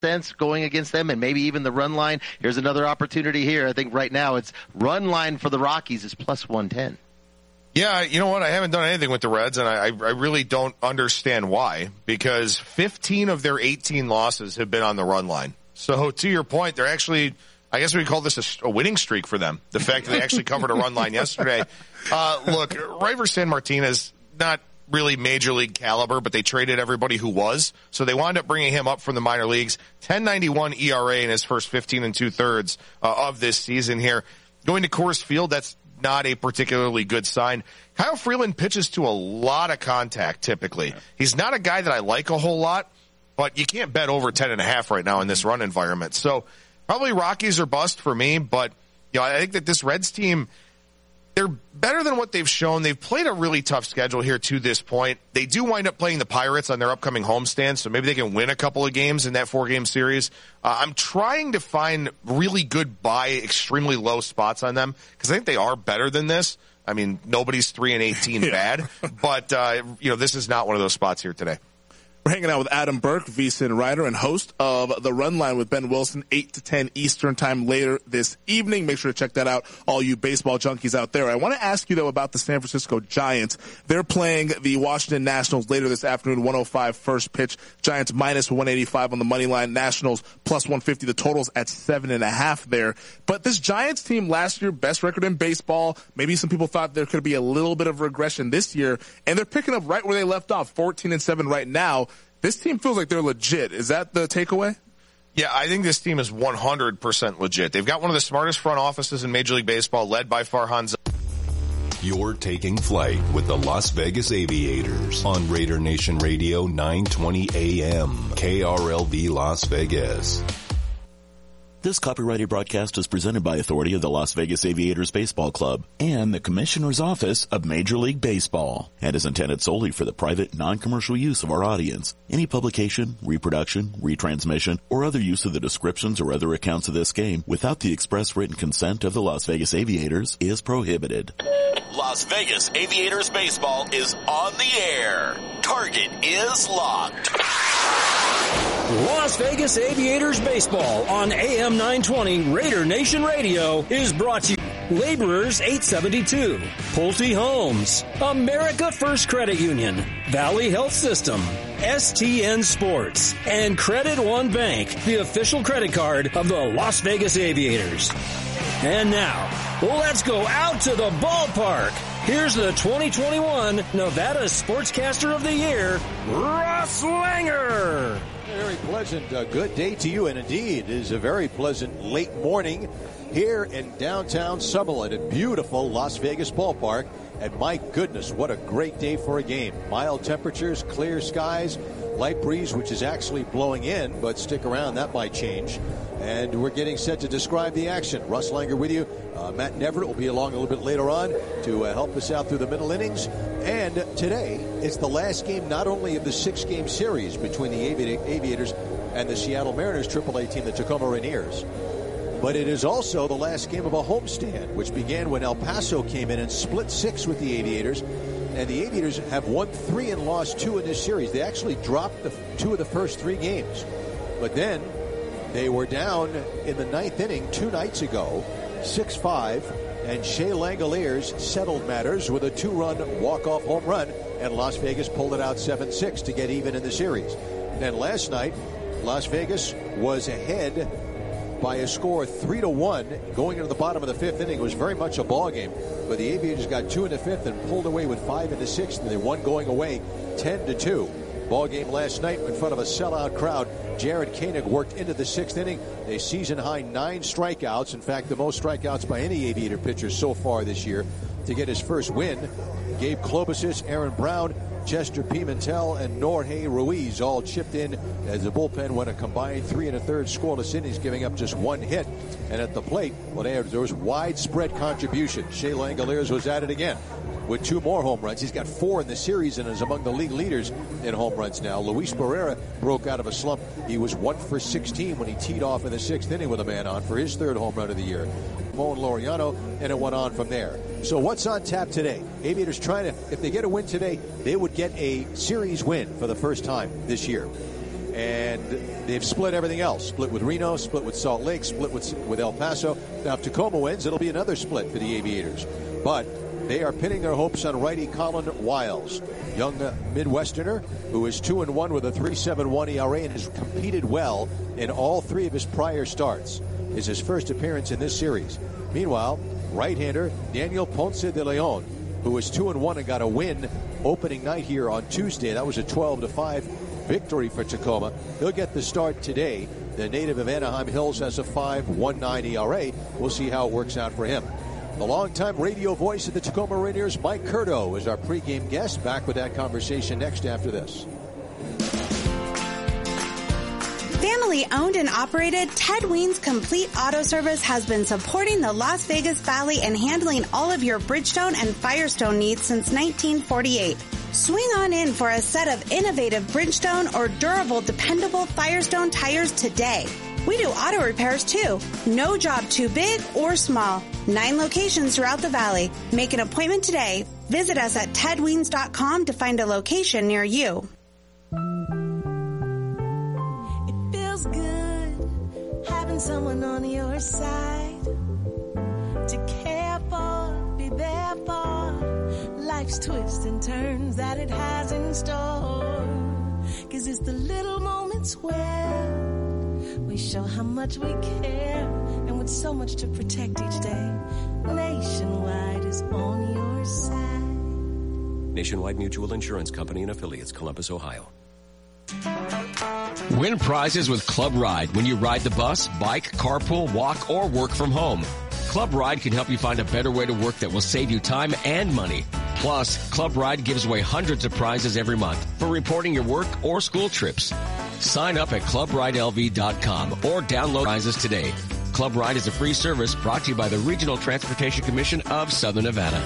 sense going against them, and maybe even the run line. Here's another opportunity here. I think right now it's run line for the Rockies is plus 110. Yeah, you know what? I haven't done anything with the Reds, and I really don't understand why, because 15 of their 18 losses have been on the run line. So to your point, they're actually, I guess we call this a winning streak for them, the fact that they actually covered a run line yesterday. Look, Reiver San Martinez, not really major league caliber, but they traded everybody who was. So they wound up bringing him up from the minor leagues. 10.91 ERA in his first 15 2/3 of this season here. Going to Coors Field, that's not a particularly good sign. Kyle Freeland pitches to a lot of contact typically. He's not a guy that I like a whole lot, but you can't bet over 10.5 right now in this run environment. So probably Rockies are bust for me, but I think that this Reds team, they're better than what they've shown. They've played a really tough schedule here to this point. They do wind up playing the Pirates on their upcoming homestand, so maybe they can win a couple of games in that 4-game series. I'm trying to find really good buy, extremely low spots on them, because I think they are better than this. I mean, nobody's 3-18 bad, but this is not one of those spots here today. We're hanging out with Adam Burke, VSiN writer and host of The Run Line with Ben Wilson, 8 to 10 Eastern time later this evening. Make sure to check that out, all you baseball junkies out there. I want to ask you, though, about the San Francisco Giants. They're playing the Washington Nationals later this afternoon, 105 first pitch. Giants minus 185 on the money line. Nationals plus 150. The total's at 7.5 there. But this Giants team last year, best record in baseball. Maybe some people thought there could be a little bit of regression this year. And they're picking up right where they left off, 14-7 right now. This team feels like they're legit. Is that the takeaway? Yeah, I think this team is 100% legit. They've got one of the smartest front offices in Major League Baseball, led by Farhan. You're taking flight with the Las Vegas Aviators on Raider Nation Radio 920 AM, KRLV Las Vegas. This copyrighted broadcast is presented by authority of the Las Vegas Aviators Baseball Club and the Commissioner's Office of Major League Baseball and is intended solely for the private, non-commercial use of our audience. Any publication, reproduction, retransmission, or other use of the descriptions or other accounts of this game without the express written consent of the Las Vegas Aviators is prohibited. Las Vegas Aviators Baseball is on the air. Target is locked. Las Vegas Aviators Baseball on AM 920 Raider Nation Radio is brought to you. Laborers 872, Pulte Homes, America First Credit Union, Valley Health System, STN Sports, and Credit One Bank, the official credit card of the Las Vegas Aviators. And now, let's go out to the ballpark. Here's the 2021 Nevada Sportscaster of the Year, Russ Langer. Very pleasant, good day to you, and indeed, it is a very pleasant late morning here in downtown Summerlin, a beautiful Las Vegas ballpark. And my goodness, what a great day for a game. Mild temperatures, clear skies, light breeze, which is actually blowing in, but stick around, that might change. And we're getting set to describe the action. Russ Langer with you. Matt Neverett will be along a little bit later on to help us out through the middle innings. And today is the last game not only of the 6-game series between the Aviators and the Seattle Mariners AAA team, the Tacoma Rainiers, but it is also the last game of a homestand, which began when El Paso came in and split 6 with the Aviators. And the Aviators have won 3 and lost 2 in this series. They actually dropped 2 of the first 3 games. But then they were down in the 9th inning 2 nights ago, 6-5, and Shea Langoliers settled matters with a 2-run walk-off home run, and Las Vegas pulled it out 7-6 to get even in the series. Then last night, Las Vegas was ahead by a score 3-1 going into the bottom of the 5th inning. It was very much a ball game, but the Aviators got 2 in the 5th and pulled away with 5 in the 6th, and they won going away 10-2. Ball game last night in front of a sellout crowd. Jared Koenig worked into the 6th inning. A season-high 9 strikeouts. In fact, the most strikeouts by any Aviator pitcher so far this year to get his first win. Gabe Klobuchar, Aaron Brown, Chester Pimentel, and Jorge Ruiz all chipped in as the bullpen went a combined 3 1/3 scoreless innings, giving up just 1 hit. And at the plate, well, there was widespread contribution. Shea Langoliers was at it again with 2 more home runs. He's got 4 in the series and is among the league leaders in home runs now. Luis Barrera broke out of a slump. He was 1 for 16 when he teed off in the 6th inning with a man on for his 3rd home run of the year. Ramon Laureano, and it went on from there. So what's on tap today? Aviators trying to, if they get a win today, they would get a series win for the first time this year. and they've split everything else. Split with Reno, split with Salt Lake, split with El Paso. Now, if Tacoma wins, it'll be another split for the Aviators. But they are pinning their hopes on righty Colin Wiles, young Midwesterner who is 2-1 with a 3.71 ERA and has competed well in all 3 of his prior starts. Is his first appearance in this series. Meanwhile, right-hander Daniel Ponce de Leon, who is 2-1 and got a win opening night here on Tuesday. That was a 12-5 victory for Tacoma. He'll get the start today. The native of Anaheim Hills has a 5.19 ERA. We'll see how it works out for him. The longtime radio voice of the Tacoma Rainiers, Mike Curto, is our pregame guest. Back with that conversation next after this. Family owned and operated, Ted Ween's Complete Auto Service has been supporting the Las Vegas Valley and handling all of your Bridgestone and Firestone needs since 1948. Swing on in for a set of innovative Bridgestone or durable, dependable Firestone tires today. We do auto repairs too. No job too big or small. 9 locations throughout the valley. Make an appointment today. Visit us at tedweens.com to find a location near you. It feels good having someone on your side to care for, be there for life's twists and turns that it has in store. 'Cause it's the little moments where we show how much we care, and with so much to protect each day, Nationwide is on your side. Nationwide Mutual Insurance Company and affiliates, Columbus, Ohio. Win prizes with Club Ride when you ride the bus, bike, carpool, walk, or work from home. Club Ride can help you find a better way to work that will save you time and money. Plus, Club Ride gives away hundreds of prizes every month for reporting your work or school trips. Sign up at clubridelv.com or download prizes today. Club Ride is a free service brought to you by the Regional Transportation Commission of Southern Nevada.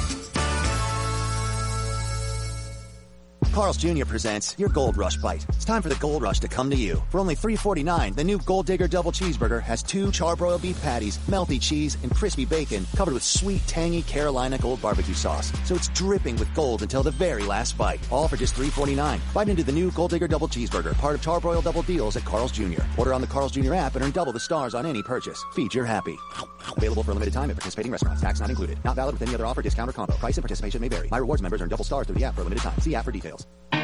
Carl's Jr. presents your Gold Rush Bite. It's time for the Gold Rush to come to you. For only $3.49, the new Gold Digger Double Cheeseburger has 2 charbroiled beef patties, melty cheese, and crispy bacon covered with sweet, tangy Carolina Gold barbecue sauce. So it's dripping with gold until the very last bite. All for just $3.49. Bite into the new Gold Digger Double Cheeseburger, part of Charbroiled Double Deals at Carl's Jr. Order on the Carl's Jr. app and earn double the stars on any purchase. Feed your happy. Available for a limited time at participating restaurants. Tax not included. Not valid with any other offer, discount, or combo. Price and participation may vary. My Rewards members earn double stars through the app for a limited time. See app for details.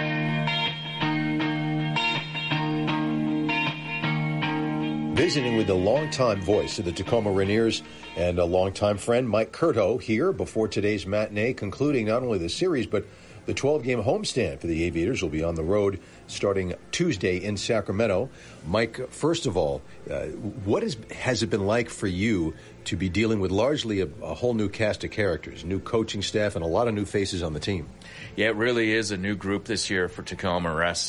Visiting with the longtime voice of the Tacoma Rainiers and a longtime friend, Mike Curto, here before today's matinee, concluding not only the series, but the 12-game homestand for the Aviators will be on the road starting Tuesday in Sacramento. Mike, first of all, what has it been like for you to be dealing with largely a whole new cast of characters, new coaching staff, and a lot of new faces on the team? Yeah, it really is a new group this year for Tacoma. Russ,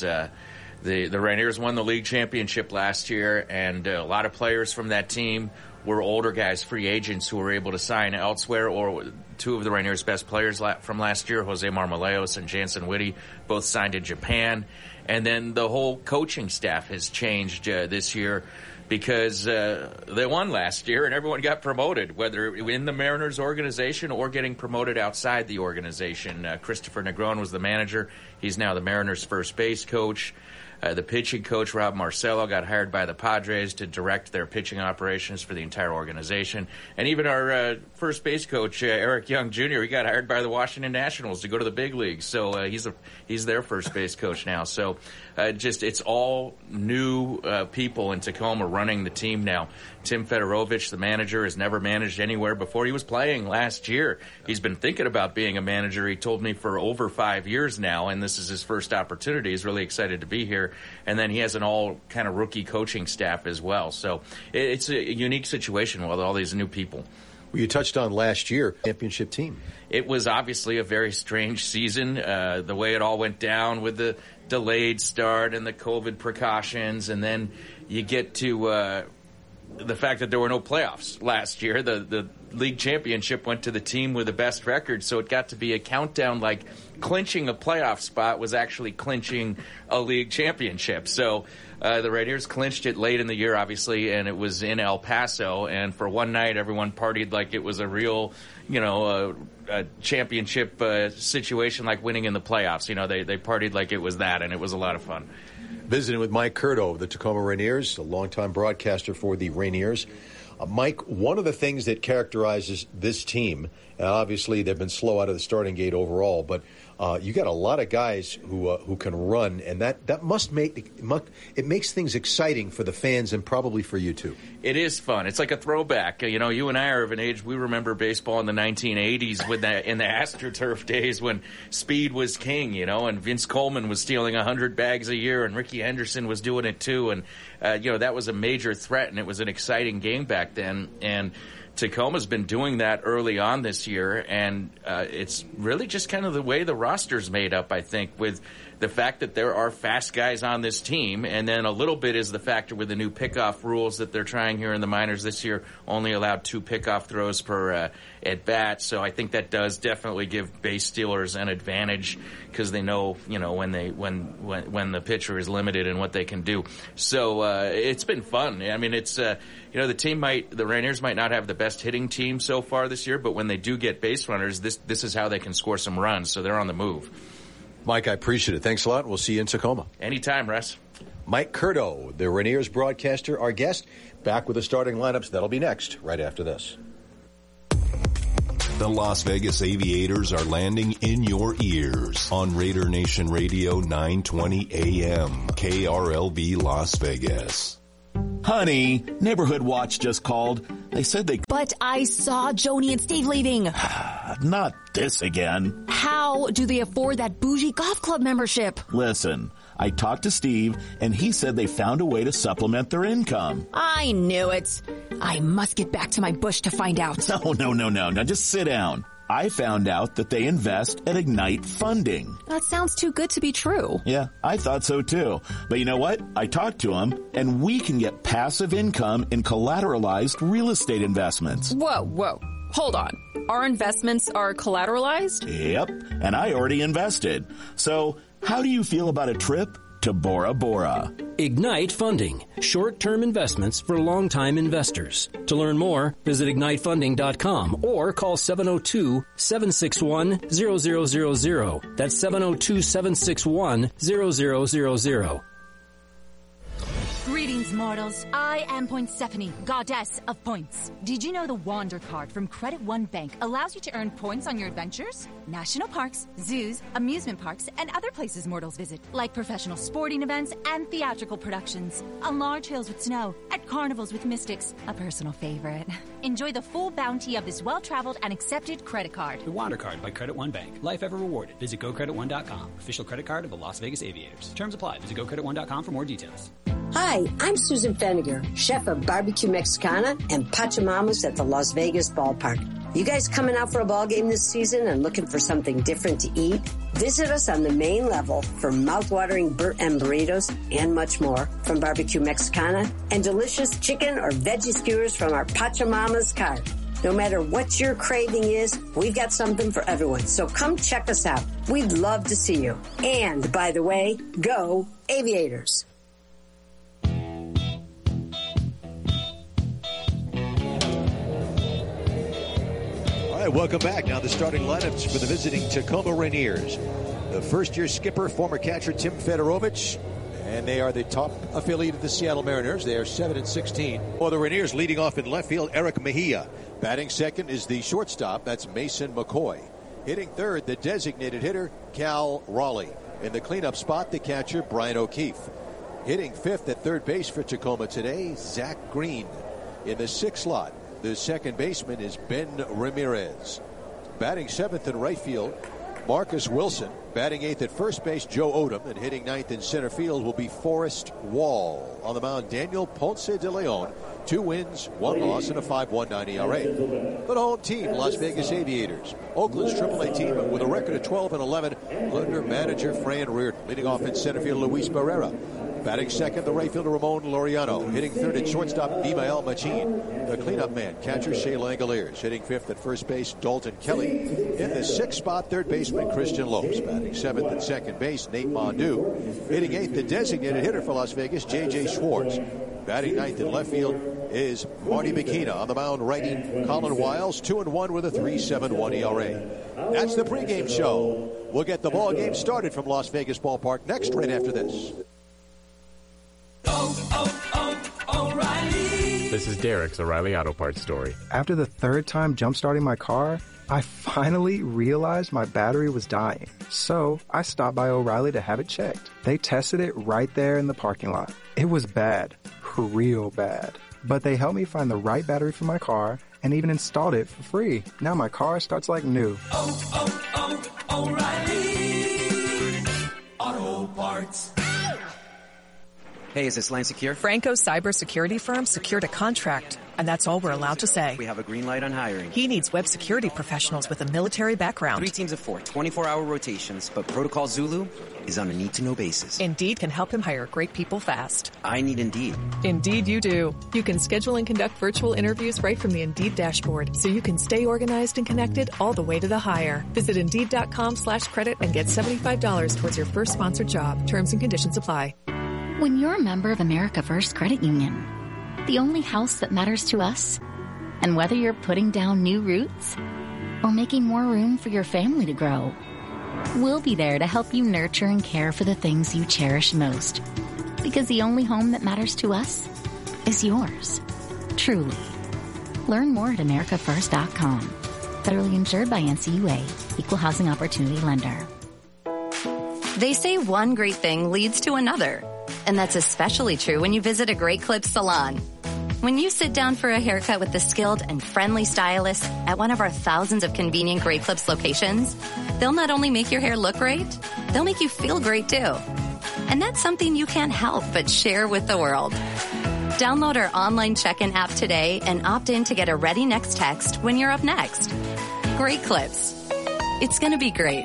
the Rainiers won the league championship last year, and a lot of players from that team were older guys, free agents who were able to sign elsewhere, or 2 of the Rainiers' best players from last year, Jose Marmoleos and Jansen Witty, both signed in Japan. And then the whole coaching staff has changed this year because they won last year and everyone got promoted, whether in the Mariners organization or getting promoted outside the organization. Christopher Negron was the manager. He's now the Mariners' first base coach. The pitching coach, Rob Marcello, got hired by the Padres to direct their pitching operations for the entire organization. And even our first base coach, Eric Young Jr., he got hired by the Washington Nationals to go to the big leagues. So he's their first base coach now. So it's all new people in Tacoma running the team now. Tim Fedorovich, the manager, has never managed anywhere before. He was playing last year. He's been thinking about being a manager, he told me, for over 5 years now, and this is his first opportunity. He's really excited to be here. And then he has an all kind of rookie coaching staff as well. So it's a unique situation with all these new people. Well, you touched on last year, championship team. It was obviously a very strange season, the way it all went down with the delayed start and the COVID precautions. And then you get to the fact that there were no playoffs last year. The league championship went to the team with the best record, so it got to be a countdown, like clinching a playoff spot was actually clinching a league championship. So the Raiders clinched it late in the year, obviously, and it was in El Paso. And for one night, everyone partied like it was a real, a championship situation, like winning in the playoffs. They partied like it was that, and it was a lot of fun. Visiting with Mike Curto of the Tacoma Rainiers, a longtime broadcaster for the Rainiers. Mike, one of the things that characterizes this team, and obviously they've been slow out of the starting gate overall, but you got a lot of guys who can run, and that must make it makes things exciting for the fans and probably for you too. It is fun. It's like a throwback. You know, you and I are of an age, we remember baseball in the 1980s in the AstroTurf days when speed was king, you know, and Vince Coleman was stealing 100 bags a year and Ricky Henderson was doing it too. And, that was a major threat, and it was an exciting game back then. And Tacoma's been doing that early on this year, and it's really just kind of the way the roster's made up, I think, with the fact that there are fast guys on this team, and then a little bit is the factor with the new pickoff rules that they're trying here in the minors this year, only allowed 2 pickoff throws per at bat. So I think that does definitely give base stealers an advantage because they know, when the pitcher is limited and what they can do. So it's been fun. I mean, it's the Rainiers might not have the best hitting team so far this year, but when they do get base runners, this is how they can score some runs. So they're on the move. Mike, I appreciate it. Thanks a lot. We'll see you in Tacoma. Anytime, Russ. Mike Curto, the Rainiers broadcaster, our guest, back with the starting lineups. That'll be next, right after this. The Las Vegas Aviators are landing in your ears on Raider Nation Radio 920 AM, KRLV Las Vegas. Honey, Neighborhood Watch just called. They said they... But I saw Joni and Steve leaving. Not this again. How do they afford that bougie golf club membership? Listen, I talked to Steve, and he said they found a way to supplement their income. I knew it. I must get back to my bush to find out. No. Now just sit down. I found out that they invest at Ignite Funding. That sounds too good to be true. Yeah, I thought so too. But you know what? I talked to them, and we can get passive income in collateralized real estate investments. Whoa. Hold on. Our investments are collateralized? Yep, and I already invested. So, how do you feel about a trip to Bora Bora? Ignite Funding. Short-term investments for long-time investors. To learn more, visit ignitefunding.com or call 702-761-0000. That's 702-761-0000. Greetings, mortals. I am Poinsephone, goddess of points. Did you know the Wander card from Credit One Bank allows you to earn points on your adventures? National parks, zoos, amusement parks, and other places mortals visit, like professional sporting events and theatrical productions, on large hills with snow, at carnivals with mystics, a personal favorite. Enjoy the full bounty of this well-traveled and accepted credit card. The Wander card by Credit One Bank. Life ever rewarded. Visit GoCreditOne.com. Official credit card of the Las Vegas Aviators. Terms apply. Visit GoCreditOne.com for more details. Hi, I'm Susan Feniger, chef of Barbecue Mexicana and Pachamamas at the Las Vegas Ballpark. You guys coming out for a ball game this season and looking for something different to eat? Visit us on the main level for mouth-watering burritos and much more from Barbecue Mexicana and delicious chicken or veggie skewers from our Pachamamas cart. No matter what your craving is, we've got something for everyone. So come check us out. We'd love to see you. And, by the way, go Aviators. Welcome back. Now the starting lineups for the visiting Tacoma Rainiers. The first-year skipper, former catcher Tim Fedorovich, and they are the top affiliate of the Seattle Mariners. They are 7-16. For the Rainiers, leading off in left field, Eric Mejia. Batting second is the shortstop. That's Mason McCoy. Hitting third, the designated hitter, Cal Raleigh. In the cleanup spot, the catcher, Brian O'Keefe. Hitting fifth at third base for Tacoma today, Zach Green. In the sixth slot, the second baseman is Ben Ramirez. Batting seventh in right field, Marcus Wilson. Batting eighth at first base, Joe Odom. And hitting ninth in center field will be Forrest Wall. On the mound, Daniel Ponce de Leon. 2 wins, 1 loss, and a 5.19 ERA. The home team, Las Vegas Aviators. Oakland's AAA team with a record of 12-11 under manager Fran Reardon. Leading off in center field, Luis Barrera. Batting second, the right fielder Ramon Laureano. Hitting third at shortstop, Vimael Machin. The cleanup man, catcher Shea Langoliers. Hitting fifth at first base, Dalton Kelly. In the sixth spot, third baseman Christian Lopes. Batting seventh at second base, Nate Mondu. Hitting eighth, the designated hitter for Las Vegas, J.J. Schwartz. Batting ninth in left field is Marty McKenna. On the mound, righty Colin Wiles, 2-1 with a 3.71 ERA. That's the pregame show. We'll get the ball game started from Las Vegas Ballpark next, right after this. O'Reilly. This is Derek's O'Reilly Auto Parts story. After the third time jump-starting my car, I finally realized my battery was dying. So I stopped by O'Reilly to have it checked. They tested it right there in the parking lot. It was bad, real bad. But they helped me find the right battery for my car and even installed it for free. Now my car starts like new. O'Reilly Auto Parts. Hey, is this line secure? Franco's cybersecurity firm secured a contract, and that's all we're allowed to say. We have a green light on hiring. He needs web security professionals with a military background. 3 teams of 4, 24-hour rotations, but Protocol Zulu is on a need-to-know basis. Indeed can help him hire great people fast. I need Indeed. Indeed you do. You can schedule and conduct virtual interviews right from the Indeed dashboard, so you can stay organized and connected all the way to the hire. Visit Indeed.com/credit and get $75 towards your first sponsored job. Terms and conditions apply. When you're a member of America First Credit Union, the only house that matters to us, and whether you're putting down new roots or making more room for your family to grow, we'll be there to help you nurture and care for the things you cherish most. Because the only home that matters to us is yours. Truly. Learn more at americafirst.com. Federally insured by NCUA. Equal Housing Opportunity Lender. They say one great thing leads to another. And that's especially true when you visit a Great Clips salon. When you sit down for a haircut with the skilled and friendly stylist at one of our thousands of convenient Great Clips locations, they'll not only make your hair look great, they'll make you feel great too. And that's something you can't help but share with the world. Download our online check-in app today and opt in to get a Ready Next text when you're up next. Great Clips. It's gonna be great.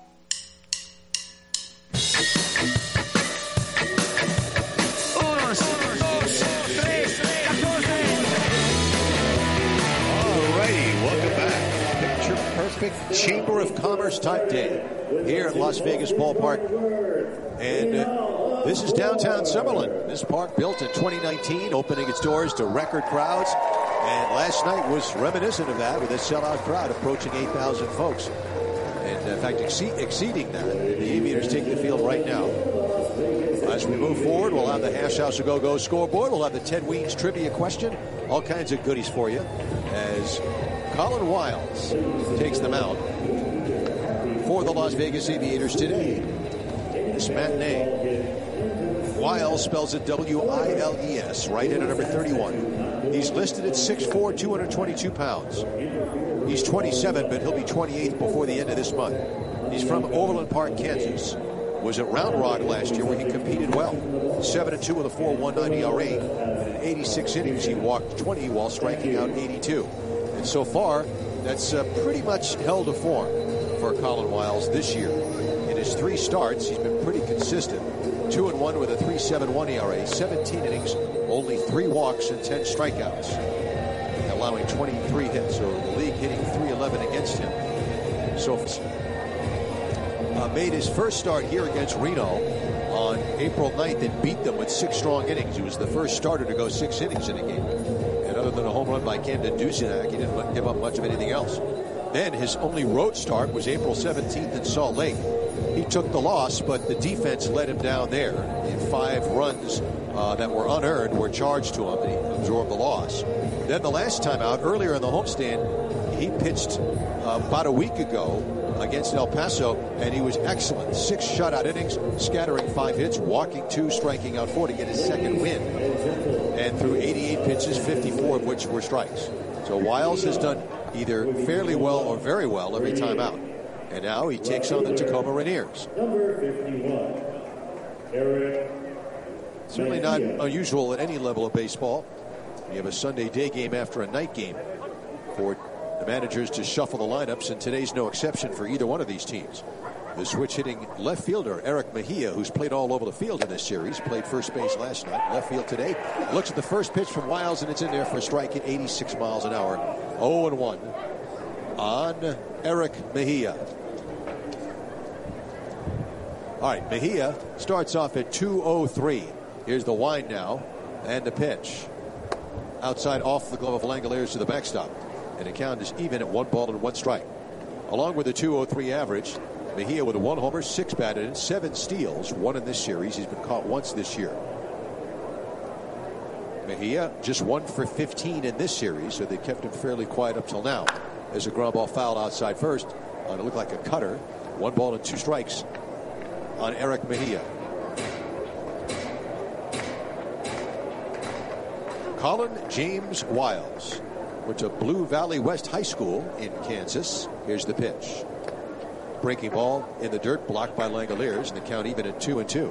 Chamber of Commerce type day here at Las Vegas Ballpark. And this is downtown Summerlin. This park built in 2019, opening its doors to record crowds. And last night was reminiscent of that with a sellout crowd approaching 8,000 folks. And in fact, exceeding that. The Aviators take the field right now. As we move forward, we'll have the Hash House of Go-Go scoreboard. We'll have the Ted Weens trivia question. All kinds of goodies for you as Colin Wiles takes them out for the Las Vegas Aviators today. This matinee. Wiles spells it W-I-L-E-S, right in at number 31. He's listed at 6'4", 222 pounds. He's 27, but he'll be 28 before the end of this month. He's from Overland Park, Kansas. Was at Round Rock last year where he competed well. 7-2 with a 4.19 ERA. And in 86 innings, he walked 20 while striking out 82. And so far, that's pretty much held a form for Colin Wiles this year. In his 3 starts, he's been pretty consistent. 2-1 with a 3.71 ERA, 17 innings, only 3 walks and 10 strikeouts, allowing 23 hits. So the league hitting .311 against him. So made his first start here against Reno on April 9th and beat them with 6 strong innings. He was the first starter to go 6 innings in a game. And other than a home run by Camden Dusiak, he didn't give up much of anything else. Then his only road start was April 17th in Salt Lake. He took the loss, but the defense let him down there. In 5 runs that were unearned were charged to him, and he absorbed the loss. Then the last time out, earlier in the homestand, he pitched about a week ago against El Paso, and he was excellent. 6 shutout innings, scattering 5 hits, walking 2, striking out 4 to get his second win. And through 88 pitches, 54 of which were strikes. So Wiles has done either fairly well or very well every time out. And now he takes on the Tacoma Rainiers. Number 51, Eric. Certainly not unusual at any level of baseball. You have a Sunday day game after a night game for the managers to shuffle the lineups, and today's no exception for either one of these teams. The switch-hitting left fielder, Eric Mejia, who's played all over the field in this series, played first base last night, left field today. Looks at the first pitch from Wiles, and it's in there for a strike at 86 miles an hour. 0-1 on Eric Mejia. All right, Mejia starts off at 2-0-3. Here's the wind now, and the pitch. Outside off the glove of Langoliers to the backstop. And the count is even at 1 ball and 1 strike. Along with the 203 average, Mejia with a 1 homer, 6 batted in, 7 steals, 1 in this series. He's been caught once this year. Mejia just 1 for 15 in this series, so they kept him fairly quiet up till now. There's a ground ball foul outside first. It looked like a cutter. 1 ball and 2 strikes on Eric Mejia. Colin James Wiles went to Blue Valley West High School in Kansas. Here's the pitch. Breaking ball in the dirt, blocked by Langoliers, and the count even at 2-2.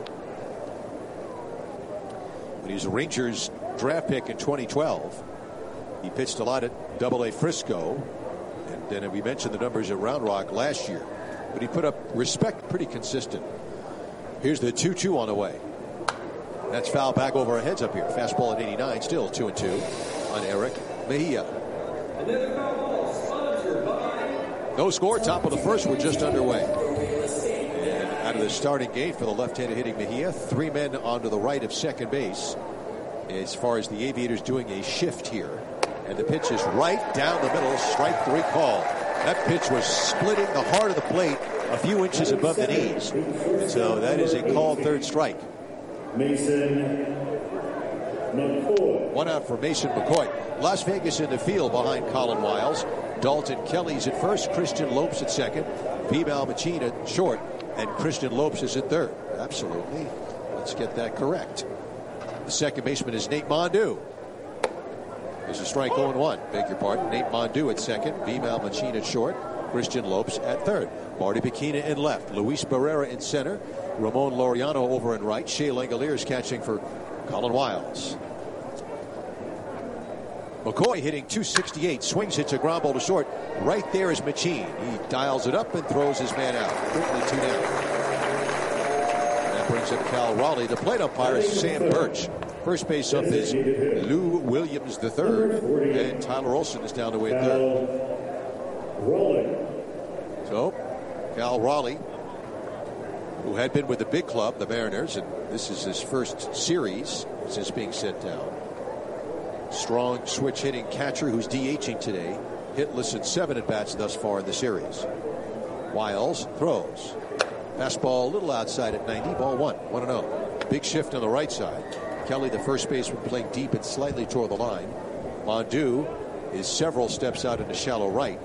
When he was a Rangers draft pick in 2012, he pitched a lot at AA Frisco, and then we mentioned the numbers at Round Rock last year, but he put up respect pretty consistent. Here's the 2-2 on the way. That's foul back over our heads up here. Fastball at 89, still 2-2 on Eric Mejia. No score, top of the first. We're just underway. And out of the starting gate for the left-handed hitting Mejia, 3 men onto the right of second base. As far as the Aviators doing a shift here. And the pitch is right down the middle. Strike 3 call. That pitch was splitting the heart of the plate a few inches above the knees. And so that is a called third strike. Mason McCoy. 1 out for Mason McCoy. Las Vegas in the field behind Colin Wiles. Dalton Kelly's at first. Christian Lopes at second. Vimal Machin at short. And Christian Lopes is at third. Absolutely. Let's get that correct. The second baseman is Nate Mondu. There's a strike 0-1. Beg your pardon. Nate Mondu at second. Vimal Machin at short. Christian Lopes at third. Marty Bikina in left. Luis Barrera in center. Ramon Laureano over in right. Shea Langoliers catching for Colin Wiles. McCoy hitting .268. Swings, hits a ground ball to short. Right there is Machin. He dials it up and throws his man out. Quickly 2 down. That brings up Cal Raleigh. The plate umpire is Sam Birch. First base up is Lou Williams III. And Tyler Olson is down the way at third. So, Cal Raleigh, who had been with the big club, the Mariners, and this is his first series since being sent down. Strong switch hitting catcher who's DHing today. Hitless in 7 at-bats thus far in the series. Wiles throws. Fastball a little outside at 90. Ball 1. 1-0. Big shift on the right side. Kelly, the first baseman, playing deep and slightly toward the line. Mondu is several steps out into shallow right.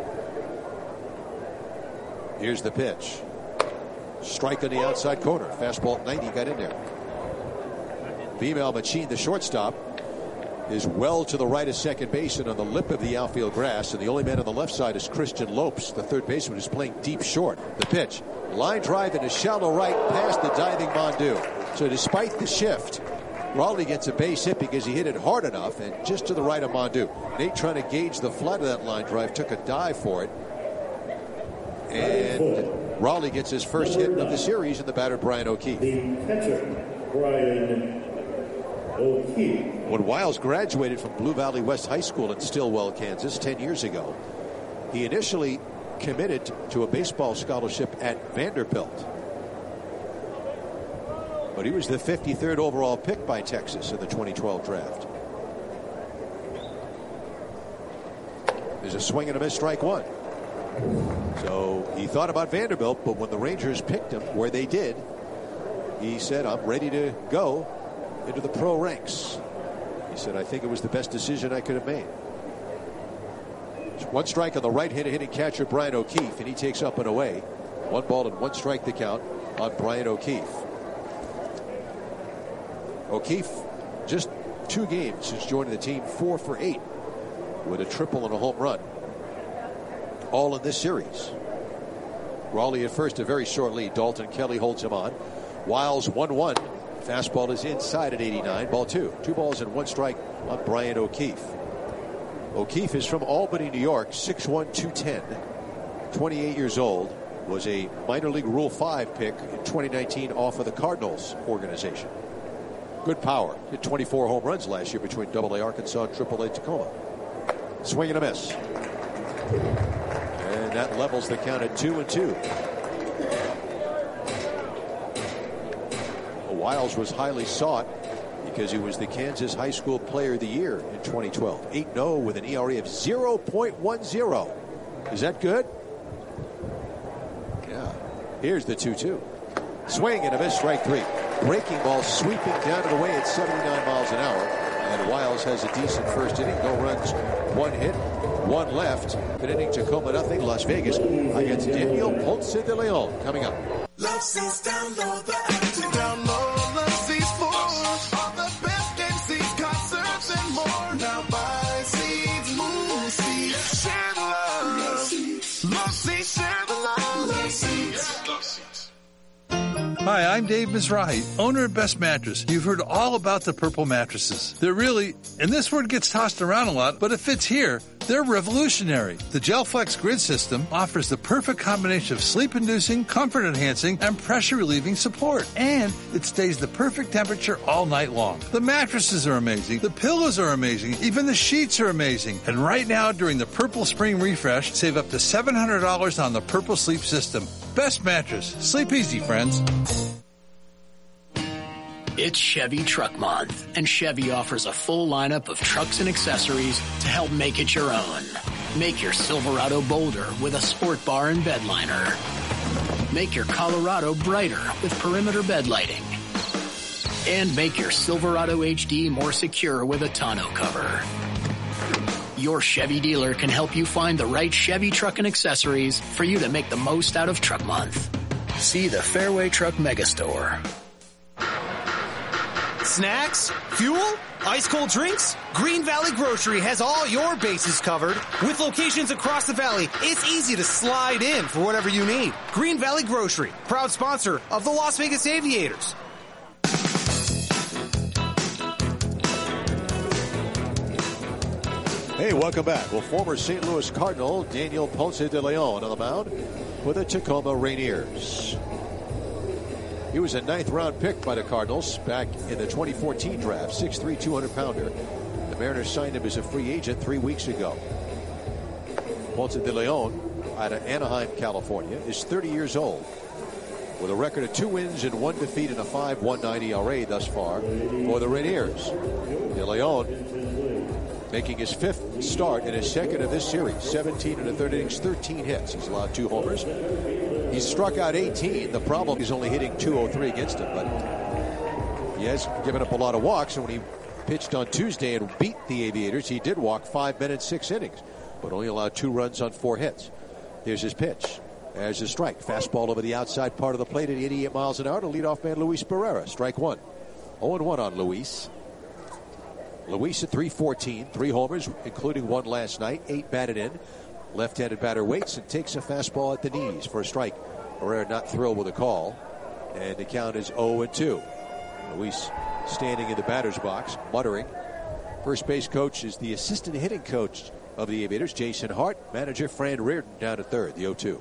Here's the pitch. Strike on the outside corner. Fastball at 90. Got in there. Vimal Machin, the shortstop, is well to the right of second base and on the lip of the outfield grass. And the only man on the left side is Christian Lopes, the third baseman, who's playing deep short. The pitch. Line drive into shallow right past the diving Mondu. So despite the shift, Raleigh gets a base hit because he hit it hard enough and just to the right of Mondu. Nate, trying to gauge the flight of that line drive, took a dive for it. And Raleigh gets his first hit of the series in the batter, Brian O'Keefe. The catcher, Brian O'Keefe. When Wiles graduated from Blue Valley West High School in Stillwell, Kansas, 10 years ago, he initially committed to a baseball scholarship at Vanderbilt. But he was the 53rd overall pick by Texas in the 2012 draft. There's a swing and a miss, strike 1. So he thought about Vanderbilt, but when the Rangers picked him where they did, he said, I'm ready to go into the pro ranks. He said, I think it was the best decision I could have made. 1 strike on the right-handed hitting catcher, Brian O'Keefe, and he takes up and away. 1 ball and 1 strike the count on Brian O'Keefe. O'Keefe, just 2 games since joining the team, 4 for 8 with a triple and a home run. All in this series. Raleigh at first, a very short lead. Dalton Kelly holds him on. Wiles 1-1. Fastball is inside at 89. Ball 2. 2 balls and 1 strike on Brian O'Keefe. O'Keefe is from Albany, New York. 6'1", 210. 28 years old. Was a minor league Rule 5 pick in 2019 off of the Cardinals organization. Good power. Hit 24 home runs last year between AA Arkansas and AAA Tacoma. Swing and a miss. And that levels the count at 2-2. Wiles was highly sought because he was the Kansas High School Player of the Year in 2012. 8-0 with an ERA of 0.10. Is that good? Yeah. Here's the 2-2. Swing and a miss, strike 3. Breaking ball sweeping down and away at 79 miles an hour. And Wiles has a decent first inning. No runs, one hit, one left. Good inning, Tacoma nothing. Las Vegas against Daniel Ponce de Leon. Coming up. Love Seats, download the app to download Love Seats for all the best game seats, concerts, and more. Now buy seats, move seats, share the love. Love Seats, share the love. Love Seats. Love Seats. Hi, I'm Dave Mizrahi, owner of Best Mattress. You've heard all about the Purple mattresses. They're really, and this word gets tossed around a lot, but it fits here. They're revolutionary. The GelFlex grid system offers the perfect combination of sleep-inducing, comfort-enhancing, and pressure-relieving support. And it stays the perfect temperature all night long. The mattresses are amazing. The pillows are amazing. Even the sheets are amazing. And right now, during the Purple Spring Refresh, save up to $700 on the Purple Sleep System. Best Mattress. Sleep easy, friends. It's Chevy Truck Month, and Chevy offers a full lineup of trucks and accessories to help make it your own. Make your Silverado bolder with a sport bar and bed liner. Make your Colorado brighter with perimeter bed lighting. And make your Silverado HD more secure with a tonneau cover. Your Chevy dealer can help you find the right Chevy truck and accessories for you to make the most out of Truck Month. See the Fairway Truck Megastore. Snacks? Fuel? Ice-cold drinks? Green Valley Grocery has all your bases covered. With locations across the valley, it's easy to slide in for whatever you need. Green Valley Grocery, proud sponsor of the Las Vegas Aviators. Hey, welcome back. Well, former St. Louis Cardinal Daniel Ponce de Leon on the mound for the Tacoma Rainiers. He was a 9th-round pick by the Cardinals back in the 2014 draft, 6'3", 200-pounder. The Mariners signed him as a free agent 3 weeks ago. Ponce de Leon, out of Anaheim, California, is 30 years old, with a record of 2 wins and 1 defeat and a 5.19 ERA thus far for the Rainiers. De Leon making his 5th start and his 2nd of this series. 17 in the 3rd innings, 13 hits. He's allowed 2 homers. He's struck out 18. The problem is only hitting .203 against him, but he has given up a lot of walks. And when he pitched on Tuesday and beat the Aviators, he did walk 5 men in 6 innings, but only allowed 2 runs on 4 hits. Here's his pitch. There's a strike. Fastball over the outside part of the plate at 88 miles an hour to leadoff man Luis Barrera. Strike 1. 0-1 on Luis. Luis at .314, 3 homers, including 1 last night, 8 batted in. Left-handed batter waits and takes a fastball at the knees for a strike. Barrera not thrilled with the call, and the count is 0-2. Luis standing in the batter's box, muttering. First base coach is the assistant hitting coach of the Aviators, Jason Hart. Manager Fran Reardon down at third, the 0-2.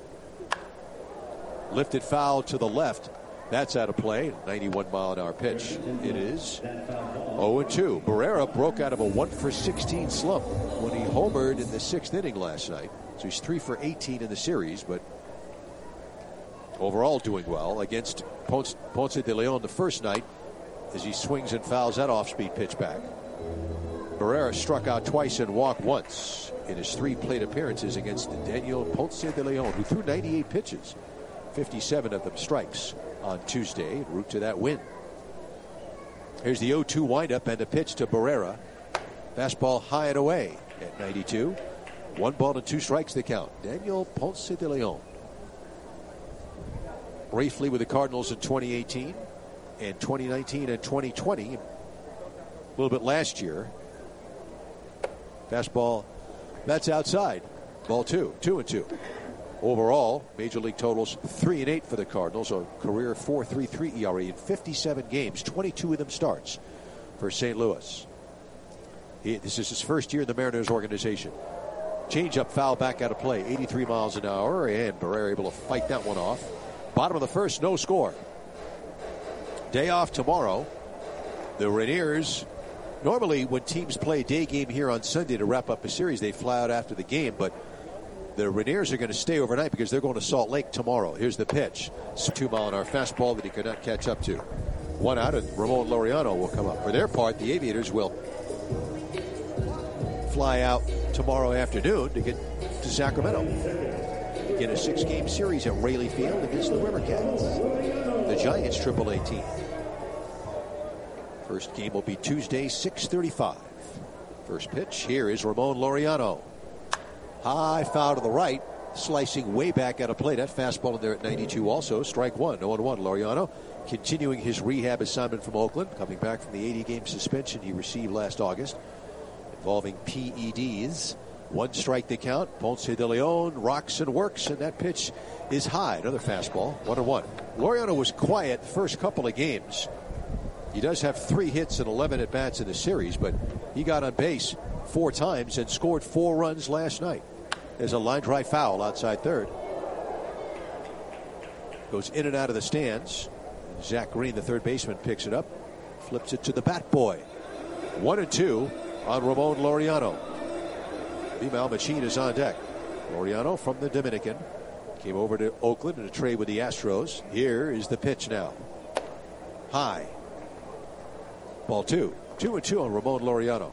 Lifted foul to the left. That's out of play. 91-mile-an-hour pitch. It is 0-2. Barrera broke out of a 1-for-16 slump when he homered in the 6th inning last night. So he's 3-for-18 in the series, but overall doing well against Ponce de Leon the first night as he swings and fouls that off-speed pitch back. Barrera struck out twice and walked once in his 3 plate appearances against Daniel Ponce de Leon, who threw 98 pitches, 57 of them strikes on Tuesday, en route to that win. Here's the 0-2 windup and a pitch to Barrera. Fastball high and away at 92. 1 ball and 2 strikes the count. Daniel Ponce de Leon. Briefly with the Cardinals in 2018 and 2019 and 2020. A little bit last year. Fastball, that's outside. Ball 2, 2-2. Overall, Major League totals 3-8 for the Cardinals, a career 4.33 ERA in 57 games, 22 of them starts for St. Louis. This is his first year in the Mariners organization. Changeup foul back out of play, 83 miles an hour, and Barrera able to fight that one off. Bottom of the first, no score. Day off tomorrow. The Rainiers, normally when teams play a day game here on Sunday to wrap up a series, they fly out after the game, but the Rainiers are going to stay overnight because they're going to Salt Lake tomorrow. Here's the pitch. 2-mile-an-hour fastball that he could not catch up to. 1 out, and Ramon Laureano will come up. For their part, the Aviators will fly out tomorrow afternoon to get to Sacramento. Begin a 6-game series at Raley Field against the River Cats, the Giants AAA team. First game will be Tuesday, 6:35. First pitch, here is Ramon Laureano. High foul to the right, slicing way back out of play. That fastball in there at 92 also. Strike one, 0-1. Laureano continuing his rehab assignment from Oakland, coming back from the 80-game suspension he received last August, involving PEDs. One strike to count. Ponce de Leon rocks and works, and that pitch is high. Another fastball, 1-1. Laureano was quiet the first couple of games. He does have 3 hits and 11 at-bats in the series, but he got on base 4 times and scored 4 runs last night. There's a line drive foul outside third. Goes in and out of the stands. Zach Green, the third baseman, picks it up. Flips it to the bat boy. 1-2 on Ramon Laureano. Vimal Machin is on deck. Laureano from the Dominican came over to Oakland in a trade with the Astros. Here is the pitch now. High. Ball 2. 2-2 on Ramon Laureano.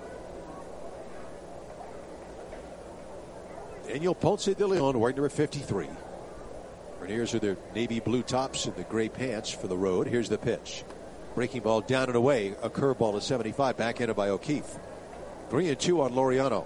Daniel Ponce de Leon wearing number 53. Berniers are their navy blue tops and the gray pants for the road. Here's the pitch. Breaking ball down and away. A curveball at 75. Backhanded by O'Keefe. 3-2 on Laureano.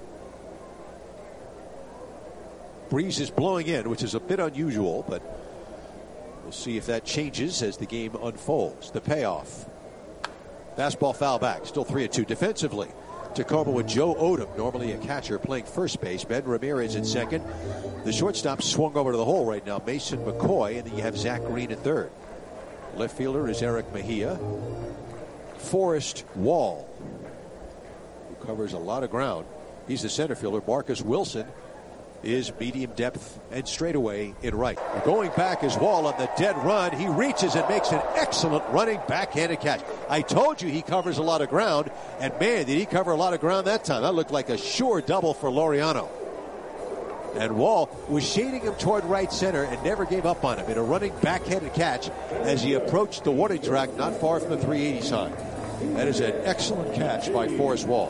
Breeze is blowing in, which is a bit unusual, but we'll see if that changes as the game unfolds. The payoff. Fastball foul back. Still 3-2 defensively. Tacoma with Joe Odom, normally a catcher, playing first base. Ben Ramirez at second. The shortstop swung over to the hole right now. Mason McCoy, and then you have Zach Green at third. Left fielder is Eric Mejia. Forrest Wall, who covers a lot of ground. He's the center fielder. Marcus Wilson is medium depth and straightaway in right. Going back is Wall on the dead run. He reaches and makes an excellent running backhanded catch. I told you he covers a lot of ground, and man, did he cover a lot of ground that time. That looked like a sure double for Laureano. And Wall was shading him toward right center and never gave up on him in a running backhanded catch as he approached the warning track not far from the 380 sign. That is an excellent catch by Forrest Wall.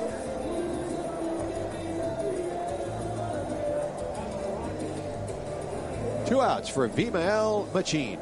Two outs for Vimal Machin.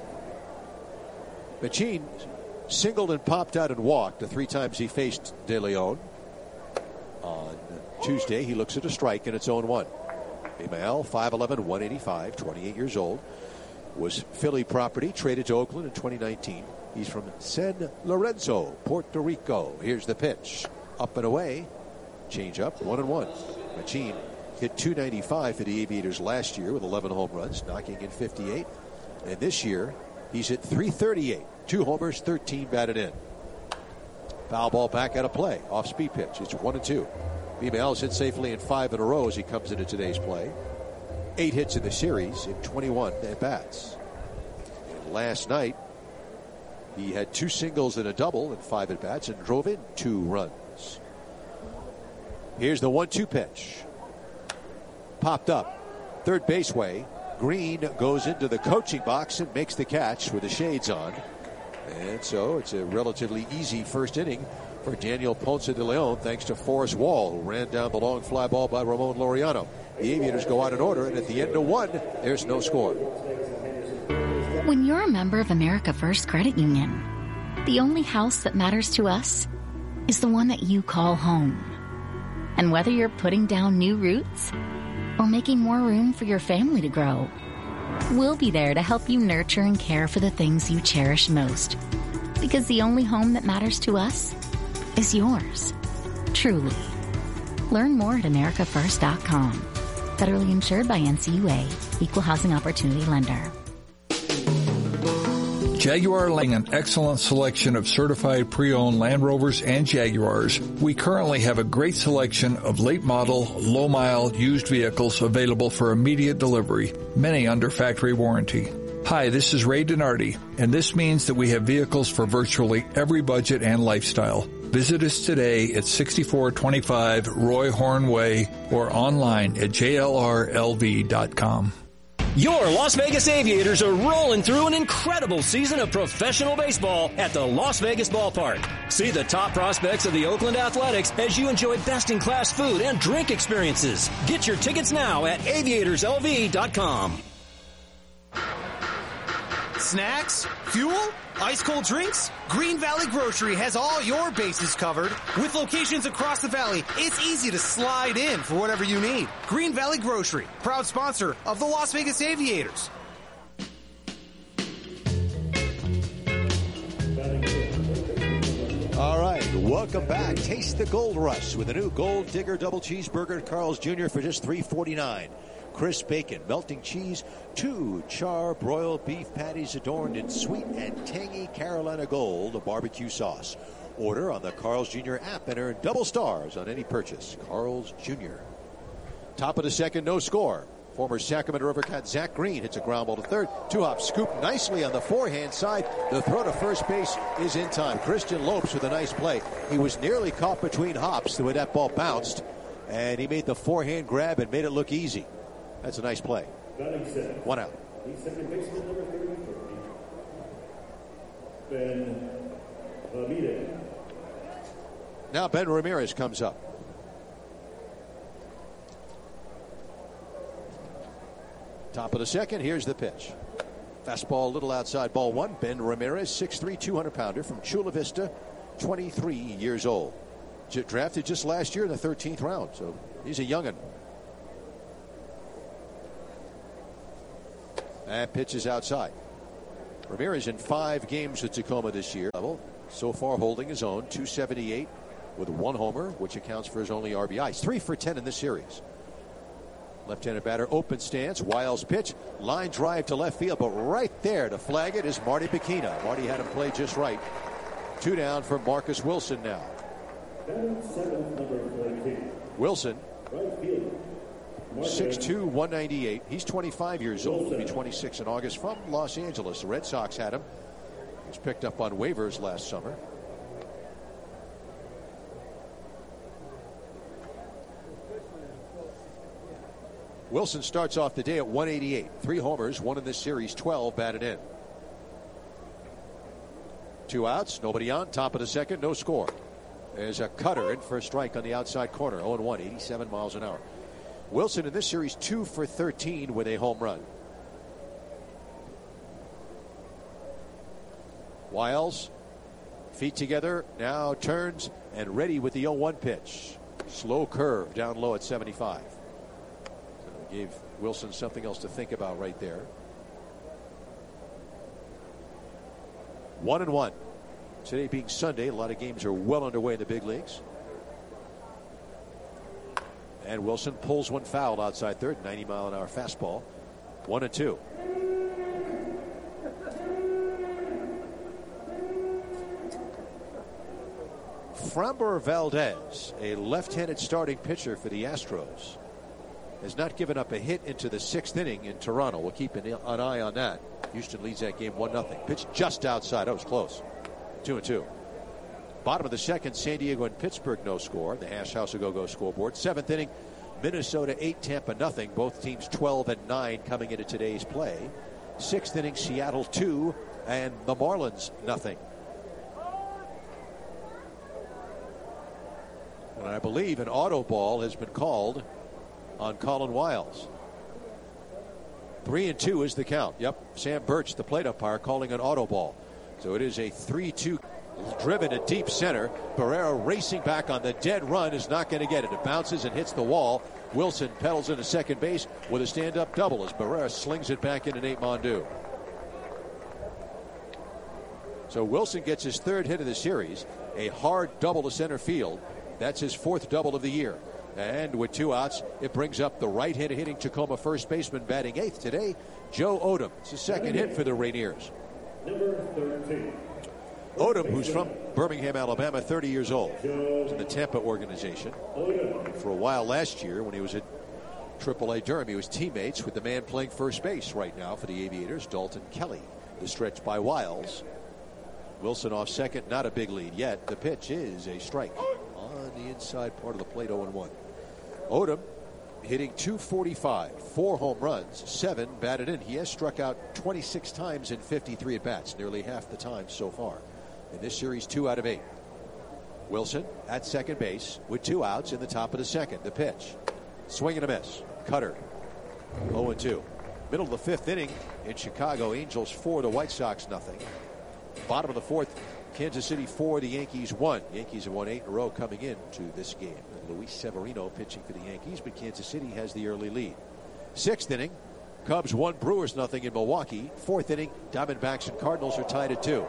Machin singled and popped out and walked the 3 times he faced De Leon. On Tuesday, he looks at a strike, and it's 0-1. Vimal, 5'11", 185, 28 years old. Was Philly property, traded to Oakland in 2019. He's from San Lorenzo, Puerto Rico. Here's the pitch. Up and away. Change up, 1-1. Machin hit .295 for the Aviators last year with 11 home runs, knocking in 58. And this year, he's hit .338. 2 homers, 13 batted in. Foul ball back out of play. Off speed pitch. It's 1-2. Vimal's hit safely in 5 in a row as he comes into today's play. 8 hits in the series in 21 at-bats. And last night, he had 2 singles and a double in 5 at-bats and drove in 2 runs. Here's the 1-2 pitch. Popped up. Third base way. Green goes into the coaching box and makes the catch with the shades on. And so it's a relatively easy first inning for Daniel Ponce de Leon, thanks to Forrest Wall, who ran down the long fly ball by Ramon Laureano. The Aviators go out in order, and at the end of 1, there's no score. When you're a member of America First Credit Union, the only house that matters to us is the one that you call home. And whether you're putting down new roots or making more room for your family to grow, we'll be there to help you nurture and care for the things you cherish most. Because the only home that matters to us is yours. Truly. Learn more at americafirst.com. Federally insured by NCUA. Equal housing opportunity lender. Jaguar laying an excellent selection of certified pre-owned Land Rovers and Jaguars. We currently have a great selection of late model, low mile used vehicles available for immediate delivery, many under factory warranty. Hi, this is Ray Donardi, and this means that we have vehicles for virtually every budget and lifestyle. Visit us today at 6425 Roy Horn Way or online at jlrlv.com. Your Las Vegas Aviators are rolling through an incredible season of professional baseball at the Las Vegas Ballpark. See the top prospects of the Oakland Athletics as you enjoy best-in-class food and drink experiences. Get your tickets now at aviatorslv.com. Snacks? Fuel? Ice cold drinks? Green Valley Grocery has all your bases covered. With locations across the valley, it's easy to slide in for whatever you need. Green Valley Grocery, proud sponsor of the Las Vegas Aviators. All right, welcome back. Taste the Gold Rush with a new Gold Digger Double Cheeseburger at Carl's Jr. for just $3.49. Crisp bacon, melting cheese, 2 char-broiled beef patties adorned in sweet and tangy Carolina Gold barbecue sauce. Order on the Carl's Jr. app and earn double stars on any purchase. Carl's Jr. Top of the second, no score. Former Sacramento River Cat Zach Green hits a ground ball to third. 2-hop scoop nicely on the forehand side. The throw to first base is in time. Christian Lopes with a nice play. He was nearly caught between hops the way that ball bounced, and he made the forehand grab and made it look easy. That's a nice play. 1 out. Second baseman number 33, Ben Ramirez. Now Ben Ramirez comes up. Top of the second, here's the pitch. Fastball a little outside, ball 1. Ben Ramirez, 6'3", 200-pounder from Chula Vista, 23 years old. Drafted just last year in the 13th round, so he's a young'un. And pitches outside. Ramirez in 5 games with Tacoma this year. So far holding his own, 278 with 1 homer, which accounts for his only RBI. He's 3 for 10 in this series. Left-handed batter, open stance. Wiles pitch. Line drive to left field, but right there to flag it is Marty Bikina. Marty had him play just right. 2 down for Marcus Wilson now. Wilson, 6'2", 198. He's 25 years old. He'll be 26 in August, from Los Angeles. The Red Sox had him. He was picked up on waivers last summer. Wilson starts off the day at 188. 3 homers, 1 in this series, 12 batted in. 2 outs, nobody on. Top of the second, no score. There's a cutter in for a strike on the outside corner. 0-1, 87 miles an hour. Wilson in this series 2 for 13 with a home run. Wiles, feet together, now turns and ready with the 0-1 pitch. Slow curve down low at 75. So gave Wilson something else to think about right there. 1-1. Today being Sunday, a lot of games are well underway in the big leagues. And Wilson pulls one foul outside third. 90-mile-an-hour fastball. 1-2. Framber Valdez, a left-handed starting pitcher for the Astros, has not given up a hit into the 6th inning in Toronto. We'll keep an eye on that. Houston leads that game 1-0. Pitch just outside. That was close. 2-2. Bottom of the second, San Diego and Pittsburgh no score. The Hash House Go scoreboard. 7th inning, Minnesota 8, Tampa nothing. Both teams 12-9 coming into today's play. 6th inning, Seattle 2 and the Marlins nothing. And I believe an auto ball has been called on Colin Wiles. 3-2 is the count. Yep, Sam Birch, the plate umpire, calling an auto ball. So it is a 3-2. Driven to deep center. Barrera racing back on the dead run is not going to get it. It bounces and hits the wall. Wilson pedals into second base with a stand-up double as Barrera slings it back into Nate Mondew. So Wilson gets his 3rd hit of the series. A hard double to center field. That's his 4th double of the year. And with 2 outs, it brings up the right-handed hitting Tacoma first baseman batting 8th today, Joe Odom. It's his 2nd hit for the Rainiers. Number 13. Odom, who's from Birmingham, Alabama, 30 years old. He's in the Tampa organization. For a while last year, when he was at AAA Durham, he was teammates with the man playing first base right now for the Aviators, Dalton Kelly. The stretch by Wiles. Wilson off second, not a big lead yet. The pitch is a strike on the inside part of the plate, 0-1. Odom hitting .245, 4 home runs, 7 batted in. He has struck out 26 times in 53 at-bats, nearly half the time so far. In this series, 2 out of 8. Wilson at second base with 2 outs in the top of the second. The pitch. Swing and a miss. Cutter. 0-2. Middle of the fifth inning in Chicago. Angels 4, the White Sox nothing. Bottom of the fourth, Kansas City 4, the Yankees 1. Yankees have won 8 in a row coming into this game. Luis Severino pitching for the Yankees, but Kansas City has the early lead. Sixth inning, Cubs 1, Brewers nothing in Milwaukee. Fourth inning, Diamondbacks and Cardinals are tied at 2.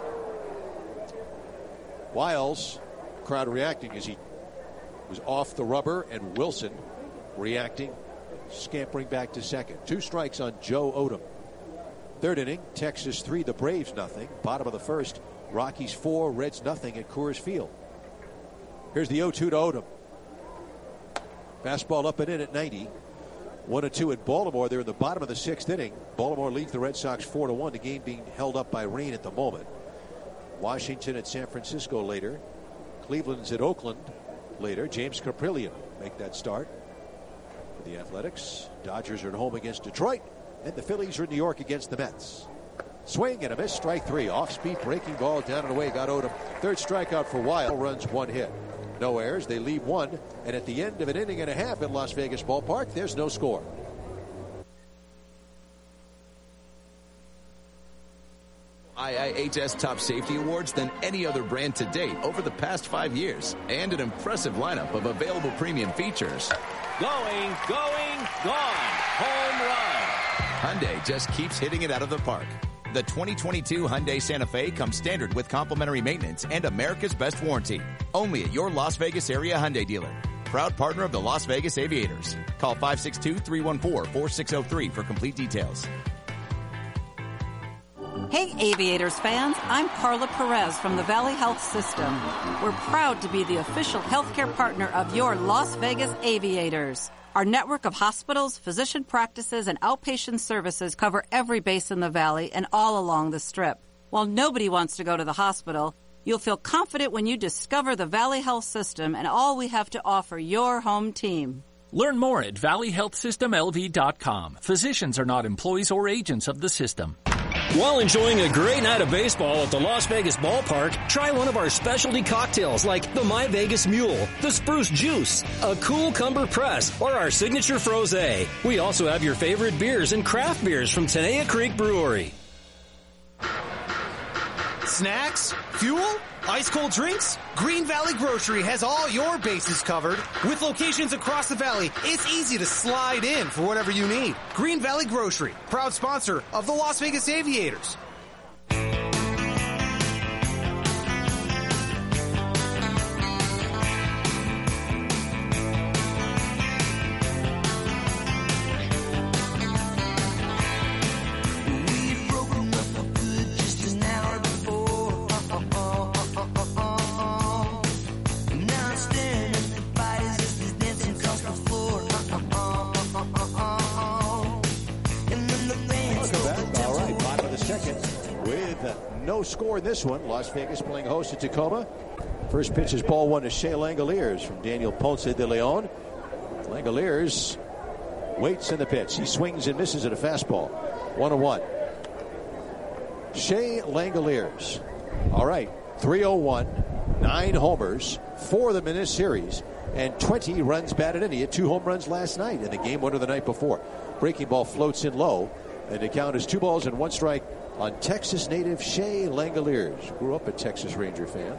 Wiles, crowd reacting as he was off the rubber, and Wilson reacting, scampering back to second. 2 strikes on Joe Odom. Third inning, Texas 3, the Braves nothing. Bottom of the first, Rockies 4, Reds nothing at Coors Field. Here's the 0-2 to Odom. Fastball up and in at 90. 1-2 in Baltimore. They're in the bottom of the sixth inning. Baltimore leads the Red Sox 4-1. The game being held up by rain at the moment. Washington at San Francisco later. Cleveland's at Oakland later. James Caprillion make that start for the Athletics. Dodgers are at home against Detroit. And the Phillies are in New York against the Mets. Swing and a miss, strike 3. Off-speed breaking ball down and away. Got Odom. Third strikeout for Wild. Runs 1 hit. No errors. They leave 1. And at the end of an inning and a half at Las Vegas Ballpark, there's no score. IIHS Top Safety Awards than any other brand to date over the past 5 years. And an impressive lineup of available premium features. Going, gone. Home run. Hyundai just keeps hitting it out of the park. The 2022 Hyundai Santa Fe comes standard with complimentary maintenance and America's best warranty. Only at your Las Vegas area Hyundai dealer. Proud partner of the Las Vegas Aviators. Call 562-314-4603 for complete details. Hey Aviators fans, I'm Carla Perez from the Valley Health System. We're proud to be the official healthcare partner of your Las Vegas Aviators. Our network of hospitals, physician practices, and outpatient services cover every base in the valley and all along the Strip. While nobody wants to go to the hospital, you'll feel confident when you discover the Valley Health System and all we have to offer your home team. Learn more at valleyhealthsystemlv.com. Physicians are not employees or agents of the system. While enjoying a great night of baseball at the Las Vegas Ballpark, try one of our specialty cocktails like the My Vegas Mule, the Spruce Juice, a Cool Cumber Press, or our signature Frosé. We also have your favorite beers and craft beers from Tenaya Creek Brewery. Snacks? Fuel? Ice cold drinks? Green Valley Grocery has all your bases covered. With locations across the valley, it's easy to slide in for whatever you need. Green Valley Grocery, proud sponsor of the Las Vegas Aviators. No score in this one. Las Vegas playing host at Tacoma. First pitch is ball 1 to Shea Langoliers from Daniel Ponce de Leon. Langoliers waits in the pitch. He swings and misses at a fastball. 1-1. Shea Langoliers. All right. 301, 9 homers, 4 of them in this series, and 20 runs batted in. He had 2 home runs last night in the game winner the night before. Breaking ball floats in low, and the count is 2 balls and 1 strike on Texas native Shea Langoliers. Grew up a Texas Ranger fan.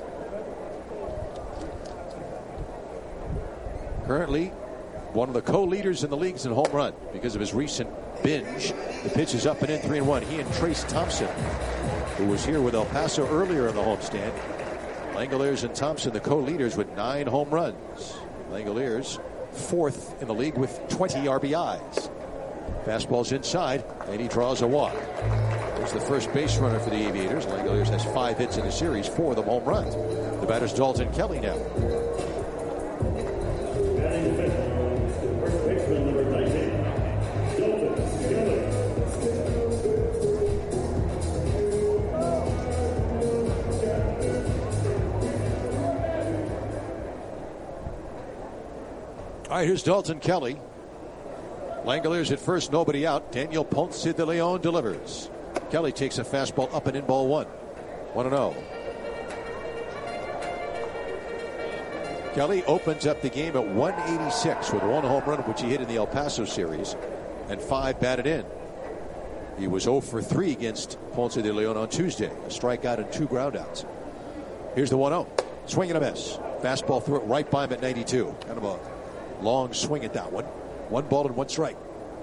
Currently one of the co-leaders in the leagues in home run because of his recent binge. The pitch is up and in, 3-1. He and Trace Thompson, who was here with El Paso earlier in the homestand. Langoliers and Thompson, the co-leaders with 9 home runs. Langoliers 4th in the league with 20 RBIs. Fastball's inside, and he draws a walk. There's the first base runner for the Aviators. Langoliers has 5 hits in the series, 4 of them home runs. The batter's Dalton Kelly now. All right, here's Dalton Kelly. Langoliers at first, nobody out. Daniel Ponce de Leon delivers. Kelly takes a fastball up and in, ball 1. 1-0. Kelly opens up the game at 186 with 1 home run, which he hit in the El Paso series. and 5 batted in. He was 0 for 3 against Ponce de Leon on Tuesday. A strikeout and 2 groundouts. Here's the 1-0. Swing and a miss. Fastball threw it right by him at 92. Kind of a long swing at that one. 1 ball and 1 strike.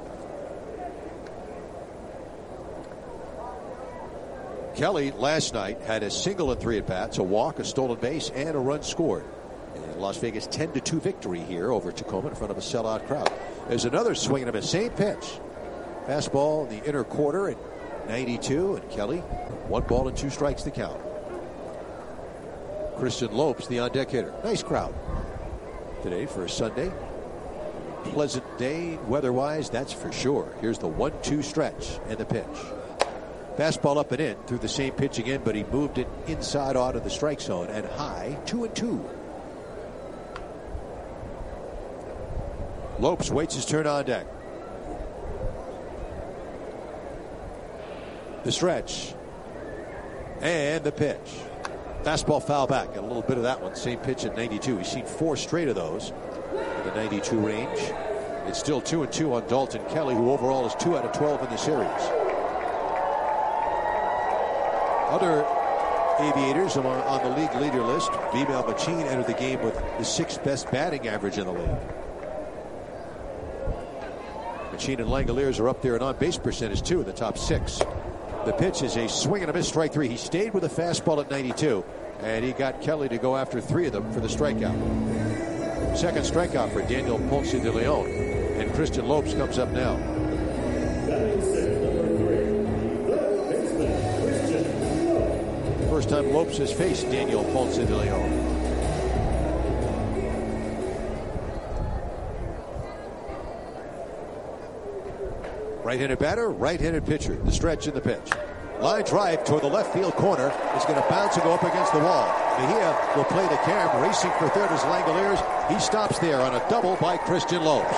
Kelly last night had a single and 3 at-bats, a walk, a stolen base, and a run scored. And Las Vegas 10-2 victory here over Tacoma in front of a sellout crowd. There's another swing and a miss. Same pitch. Fastball in the inner quarter at 92, and Kelly 1 ball and 2 strikes to count. Christian Lopes, the on-deck hitter. Nice crowd today for a Sunday. Pleasant day weather-wise, that's for sure. Here's the 1-2 stretch and the pitch. Fastball up and in through the same pitch again, but he moved it inside out of the strike zone and high, 2-2. Lopes waits his turn on deck. The stretch and the pitch. Fastball foul back. Got a little bit of that one. Same pitch at 92. He's seen 4 straight of those in the 92 range. It's still 2-2 on Dalton Kelly, who overall is 2 out of 12 in the series. Other aviators on the league leader list. Vimal Machin entered the game with the 6th best batting average in the league. Machin and Langoliers are up there in on-base percentage too in the top 6. The pitch is a swing and a miss, strike 3. He stayed with a fastball at 92, and he got Kelly to go after 3 of them for the strikeout. Second strikeout for Daniel Ponce de Leon, and Christian Lopes comes up now. First time Lopes has faced Daniel Ponce de Leon. Right-handed batter, right-handed pitcher. The stretch and the pitch. Line drive toward the left field corner is going to bounce and go up against the wall. Mejia will play the cam, racing for third as Langoliers. He stops there on a double by Christian Lopes.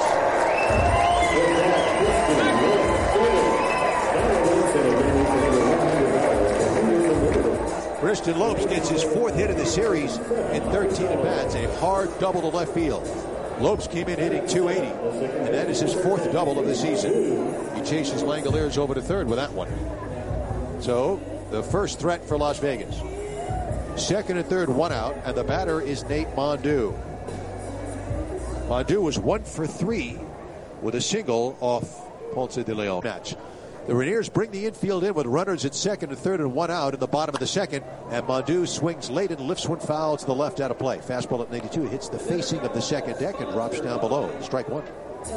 Christian Lopes gets his 4th hit of the series in 13 at-bats. A hard double to left field. Lopes came in hitting 280, and that is his 4th double of the season. He chases Langoliers over to third with that one. So, the first threat for Las Vegas. Second and third, 1 out, and the batter is Nate Mondew. Mondew was 1 for 3 with a single off Ponce de Leon match. The Rainiers bring the infield in with runners at second and third and 1 out in the bottom of the second. And Mondew swings late and lifts one foul to the left out of play. Fastball at 92 hits the facing of the second deck and drops down below. Strike 1.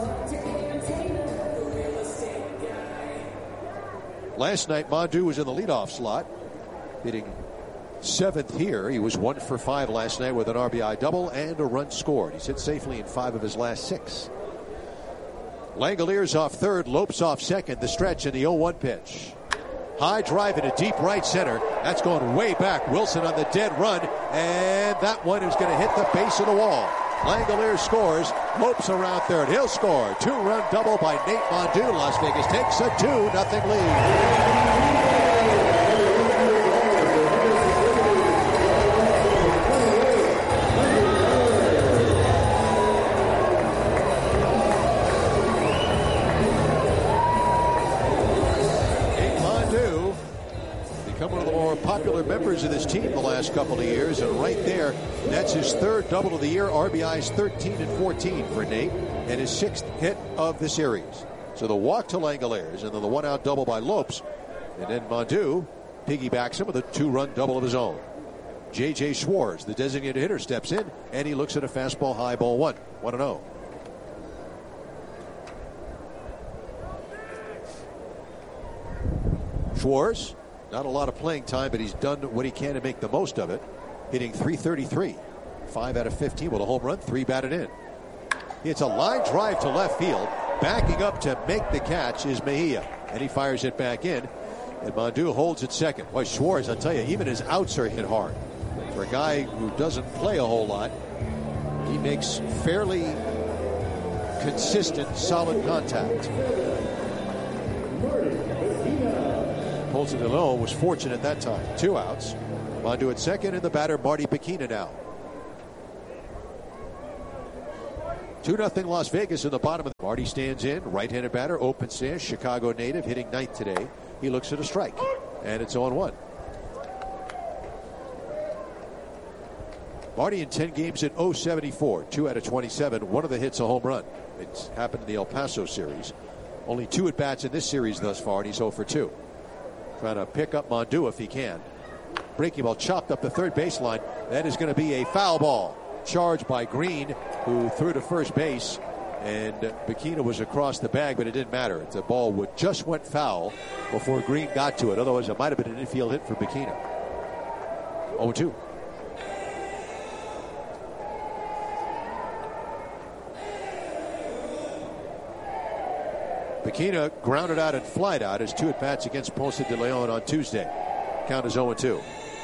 Last night, Mondew was in the leadoff slot, hitting 7th here. He was 1 for 5 last night with an RBI double and a run scored. He's hit safely in 5 of his last 6. Langoliers off third, Lopes off second, the stretch and the 0-1 pitch. High drive into deep right center. That's going way back. Wilson on the dead run, and that one is going to hit the base of the wall. Langoliers scores. Lopes around third. He'll score. 2-run double by Nate Mondew. Las Vegas takes a 2-0 lead. Popular members of this team the last couple of years, and right there, that's his 3rd double of the year. RBIs 13 and 14 for Nate, and his 6th hit of the series. So the walk to Langoliers, and then the 1-out double by Lopes, and then Mondew piggybacks him with a 2-run double of his own. J.J. Schwartz, the designated hitter, steps in, and he looks at a fastball high, ball 1, 1-0. Schwartz, not a lot of playing time, but he's done what he can to make the most of it. Hitting .333, 5 out of 15 with a home run, 3 batted in. It's a line drive to left field. Backing up to make the catch is Mejia, and he fires it back in. And Mondew holds it second. Boy, Schwartz, I'll tell you, even his outs are hit hard. For a guy who doesn't play a whole lot, he makes fairly consistent, solid contact. Ponce de Leon was fortunate that time. 2 outs. Mondew at second, and the batter, Marty Bikina now. 2-0 Las Vegas in the bottom of the... Marty stands in, right-handed batter, open stance, Chicago native, hitting ninth today. He looks at a strike, and it's 0-1. Marty in 10 games at .074, 2 out of 27. One of the hits a home run. It's happened in the El Paso series. Only 2 at-bats in this series thus far, and he's 0 for 2. Trying to pick up Mondu if he can. Breaking ball chopped up the third baseline. That is going to be a foul ball. Charged by Green, who threw to first base. And Bikina was across the bag, but it didn't matter. The ball just went foul before Green got to it. Otherwise, it might have been an infield hit for Bikina. 0-2. Bikina grounded out and flied out his 2 at-bats against Ponce de Leon on Tuesday. Count is 0-2.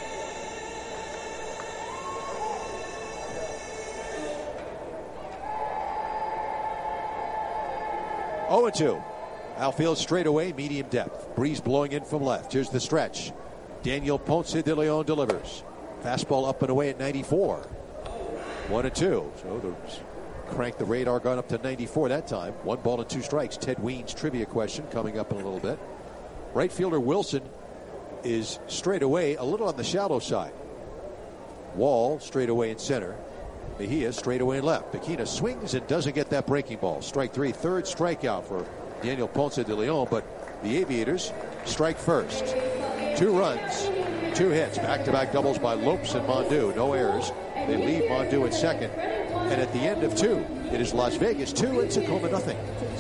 Outfield straight away, medium depth. Breeze blowing in from left. Here's the stretch. Daniel Ponce de Leon delivers. Fastball up and away at 94. 1-2. So there's crank the radar gun up to 94 that time. 1 ball and 2 strikes. Ted Weens trivia question coming up in a little bit. Right fielder Wilson is straight away a little on the shallow side. Wall straight away in center. Mejia straight away in left. Bikina swings and doesn't get that breaking ball. Strike 3, third strikeout for Daniel Ponce de Leon, but the Aviators strike first. 2 runs, 2 hits, back-to-back doubles by Lopes and Mondu. No errors. They leave Mondu at second. And at the end of 2, it is Las Vegas 2 and Tacoma nothing.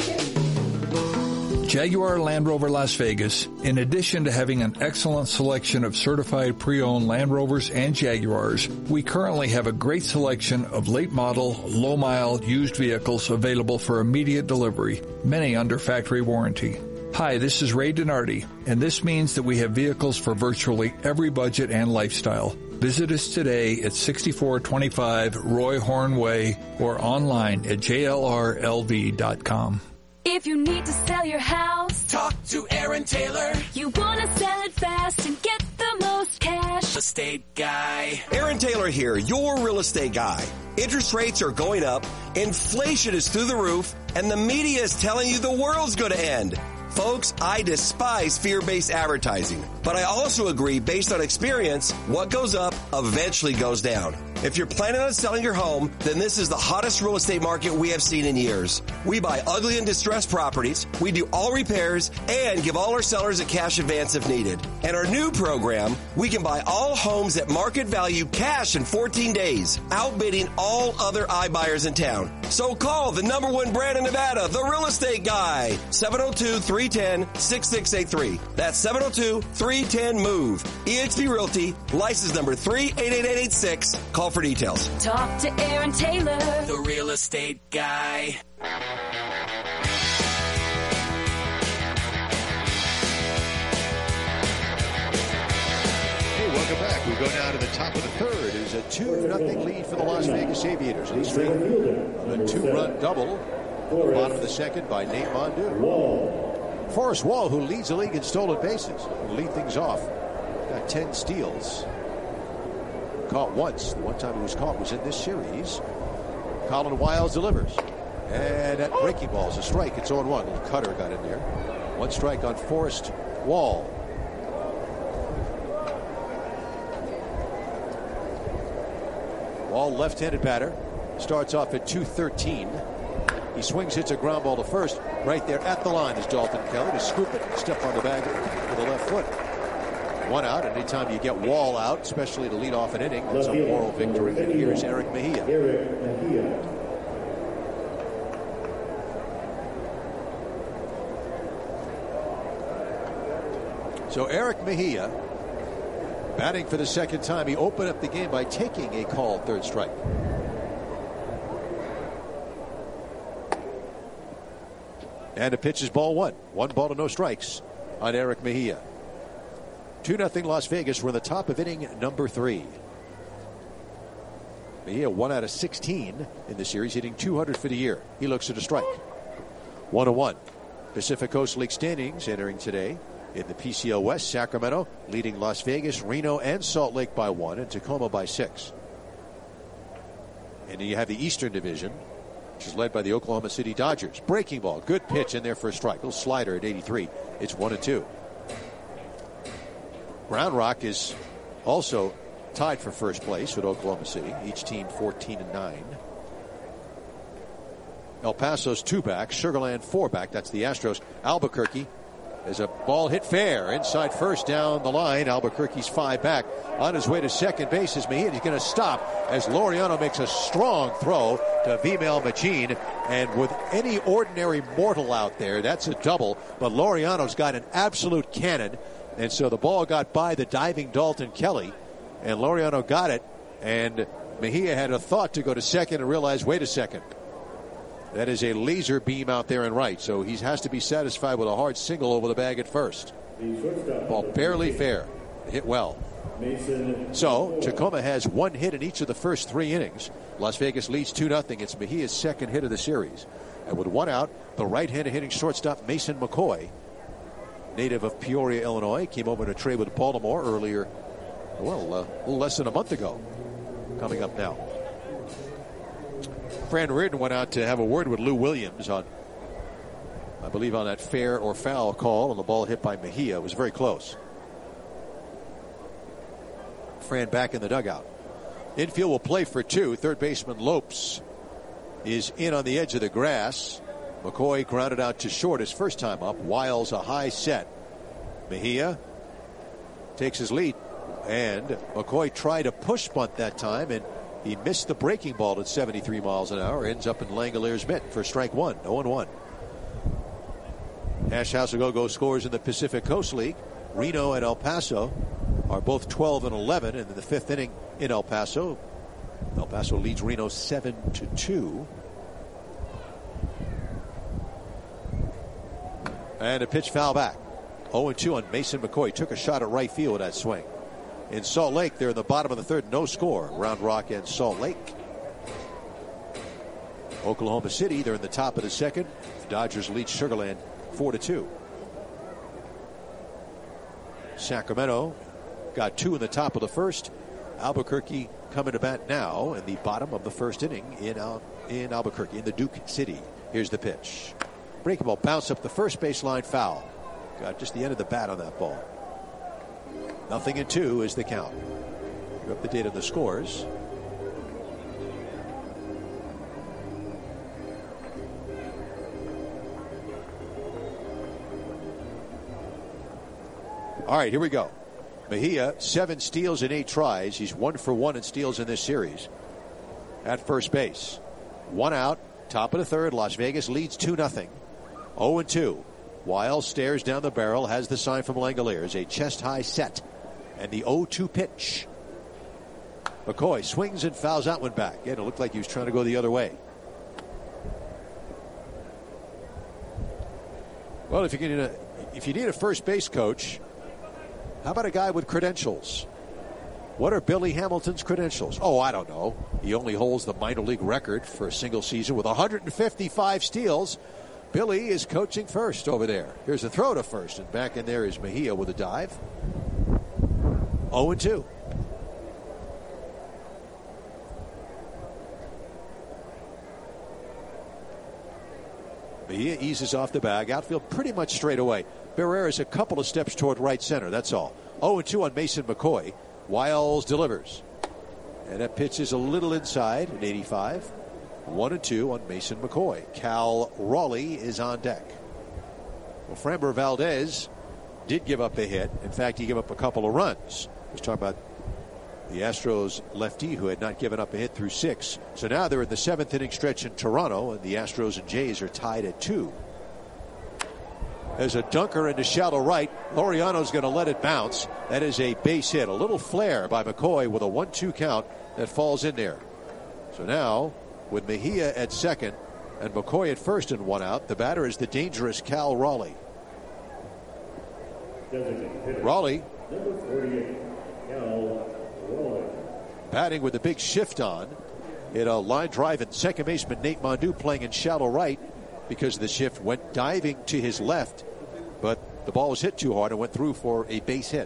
Jaguar Land Rover Las Vegas, in addition to having an excellent selection of certified pre-owned Land Rovers and Jaguars, we currently have a great selection of late model, low mile used vehicles available for immediate delivery, many under factory warranty. Hi, this is Ray Donardi, and this means that we have vehicles for virtually every budget and lifestyle. Visit us today at 6425 Roy Horn Way or online at jlrlv.com. If you need to sell your house, talk to Aaron Taylor. You want to sell it fast and get the most cash. Real estate guy. Aaron Taylor here, your real estate guy. Interest rates are going up, inflation is through the roof, and the media is telling you the world's going to end. Folks, I despise fear-based advertising, but I also agree, based on experience, what goes up eventually goes down. If you're planning on selling your home, then this is the hottest real estate market we have seen in years. We buy ugly and distressed properties, we do all repairs, and give all our sellers a cash advance if needed. And our new program, we can buy all homes at market value cash in 14 days, outbidding all other iBuyers in town. So call the #1 brand in Nevada, The Real Estate Guy, 702-310-6683. That's 702-310-MOVE. eXp Realty, license number 38886. Call for details. Talk to Aaron Taylor, the real estate guy. Hey, welcome back. We go now to the top of the third. It is a 2-0 lead for the Las Vegas Aviators. A 2-run double. Bottom of the second by Nate Mondu. Forrest Wall, who leads the league in stolen bases, will lead things off. Got 10 steals. Caught once. The one time he was caught was in this series. Colin Wiles delivers. And that breaking ball is a strike. It's 0-1. Little cutter got in there. 1 strike on Forrest Wall. Wall, left-handed batter. Starts off at 213. He swings, hits a ground ball to first. Right there at the line is Dalton Kelly to scoop it, step on the bag with the left foot. 1 out. Anytime you get Wall out, especially to lead off an inning, that's a moral victory. And here's Eric Mejia. So Eric Mejia, batting for the second time. He opened up the game by taking a called third strike. And the pitch is ball 1. 1 ball to no strikes on Eric Mejia. 2-0 Las Vegas. We're in the top of inning number 3. Mejia 1 out of 16 in the series, hitting 200 for the year. He looks at a strike. 1-1. Pacific Coast League standings entering today in the PCL West. Sacramento leading Las Vegas, Reno, and Salt Lake by 1, and Tacoma by 6. And then you have the Eastern Division. which is led by the Oklahoma City Dodgers. Breaking ball, good pitch in there for a strike. Little slider at 83. It's 1-2. Round Rock is also tied for first place with Oklahoma City. Each team 14-9. El Paso's 2 back, Sugarland 4 back. That's the Astros. Albuquerque is a ball hit fair inside first down the line. Albuquerque's 5 back. On his way to second base is Mejia. He's going to stop as Laureano makes a strong throw to Vimel Machin. And with any ordinary mortal out there, that's a double. But Laureano's got an absolute cannon. And so the ball got by the diving Dalton Kelly. And Laureano got it. And Mejia had a thought to go to second and realized, wait a second. That is a laser beam out there in right. So he has to be satisfied with a hard single over the bag at first. Ball barely fair. Hit well. So Tacoma has 1 hit in each of the first 3 innings. Las Vegas leads 2-0. It's Mejia's second hit of the series. And with 1 out, the right-handed hitting shortstop Mason McCoy, native of Peoria, Illinois, came over to trade with Baltimore earlier, a little less than a month ago. Coming up now. Fran Reardon went out to have a word with Lou Williams on, I believe, on that fair or foul call on the ball hit by Mejia. It was very close. Fran back in the dugout. Infield will play for 2. Third baseman Lopes is in on the edge of the grass. McCoy grounded out to short his first time up. Wiles a high set. Mejia takes his lead, and McCoy tried a push bunt that time, and he missed the breaking ball at 73 miles an hour. Ends up in Langalier's mitt for strike 1. 0-1. Ash House-A-Go-Go scores in the Pacific Coast League. Reno and El Paso are both 12-11 in the 5th inning in El Paso. El Paso leads Reno 7-2. And a pitch foul back. 0-2 on Mason McCoy. Took a shot at right field with that swing. In Salt Lake, they're in the bottom of the 3rd. No score. Round Rock and Salt Lake. Oklahoma City, they're in the top of the 2nd. The Dodgers lead Sugarland 4-2. Sacramento got 2 in the top of the 1st. Albuquerque coming to bat now in the bottom of the 1st inning in Albuquerque, in the Duke City. Here's the pitch. Breaking ball, bounce up the first baseline, foul. Got just the end of the bat on that ball. 0-2 is the count. You're up to date on the scores. All right, here we go. Mejia, 7 steals in 8 tries. He's 1 for 1 in steals in this series. At first base. 1 out, top of the 3rd. Las Vegas leads 2-0. 0-2. Wiles stares down the barrel, has the sign from Langoliers. A chest-high set. And the 0-2 pitch. McCoy swings and fouls that one back. Yeah, it looked like he was trying to go the other way. Well, if you need a first base coach, how about a guy with credentials? What are Billy Hamilton's credentials? Oh, I don't know. He only holds the minor league record for a single season with 155 steals. Billy is coaching first over there. Here's a throw to first, and back in there is Mejia with a dive. 0-2. Mejia eases off the bag. Outfield pretty much straight away. Barrera's a couple of steps toward right center. That's all. 0-2 on Mason McCoy. Wiles delivers. And that pitch is a little inside, an 85. 1-2 on Mason McCoy. Cal Raleigh is on deck. Well, Framber Valdez did give up a hit. In fact, he gave up a couple of runs. I was talking about the Astros lefty who had not given up a hit through 6. So now they're in the 7th inning stretch in Toronto, and the Astros and Jays are tied at 2. There's a dunker into shallow right. Laureano's going to let it bounce. That is a base hit. A little flare by McCoy with a 1-2 count that falls in there. So now, with Mejia at second and McCoy at first and 1 out, the batter is the dangerous Cal Raleigh. Raleigh, number 48, Cal Raleigh. Batting with a big shift on. Hit a line drive, and second baseman Nate Mondu playing in shallow right because of the shift, went diving to his left, but the ball was hit too hard and went through for a base hit.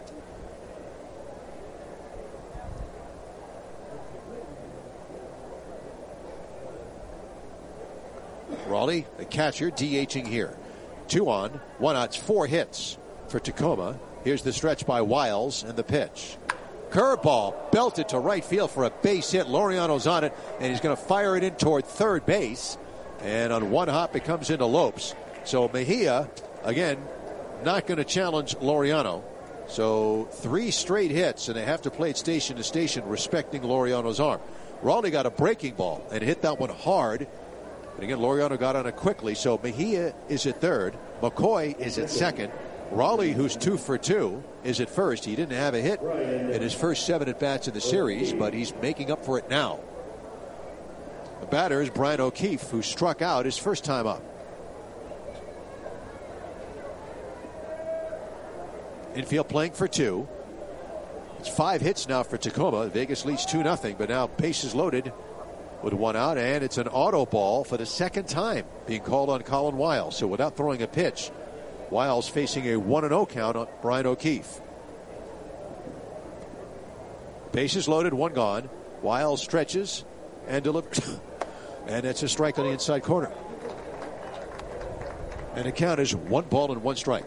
Raleigh, the catcher, DHing here. 2 on, 1 out, 4 hits for Tacoma. Here's the stretch by Wiles and the pitch. Curveball belted to right field for a base hit. Laureano's on it, and he's going to fire it in toward third base. And on one hop, it comes into Lopes. So Mejia, again, not going to challenge Laureano. So 3 straight hits, and they have to play it station to station, respecting Laureano's arm. Raleigh got a breaking ball and hit that one hard. And again, Laureano got on it quickly. So Mejia is at third. McCoy is at second. Raleigh, who's 2 for 2, is at first. He didn't have a hit in his first 7 at-bats in the series, but he's making up for it now. The batter is Brian O'Keefe, who struck out his first time up. Infield playing for 2. It's 5 hits now for Tacoma. Vegas leads 2-0, but now bases loaded with 1 out, and it's an auto ball for the second time being called on Colin Wiles. So without throwing a pitch, Wiles facing a 1-0 count on Brian O'Keefe. Bases loaded, 1 gone. Wiles stretches and delivers. And it's a strike on the inside corner. And the count is 1 ball and 1 strike.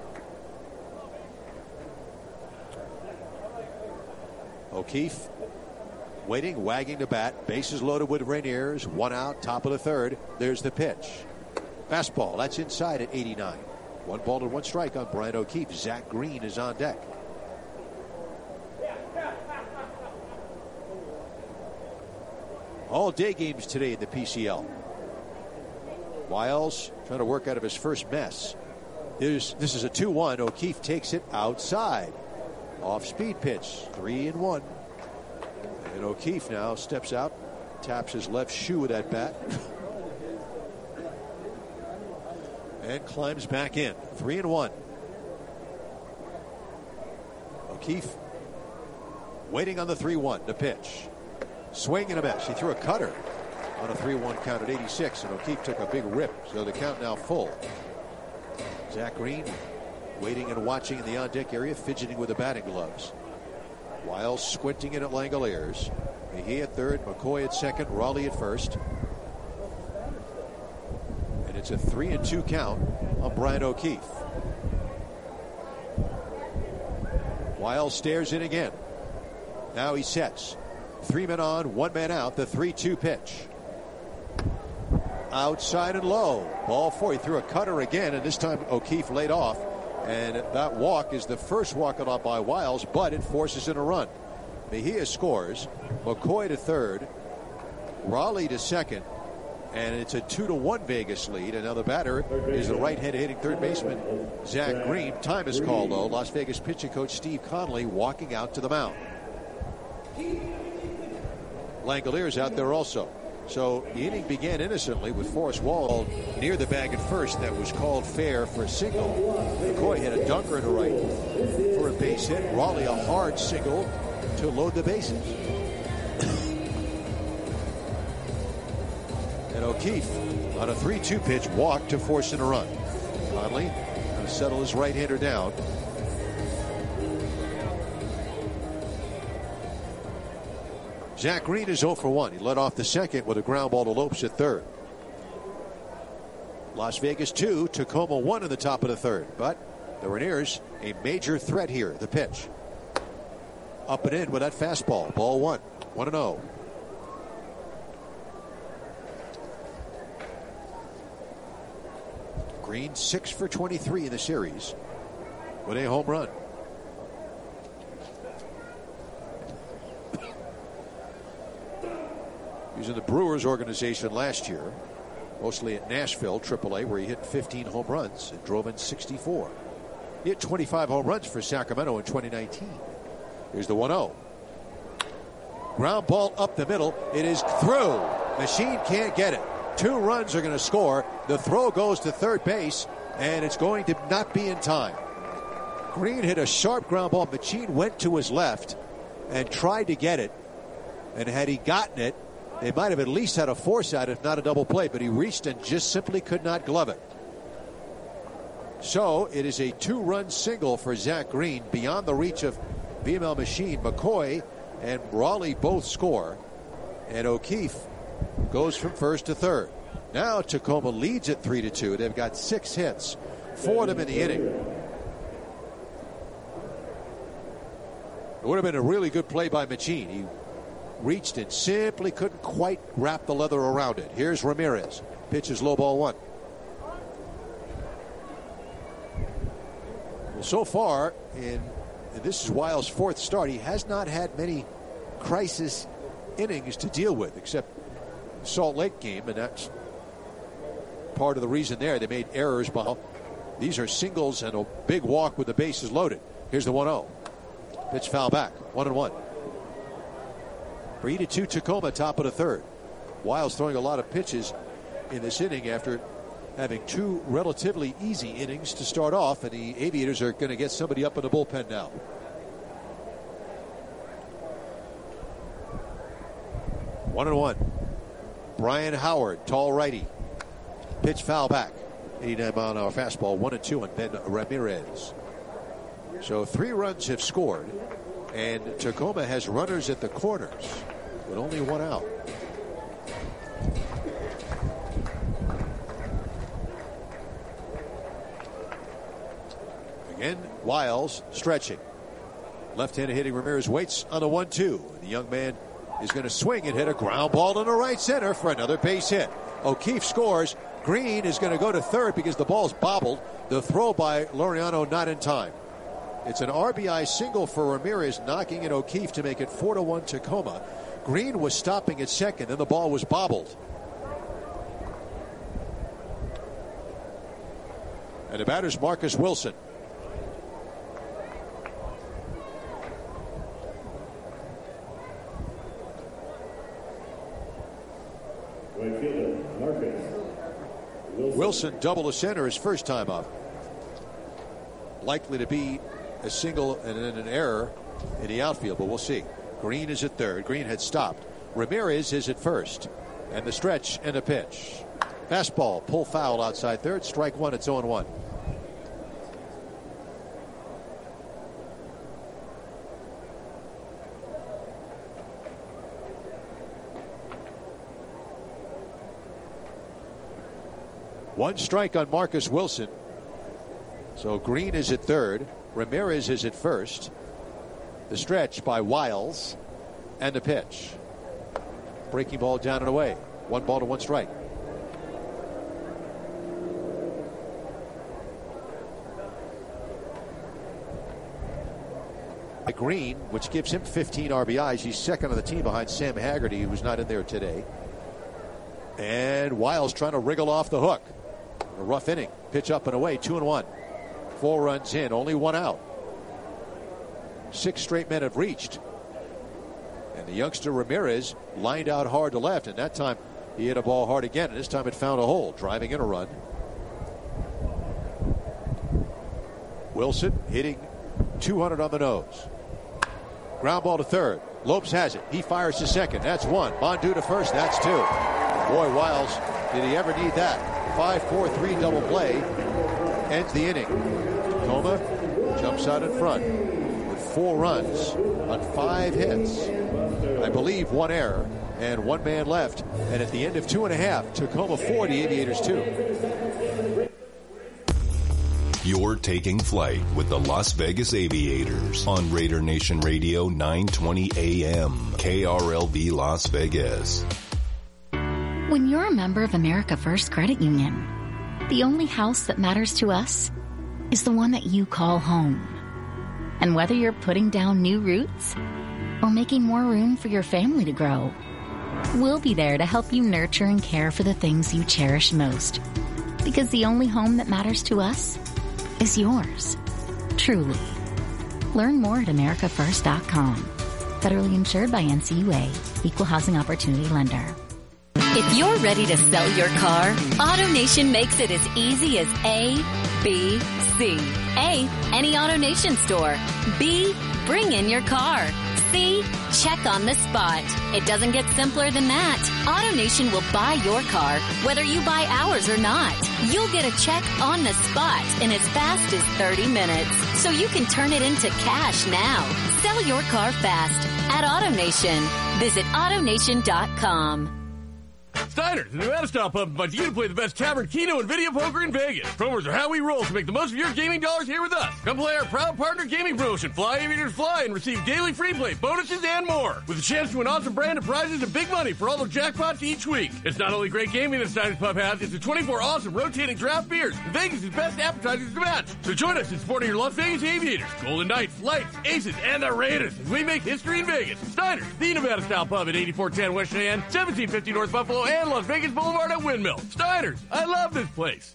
O'Keefe waiting, wagging the bat. Bases loaded with Rainiers. 1 out, top of the third. There's the pitch. Fastball, that's inside at 89. 1 ball and 1 strike on Brian O'Keefe. Zach Green is on deck. All day games today in the PCL. Wiles trying to work out of his first mess. This is a 2-1. O'Keefe takes it outside. Off speed pitch. 3-1. And O'Keefe now steps out, taps his left shoe with that bat. And climbs back in. 3-1. O'Keefe waiting on the 3-1. The pitch. Swing and a miss. He threw a cutter on a 3-1 count at 86, and O'Keefe took a big rip. So the count now full. Zach Green waiting and watching in the on-deck area, fidgeting with the batting gloves. Wiles squinting in at Langoliers. Mejia at third, McCoy at second, Raleigh at first. And it's a 3-2 count on Brian O'Keefe. Wiles stares in again. Now he sets. 3 men on, 1 man out. The 3-2 pitch. Outside and low. Ball 4. He threw a cutter again, and this time O'Keefe laid off. And that walk is the first walk allowed by Wiles, but it forces in a run. Mejia scores. McCoy to third. Raleigh to second. And it's a 2-1 Vegas lead. And now the batter is the right-handed hitting third baseman, Zach Green. Time is called, though. Las Vegas pitching coach Steve Connolly walking out to the mound. Langoliers out there also. So the inning began innocently with Forrest Wall near the bag at first. That was called fair for a single. McCoy hit a dunker to right for a base hit. Raleigh a hard single to load the bases. And O'Keefe on a 3-2 pitch walked to force in a run. Conley going to settle his right-hander down. Zach Green is 0 for 1. He led off the second with a ground ball to Lopes at third. Las Vegas 2, Tacoma 1 in the top of the third. But the Rainiers, a major threat here. The pitch. Up and in with that fastball. Ball 1. 1-0. Green 6 for 23 in the series with a home run. He was in the Brewers organization last year, mostly at Nashville, AAA, where he hit 15 home runs and drove in 64. He hit 25 home runs for Sacramento in 2019. Here's the 1-0. Ground ball up the middle. It is through. Machine can't get it. 2 runs are going to score. The throw goes to third base, and it's going to not be in time. Green hit a sharp ground ball. Machine went to his left and tried to get it. And had he gotten it, they might have at least had a foresight, if not a double play, but he reached and just simply could not glove it. So it is a 2-run single for Zach Green beyond the reach of VML Machine. McCoy and Raleigh both score, and O'Keefe goes from first to third. Now Tacoma leads at 3-2. They've got 6 hits, 4 of them in the inning. It would have been a really good play by Machin. He reached and simply couldn't quite wrap the leather around it. Here's Ramirez. Pitches low, ball 1. Well, so far, and this is Wiles' 4th start, he has not had many crisis innings to deal with, except Salt Lake game, and that's part of the reason there. They made errors. These are singles and a big walk with the bases loaded. Here's the 1-0. Pitch foul back. 1-1. 3-2 Tacoma, top of the 3rd. Wiles throwing a lot of pitches in this inning after having 2 relatively easy innings to start off, and the Aviators are going to get somebody up in the bullpen now. 1-1. Brian Howard, tall righty. Pitch foul back. 89-mile-an-hour fastball. 1-2 on Ben Ramirez. So 3 runs have scored, and Tacoma has runners at the corners with only 1 out. Again, Wiles stretching. Left-handed hitting Ramirez waits on a 1-2. The young man is going to swing and hit a ground ball to the right center for another base hit. O'Keefe scores. Green is going to go to 3rd because the ball's bobbled. The throw by Laureano not in time. It's an RBI single for Ramirez, knocking in O'Keefe to make it 4-1 Tacoma. Green was stopping at 2nd, then the ball was bobbled. And the batter's Marcus Wilson. Wilson double the center his first time up. Likely to be a single and then an error in the outfield, but we'll see. Green is at 3rd. Green had stopped. Ramirez is at 1st. And the stretch and a pitch. Fastball, pull foul outside 3rd. Strike 1, it's 0-1. One strike on Marcus Wilson. So Green is at 3rd. Ramirez is at 1st. The stretch by Wiles. And the pitch. Breaking ball down and away. 1 ball to 1 strike. Green, which gives him 15 RBIs. He's 2nd on the team behind Sam Haggerty, who's not in there today. And Wiles trying to wriggle off the hook. A rough inning. Pitch up and away. 2-1. 4 runs in. Only 1 out. 6 straight men have reached. And the youngster Ramirez lined out hard to left. And that time he hit a ball hard again. And this time it found a hole. Driving in a run. Wilson hitting 200 on the nose. Ground ball to 3rd. Lopes has it. He fires to 2nd. That's 1. Mondu to 1st. That's 2. Boy, Wiles, did he ever need that? 5-4-3 double play ends the inning. Tacoma jumps out in front with 4 runs on 5 hits. I believe 1 error and 1 man left. And at the end of 2.5, Tacoma 4, the Aviators 2. You're taking flight with the Las Vegas Aviators on Raider Nation Radio 920 AM, KRLV Las Vegas. When you're a member of America First Credit Union, the only house that matters to us is the one that you call home. And whether you're putting down new roots or making more room for your family to grow, we'll be there to help you nurture and care for the things you cherish most. Because the only home that matters to us is yours. Truly. Learn more at americafirst.com. Federally insured by NCUA. Equal housing opportunity lender. If you're ready to sell your car, AutoNation makes it as easy as A, B, C. A, any AutoNation store. B, bring in your car. C, check on the spot. It doesn't get simpler than that. AutoNation will buy your car, whether you buy ours or not. You'll get a check on the spot in as fast as 30 minutes, so you can turn it into cash now. Sell your car fast at AutoNation. Visit AutoNation.com. Steiner's, the Nevada-style pub, invites you to play the best tavern, keno, and video poker in Vegas. Promos are how we roll, so make the most of your gaming dollars here with us. Come play our proud partner gaming promotion, Fly Aviators Fly, and receive daily free play, bonuses, and more. With a chance to win awesome branded prizes and big money for all the jackpots each week. It's not only great gaming that Steiner's Pub has, it's a 24 awesome rotating draft beers and Vegas' best appetizers to match. So join us in supporting your Las Vegas Aviators, Golden Knights, Lights, Aces, and the Raiders as we make history in Vegas. Steiner's, the Nevada-style pub at 8410 West Cheyenne, 1750 North Buffalo, and Las Vegas Boulevard at Windmill. Steiner's, I love this place.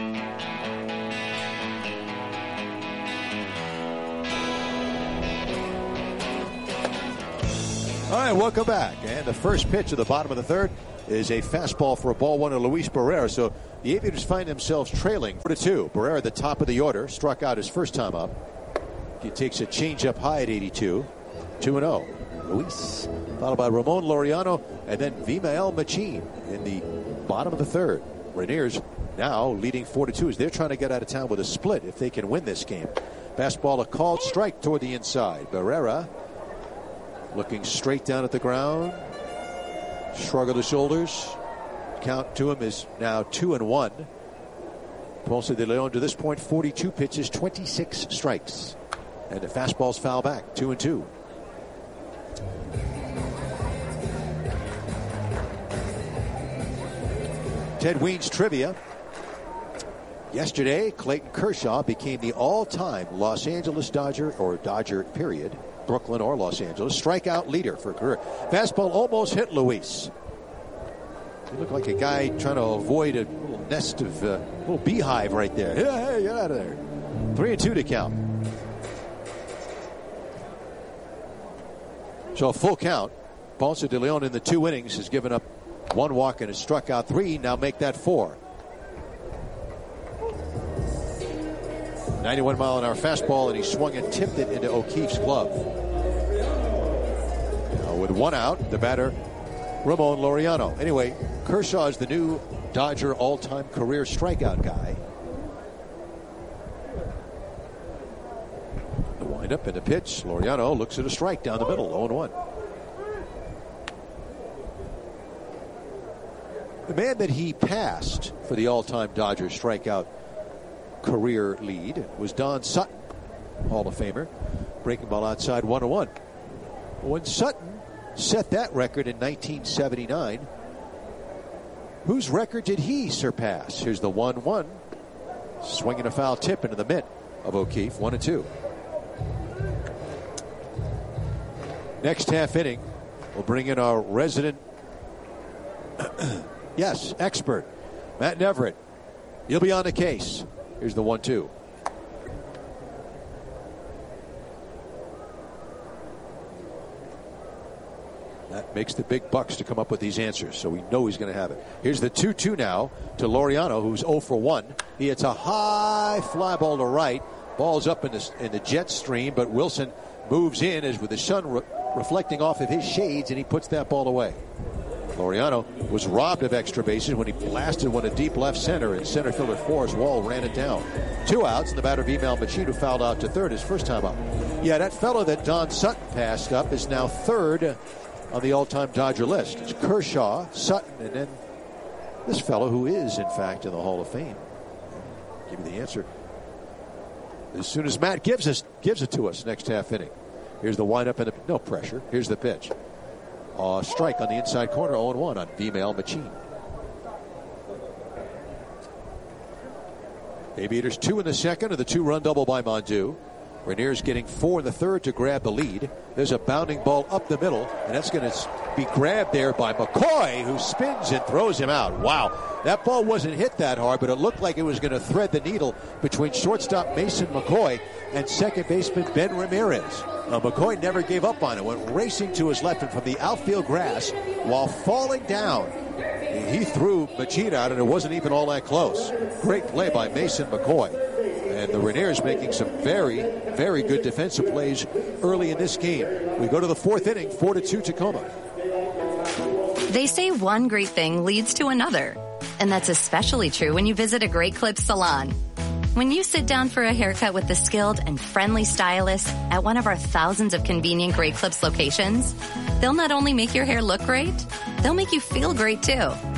All right, welcome back. And the first pitch of the bottom of the third is a fastball for a ball one to Luis Barrera. So the Aviators find themselves trailing 4-2. Barrera at the top of the order, struck out his first time up. He takes a changeup high at 82. 2-0. Luis, followed by Ramon Laureano, and then Vimael Machin in the bottom of the third. Rainiers now leading 4-2 as they're trying to get out of town with a split if they can win this game. Fastball, a called strike toward the inside. Barrera looking straight down at the ground. Shrug of the shoulders. Count to him is now 2-1. Ponce de Leon to this point 42 pitches, 26 strikes. And the fastball's foul back, 2-2. Ted Weens trivia. Yesterday, Clayton Kershaw became the all-time Los Angeles Dodger, or Dodger period, Brooklyn or Los Angeles, strikeout leader for a career. Fastball almost hit Luis. He looked like a guy trying to avoid a little nest of little beehive right there. Hey, get out of there. 3-2 to count. So a full count. Ponce de Leon in the 2 innings has given up 1 walk and has struck out 3. Now make that 4. 91-mile-an-hour fastball, and he swung and tipped it into O'Keefe's glove. Now with 1 out, the batter, Ramon Laureano. Anyway, Kershaw is the new Dodger all-time career strikeout guy. The windup and the pitch. Laureano looks at a strike down the middle, 0-1. The man that he passed for the all-time Dodgers strikeout career lead was Don Sutton, Hall of Famer. Breaking ball outside, 1-1. When Sutton set that record in 1979, whose record did he surpass? Here's the 1-1. Swinging a foul tip into the mitt of O'Keefe, 1-2. Next half inning, we'll bring in our resident yes, expert, Matt Neverett. He'll be on the case. Here's the 1-2. That makes the big bucks to come up with these answers, so we know he's going to have it. Here's the 2-2 now to Laureano, who's 0 for 1. He hits a high fly ball to right. Ball's up in the jet stream, but Wilson moves in as with the sun reflecting off of his shades, and he puts that ball away. Laureano was robbed of extra bases when he blasted one to deep left center, and center fielder Forrest Wall ran it down. 2 outs, and the batter Vimael Machin, who fouled out to third his first time up. Yeah, that fellow that Don Sutton passed up is now third on the all-time Dodger list. It's Kershaw, Sutton, and then this fellow who is, in fact, in the Hall of Fame. I'll give you the answer as soon as Matt gives it to us next half inning. Here's the windup and no pressure. Here's the pitch. Strike on the inside corner, 0-1 on Vimael Machin. Aviators 2 in the second of the 2-run double by Mondu. Rainier's getting 4 in the third to grab the lead. There's a bounding ball up the middle, and that's going to be grabbed there by McCoy, who spins and throws him out. Wow, that ball wasn't hit that hard, but it looked like it was going to thread the needle between shortstop Mason McCoy and second baseman Ben Ramirez. Now, McCoy never gave up on it, went racing to his left, and from the outfield grass, while falling down, he threw Machin out, and it wasn't even all that close. Great play by Mason McCoy. And the Rainiers making some very, very good defensive plays early in this game. We go to the 4th inning, 4-2 Tacoma. They say one great thing leads to another. And that's especially true when you visit a Great Clips salon. When you sit down for a haircut with the skilled and friendly stylist at one of our thousands of convenient Great Clips locations, they'll not only make your hair look great, they'll make you feel great too.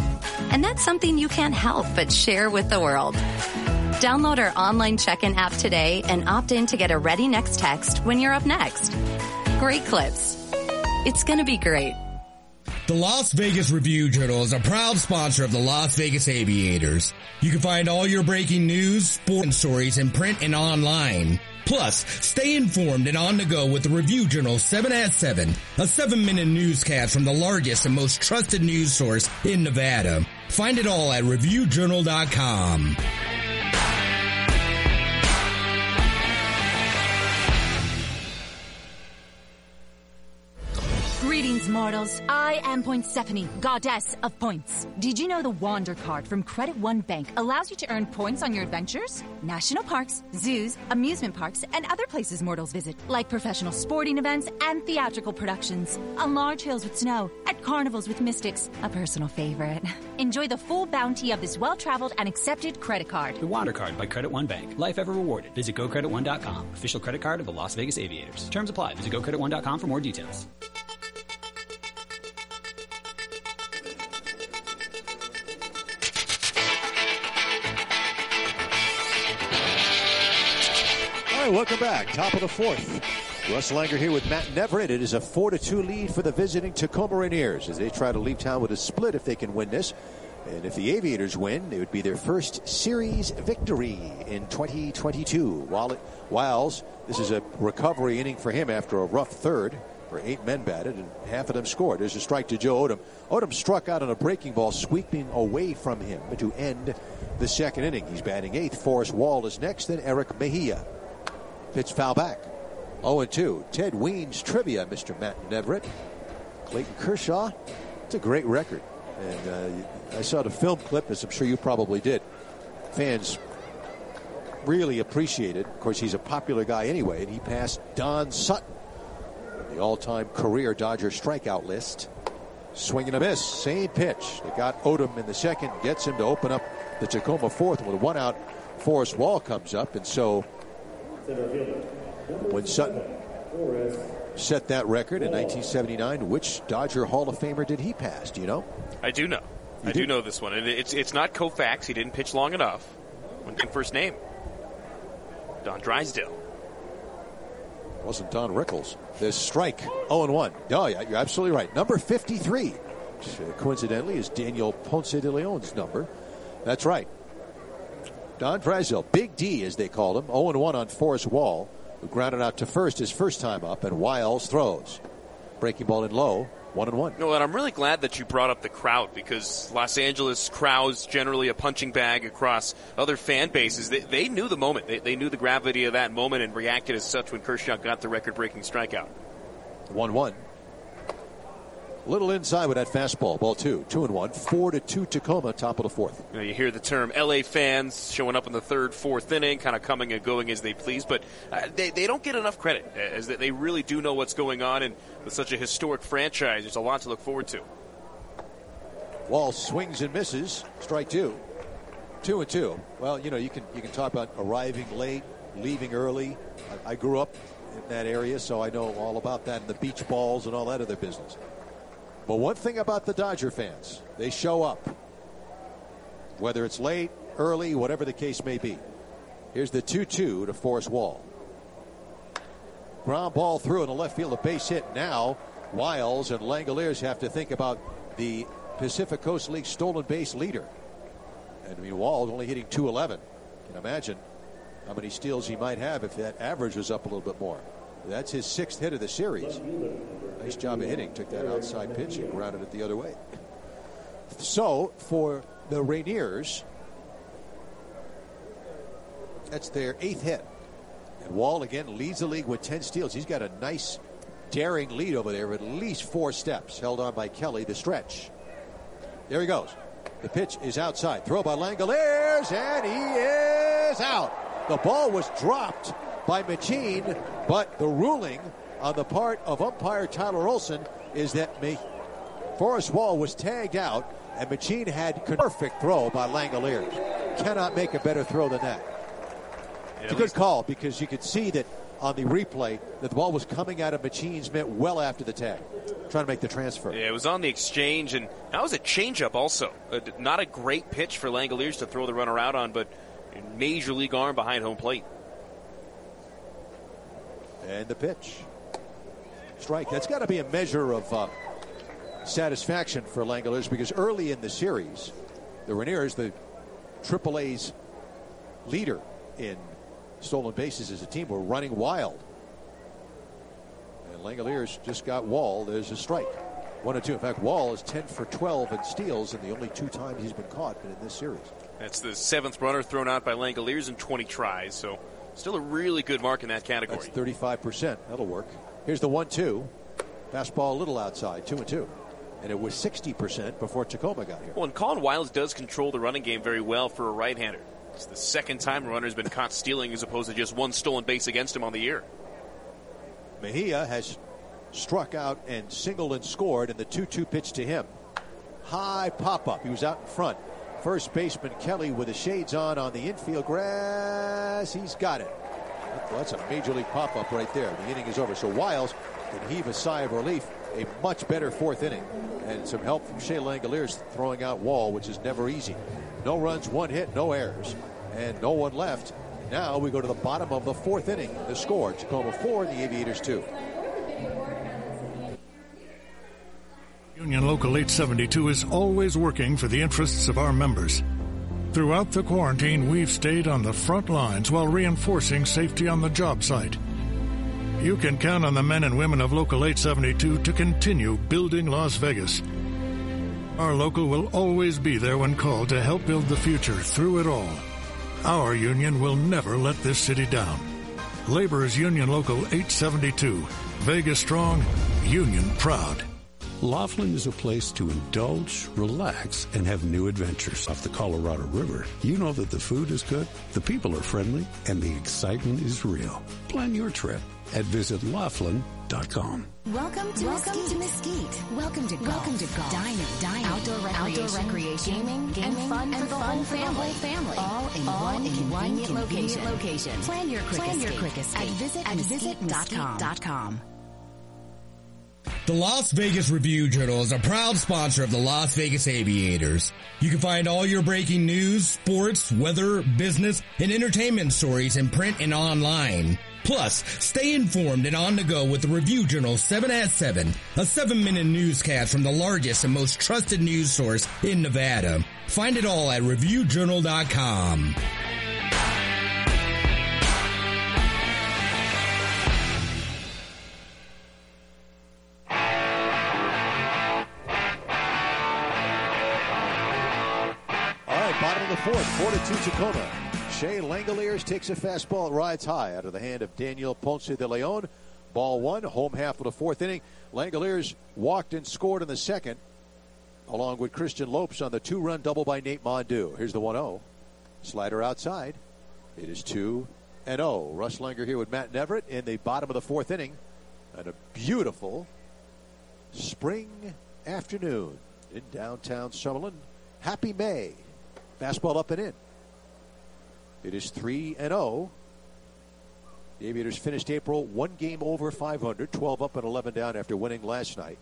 And that's something you can't help but share with the world. Download our online check-in app today and opt in to get a Ready Next text when you're up next. Great Clips. It's going to be great. The Las Vegas Review-Journal is a proud sponsor of the Las Vegas Aviators. You can find all your breaking news, sport, and stories in print and online. Plus, stay informed and on the go with the Review-Journal 7 at 7, a 7-minute newscast from the largest and most trusted news source in Nevada. Find it all at reviewjournal.com. Greetings, mortals. I am Pointsephone, goddess of points. Did you know the Wander card from Credit One Bank allows you to earn points on your adventures? National parks, zoos, amusement parks, and other places mortals visit, like professional sporting events and theatrical productions, on large hills with snow, at carnivals with mystics, a personal favorite. Enjoy the full bounty of this well-traveled and accepted credit card. The Wander card by Credit One Bank. Life ever rewarded. Visit GoCreditOne.com. Official credit card of the Las Vegas Aviators. Terms apply. Visit GoCreditOne.com for more details. All right, welcome back. Top of the fourth. Russ Langer here with Matt Neverett. It is a 4-2 lead for the visiting Tacoma Rainiers as they try to leave town with a split if they can win this. And if the Aviators win, it would be their first series victory in 2022. Wiles, this is a recovery inning for him after a rough third where 8 men batted and half of them scored. There's a strike to Joe Odom. Odom struck out on a breaking ball, sweeping away from him to end the second inning. He's batting 8th. Forrest Wall is next, then Eric Mejia. Pitch foul back. 0-2. Ted Weems trivia, Mr. Matt Neverett. Clayton Kershaw. It's a great record. And I saw the film clip, as I'm sure you probably did. Fans really appreciate it. Of course, he's a popular guy anyway, and he passed Don Sutton, the all-time career Dodger strikeout list. Swing and a miss. Same pitch. They got Odom in the second, gets him to open up the Tacoma fourth. With 1 out, Forrest Wall comes up, and so when Sutton set that record in 1979, which Dodger Hall of Famer did he pass? Do you know? I do know. I do know this one. And it's not Koufax. He didn't pitch long enough. First name. Don Drysdale. It wasn't Don Rickles. There's strike. 0-1. Oh, yeah, you're absolutely right. Number 53, which coincidentally is Daniel Ponce de Leon's number. That's right. Don Drysdale, Big D as they called him, 0-1 on Forrest Wall, who grounded out to first his first time up, and Wiles throws. Breaking ball in low, 1-1. No, and I'm really glad that you brought up the crowd, because Los Angeles crowds generally a punching bag across other fan bases. They knew the moment. They knew the gravity of that moment and reacted as such when Kershaw got the record-breaking strikeout. 1-1. Little inside with that fastball. Ball 2. 2-1. 4-2 Tacoma, top of the fourth. You hear the term LA fans showing up in the third, fourth inning, kind of coming and going as they please, but they don't get enough credit, as they really do know what's going on, and with such a historic franchise, there's a lot to look forward to. Wall swings and misses. Strike 2. 2-2. Well, you know, you can talk about arriving late, leaving early. I grew up in that area, so I know all about that and the beach balls and all that other business. But one thing about the Dodger fans, they show up. Whether it's late, early, whatever the case may be. Here's the 2-2 to Forrest Wall. Ground ball through in the left field, a base hit. Now, Wiles and Langoliers have to think about the Pacific Coast League stolen base leader. And I mean, Wall's only hitting .211. You can imagine how many steals he might have if that average was up a little bit more. That's his 6th hit of the series. Nice job of hitting. Took that outside pitch and grounded it the other way. So, for the Rainiers, that's their 8th hit. And Wall, again, leads the league with 10 steals. He's got a nice, daring lead over there of at least 4 steps. Held on by Kelly, the stretch. There he goes. The pitch is outside. Throw by Langoliers, and he is out. The ball was dropped by Machine, but the ruling on the part of umpire Tyler Olson is that Forrest Wall was tagged out, and Machine had perfect throw by Langoliers. Cannot make a better throw than that. It's a good call, because you could see that on the replay that the ball was coming out of Machine's mitt well after the tag. trying to make the transfer. Yeah, it was on the exchange, and that was a changeup also. Not a great pitch for Langoliers to throw the runner out on, but major league arm behind home plate. And the pitch. Strike. That's got to be a measure of satisfaction for Langoliers, because early in the series, the Rainiers, the AAA's leader in stolen bases as a team, were running wild. And Langoliers just got Wall. There's a strike. 1-2. In fact, Wall is 10 for 12 in steals, and the only 2 times he's been caught in this series. That's the 7th runner thrown out by Langoliers in 20 tries, so still a really good mark in that category. That's 35%. That'll work. Here's the 1-2. Fastball a little outside, 2-2. And it was 60% before Tacoma got here. Well, and Colin Wiles does control the running game very well for a right-hander. It's the second time a runner's been caught stealing as opposed to just 1 stolen base against him on the year. Mejia has struck out and singled and scored, and the 2-2 pitch to him. High pop-up. He was out in front. First baseman Kelly with the shades on the infield grass. He's got it. Well, that's a major league pop-up right there. The inning is over. So Wiles can heave a sigh of relief. A much better 4th inning. And some help from Shea Langoliers throwing out Wall, which is never easy. No runs, 1 hit, no errors, and no one left. Now we go to the bottom of the 4th inning. The score, Tacoma 4 and the Aviators 2. Union Local 872 is always working for the interests of our members. Throughout the quarantine, we've stayed on the front lines while reinforcing safety on the job site. You can count on the men and women of Local 872 to continue building Las Vegas. Our local will always be there when called to help build the future through it all. Our union will never let this city down. Labor's Union Local 872. Vegas strong, union proud. Laughlin is a place to indulge, relax, and have new adventures off the Colorado River. You know that the food is good, the people are friendly, and the excitement is real. Plan your trip at visitlaughlin.com. Welcome to Mesquite. Welcome to golf. Dining, outdoor recreation, gaming, and fun for the whole family. All in one convenient location. Plan your quick escape at visitmesquite.com. The Las Vegas Review-Journal is a proud sponsor of the Las Vegas Aviators. You can find all your breaking news, sports, weather, business, and entertainment stories in print and online. Plus, stay informed and on the go with the Review-Journal 7 at 7, a 7-minute newscast from the largest and most trusted news source in Nevada. Find it all at reviewjournal.com. Bottom of the 4th, 4-2 Tacoma. Shea Langoliers takes a fastball. It rides high out of the hand of Daniel Ponce de Leon. Ball 1, home half of the 4th inning. Langoliers walked and scored in the 2nd, along with Christian Lopes on the 2-run double by Nate Mondew. Here's the 1-0. Slider outside. It is 2-0. Russ Langer here with Matt Neverett in the bottom of the 4th inning. And a beautiful spring afternoon in downtown Summerlin. Happy May. Fastball up and in. It is 3-0. The Aviators finished April 1 game over 500, 12 up and 11 down after winning last night.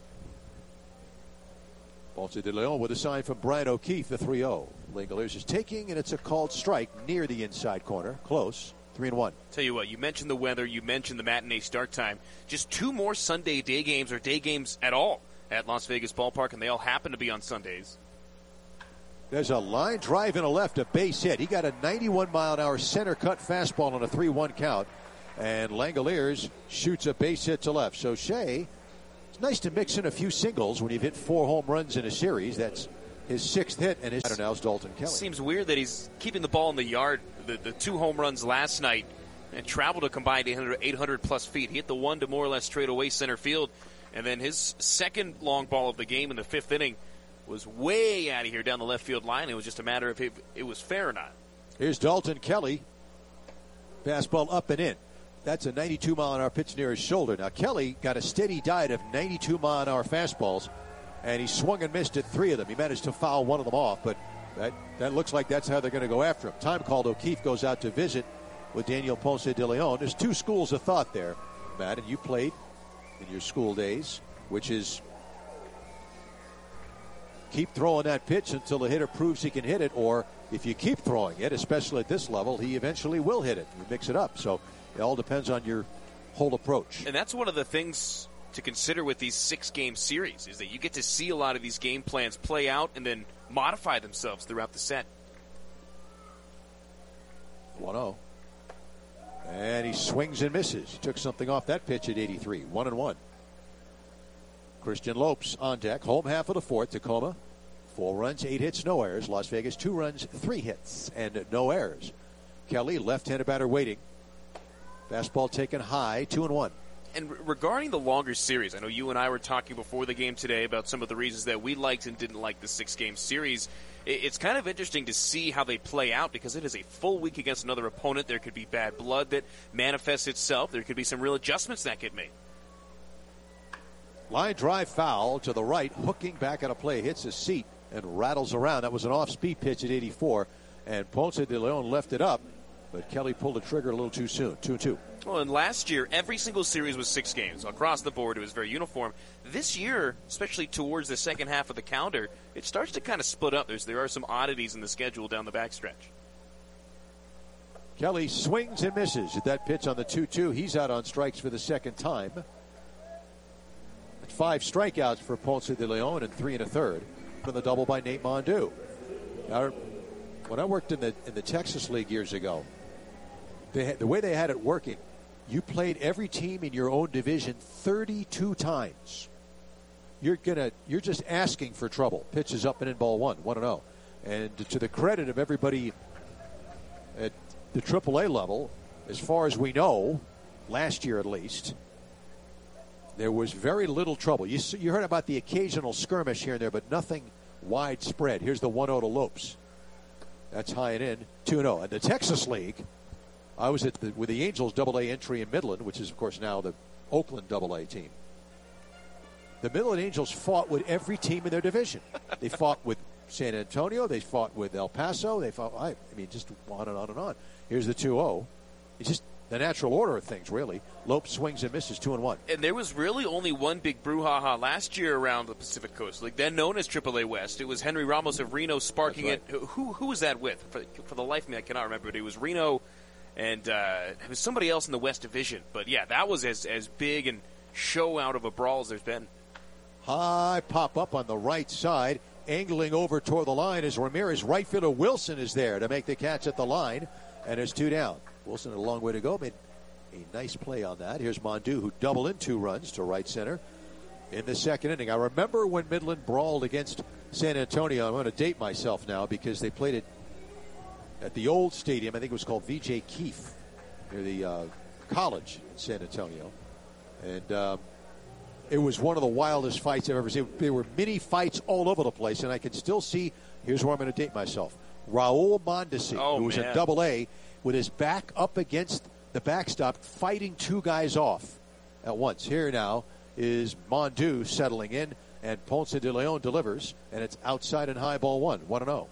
Ponce de Leon with a sign from Brian O'Keefe, the 3-0. Langoliers is taking, and it's a called strike near the inside corner. Close. 3-1. Tell you what, you mentioned the weather, you mentioned the matinee start time. Just 2 more Sunday day games or day games at all at Las Vegas Ballpark, and they all happen to be on Sundays. There's a line drive in a left, a base hit. He got a 91-mile-an-hour center-cut fastball on a 3-1 count. And Langoliers shoots a base hit to left. So Shea, it's nice to mix in a few singles when you've hit 4 home runs in a series. That's his 6th hit, and his hitter now is Dalton Kelly. Seems weird that he's keeping the ball in the yard. The 2 home runs last night and traveled a combined 800-plus feet. He hit the one to more or less straight away center field. And then his second long ball of the game in the 5th inning was way out of here down the left field line. It was just a matter of if it was fair or not. Here's Dalton Kelly. Fastball up and in. That's a 92-mile-an-hour pitch near his shoulder. Now, Kelly got a steady diet of 92-mile-an-hour fastballs, and he swung and missed at 3 of them. He managed to foul 1 of them off, but that looks like that's how they're going to go after him. Time called. O'Keefe goes out to visit with Daniel Ponce de Leon. There's 2 schools of thought there, Matt, and you played in your school days. which is keep throwing that pitch until the hitter proves he can hit it, or if you keep throwing it, especially at this level, he eventually will hit it. You mix it up. So it all depends on your whole approach. And that's one of the things to consider with these 6-game series, is that you get to see a lot of these game plans play out and then modify themselves throughout the set. 1-0. And he swings and misses. He took something off that pitch at 83. 1-1. Christian Lopes on deck. Home half of the fourth. Tacoma, 4 runs, 8 hits, no errors. Las Vegas, 2 runs, 3 hits, and no errors. Kelly, left-handed batter waiting. Fastball taken high, 2-1. And regarding the longer series, I know you and I were talking before the game today about some of the reasons that we liked and didn't like the 6-game series. It's kind of interesting to see how they play out because it is a full week against another opponent. There could be bad blood that manifests itself. There could be some real adjustments that get made. Line drive foul to the right, hooking back at a play, hits his seat and rattles around. That was an off-speed pitch at 84, and Ponce de Leon left it up, but Kelly pulled the trigger a little too soon. 2-2. Well, and last year, every single series was 6 games. Across the board, it was very uniform. This year, especially towards the second half of the calendar, it starts to kind of split up. There are some oddities in the schedule down the backstretch. Kelly swings and misses at that pitch on the 2-2. He's out on strikes for the second time. 5 strikeouts for Ponce de Leon and 3 1/3. On the double by Nate Mondew. Now, when I worked in the Texas League years ago, the way they had it working, you played every team in your own division 32 times. You're just asking for trouble. Pitches up and in, ball 1, 1-0. And to the credit of everybody at the AAA level, as far as we know, last year at least, there was very little trouble. You heard about the occasional skirmish here and there, but nothing widespread. Here's the 1-0 to Lopes. That's high and in, 2-0. And the Texas League, I was with the Angels AA entry in Midland, which is, of course, now the Oakland AA team. The Midland Angels fought with every team in their division. They fought with San Antonio. They fought with El Paso. They fought, just on and on and on. Here's the 2-0. It's just the natural order of things, really. Lopes swings and misses, 2-1. And there was really only one big brouhaha last year around the Pacific Coast League, then known as AAA West. It was Henry Ramos of Reno sparking it. Who was that with? For the life of me, I cannot remember. But it was Reno, and it was somebody else in the West Division. But, yeah, that was as big and show out of a brawl as there's been. High pop up on the right side. Angling over toward the line is Ramirez. Right fielder Wilson is there to make the catch at the line. And it's 2 down. Wilson had a long way to go. Made a nice play on that. Here's Mondew, who doubled in 2 runs to right center in the second inning. I remember when Midland brawled against San Antonio. I'm going to date myself now because they played it at the old stadium. I think it was called V.J. Keefe near the college in San Antonio. And it was one of the wildest fights I've ever seen. There were mini fights all over the place, and I can still see, here's where I'm going to date myself, Raul Mondesi, who was in AA, with his back up against the backstop, fighting 2 guys off at once. Here now is Mondew settling in, and Ponce de Leon delivers, and it's outside and high, ball 1, 1-0.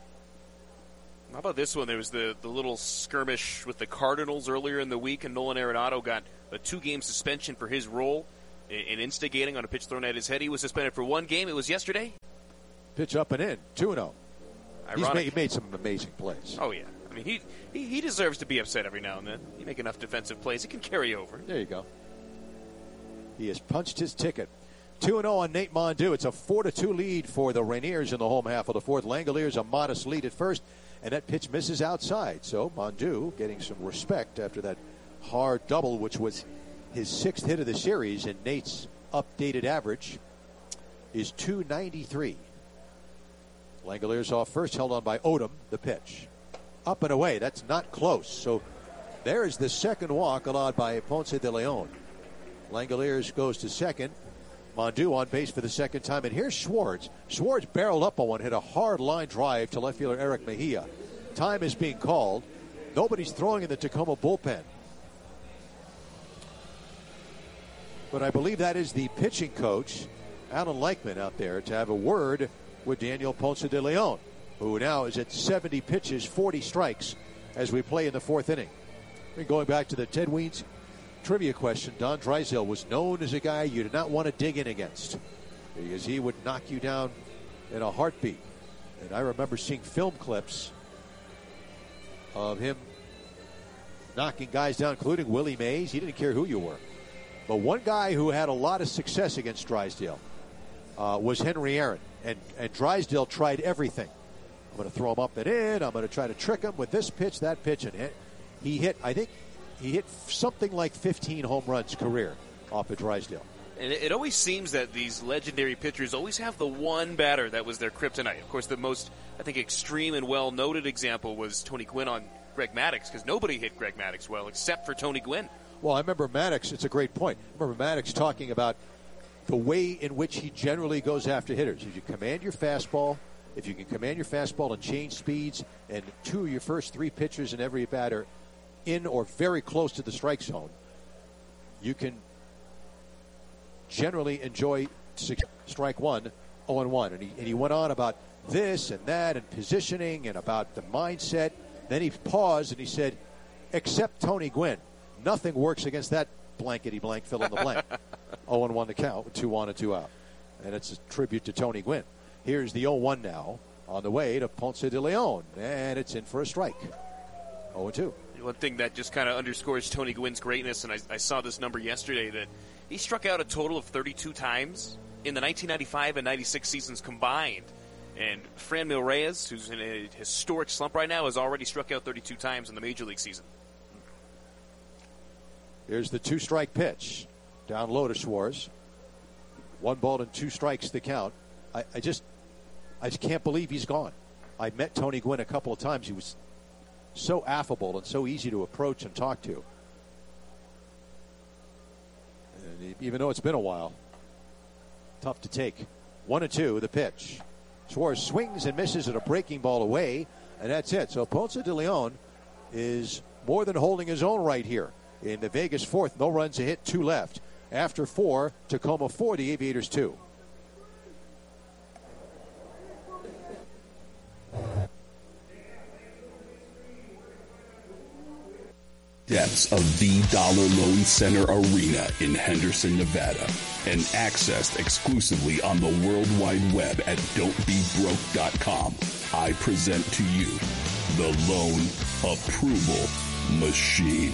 How about this one? There was the little skirmish with the Cardinals earlier in the week, and Nolan Arenado got a 2-game suspension for his role in instigating on a pitch thrown at his head. He was suspended for 1 game. It was yesterday. Pitch up and in, 2-0. He made some amazing plays. Oh, yeah. I mean, he deserves to be upset every now and then. You make enough defensive plays, it can carry over. There you go. He has punched his ticket. 2-0 on Nate Mondew. It's a 4-2 lead for the Rainiers in the home half of the fourth. Langoliers a modest lead at first, and that pitch misses outside. So Mondew getting some respect after that hard double, which was his 6th hit of the series, and Nate's updated average is .293. Langoliers off first, held on by Odom, the pitch. Up and away, that's not close. So there's the second walk allowed by Ponce de Leon. Langoliers goes to second. Mondew on base for the second time. And here's Schwartz. Schwartz barreled up on one, hit a hard line drive to left fielder Eric Mejia. Time is being called. Nobody's throwing in the Tacoma bullpen. But I believe that is the pitching coach, Alan Leichman, out there to have a word with Daniel Ponce de Leon, who now is at 70 pitches, 40 strikes as we play in the 4th inning. We're going back to the Ted Weens trivia question. Don Drysdale was known as a guy you did not want to dig in against because he would knock you down in a heartbeat. And I remember seeing film clips of him knocking guys down, including Willie Mays. He didn't care who you were. But one guy who had a lot of success against Drysdale was Henry Aaron. And Drysdale tried everything. I'm going to throw him up and in. I'm going to try to trick him with this pitch, that pitch. And he hit something like 15 home runs career off of Drysdale. And it always seems that these legendary pitchers always have the one batter that was their kryptonite. Of course, the most, I think, extreme and well-noted example was Tony Gwynn on Greg Maddux, because nobody hit Greg Maddux well except for Tony Gwynn. Well, I remember Maddux. It's a great point. I remember Maddux talking about the way in which he generally goes after hitters. If you command your fastball, if you can command your fastball and change speeds, and two of your first three pitchers in every batter in or very close to the strike zone, you can generally enjoy strike one, 0-1. And he went on about this and that and positioning and about the mindset. Then he paused and he said, except Tony Gwynn, nothing works against that blankety blank, fill in the blank. 0-1 the count with 2 on and 2 out. And it's a tribute to Tony Gwynn. Here's the 0-1 now on the way to Ponce de Leon. And it's in for a strike. 0-2. One thing that just kind of underscores Tony Gwynn's greatness, and I saw this number yesterday, that he struck out a total of 32 times in the 1995 and 96 seasons combined. And Franmil Reyes, who's in a historic slump right now, has already struck out 32 times in the Major League season. Here's the 2-strike pitch. Down low to Schwartz. 1 ball and 2 strikes the count. I just can't believe he's gone. I met Tony Gwynn a couple of times. He was so affable and so easy to approach and talk to. And even though it's been a while, tough to take. 1-2, the pitch. Schwartz swings and misses at a breaking ball away, and that's it. So Ponce de Leon is more than holding his own right here in the Vegas fourth. No runs, a hit, 2 left. After 4, Tacoma 4, the Aviators 2. Depths of the Dollar Loan Center Arena in Henderson, Nevada, and accessed exclusively on the World Wide Web at don'tbebroke.com. I present to you the Loan Approval Machine.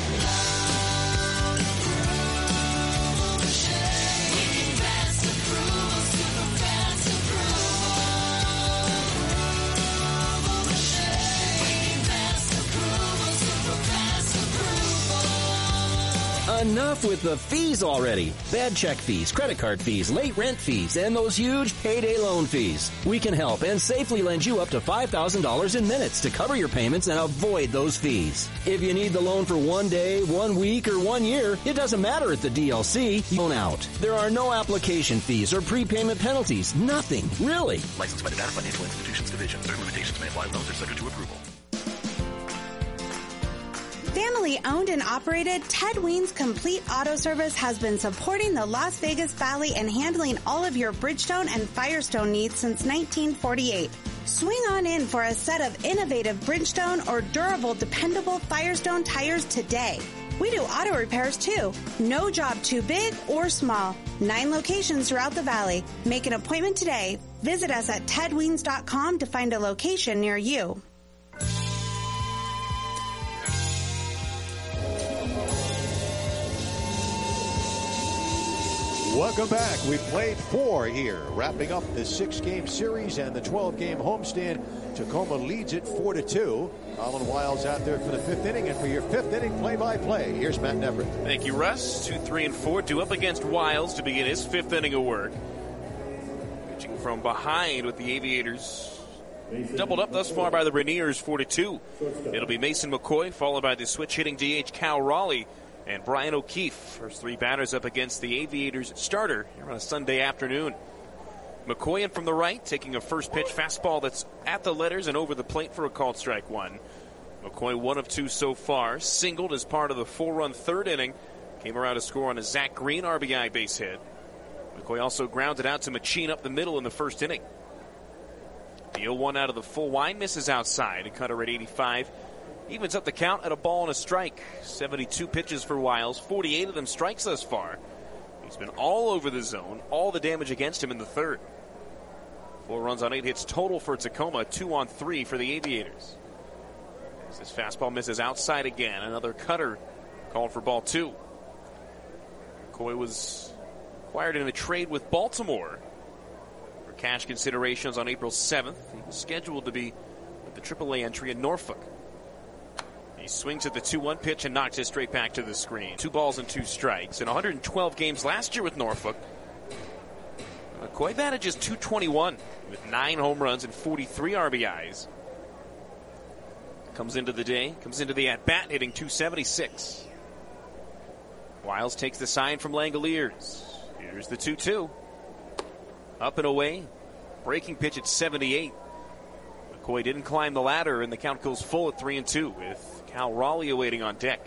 Enough with the fees already. Bad check fees, credit card fees, late rent fees, and those huge payday loan fees. We can help and safely lend you up to $5,000 in minutes to cover your payments and avoid those fees. If you need the loan for 1 day, 1 week, or 1 year, it doesn't matter at the DLC. You loan out. There are no application fees or prepayment penalties. Nothing. Really. Licensed by the Nevada Financial Institutions Division. Certain limitations may apply. Loans are subject to approval. Family owned and operated, Ted Weens Complete Auto Service has been supporting the Las Vegas Valley and handling all of your Bridgestone and Firestone needs since 1948. Swing on in for a set of innovative Bridgestone or durable, dependable Firestone tires today. We do auto repairs too. No job too big or small. 9 locations throughout the valley. Make an appointment today. Visit us at tedweens.com to find a location near you. Welcome back. We played 4 here, wrapping up the 6-game series and the 12-game homestand. Tacoma leads it 4-2. Colin Wiles out there for the 5th inning, and for your 5th inning play-by-play, here's Matt Neverett. Thank you, Russ. 2, 3, and 4 due up against Wiles to begin his 5th inning of work. Pitching from behind with the Aviators. Doubled up thus far by the Rainiers, 4-2. It'll be Mason McCoy, followed by the switch-hitting DH Cal Raleigh and Brian O'Keefe. First 3 batters up against the Aviators starter here on a Sunday afternoon. McCoy in from the right, taking a first pitch fastball that's at the letters and over the plate for a called strike 1. McCoy 1 of 2 so far, singled as part of the 4-run 3rd inning. Came around to score on a Zach Green RBI base hit. McCoy also grounded out to Machine up the middle in the 1st inning. The 0-1 out of the full line misses outside. A cutter at 85. Evens up the count at a ball and a strike. 72 pitches for Wiles, 48 of them strikes thus far. He's been all over the zone, all the damage against him in the third. 4 runs on 8 hits total for Tacoma, 2 on 3 for the Aviators. As this fastball misses outside again, another cutter called for ball 2. McCoy was acquired in a trade with Baltimore for cash considerations on April 7th. He was scheduled to be with the AAA entry in Norfolk. He swings at the 2-1 pitch and knocks it straight back to the screen. 2 balls and 2 strikes. In 112 games last year with Norfolk, McCoy batted just .221 with 9 home runs and 43 RBIs. Comes into the at-bat hitting .276. Wiles takes the sign from Langoliers. Here's the 2-2. Up and away. Breaking pitch at 78. McCoy didn't climb the ladder, and the count goes full at 3-2 with Cal Raleigh awaiting on deck.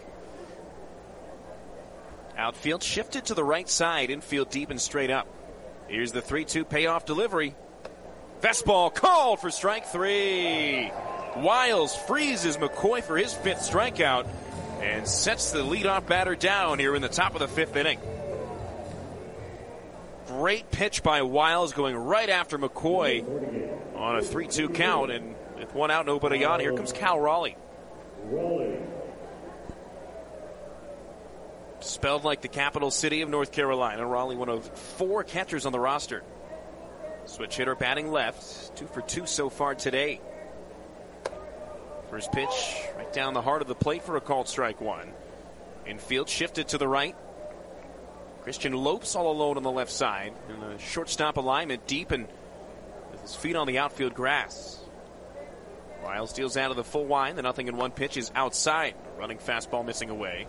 Outfield shifted to the right side. Infield deep and straight up. Here's the 3-2 payoff delivery. Fastball called for strike 3. Wiles freezes McCoy for his 5th strikeout and sets the leadoff batter down here in the top of the 5th inning. Great pitch by Wiles going right after McCoy on a 3-2 count, and with 1 out, nobody on, here comes Cal Raleigh. Spelled like the capital city of North Carolina. Raleigh, one of 4 catchers on the roster. Switch hitter batting left. 2 for 2 so far today. First pitch right down the heart of the plate for a called strike 1. Infield shifted to the right. Christian Lopes all alone on the left side. In the shortstop alignment deep and with his feet on the outfield grass. Wiles deals out of the full line. The 0-1 pitch is outside. Running fastball missing away.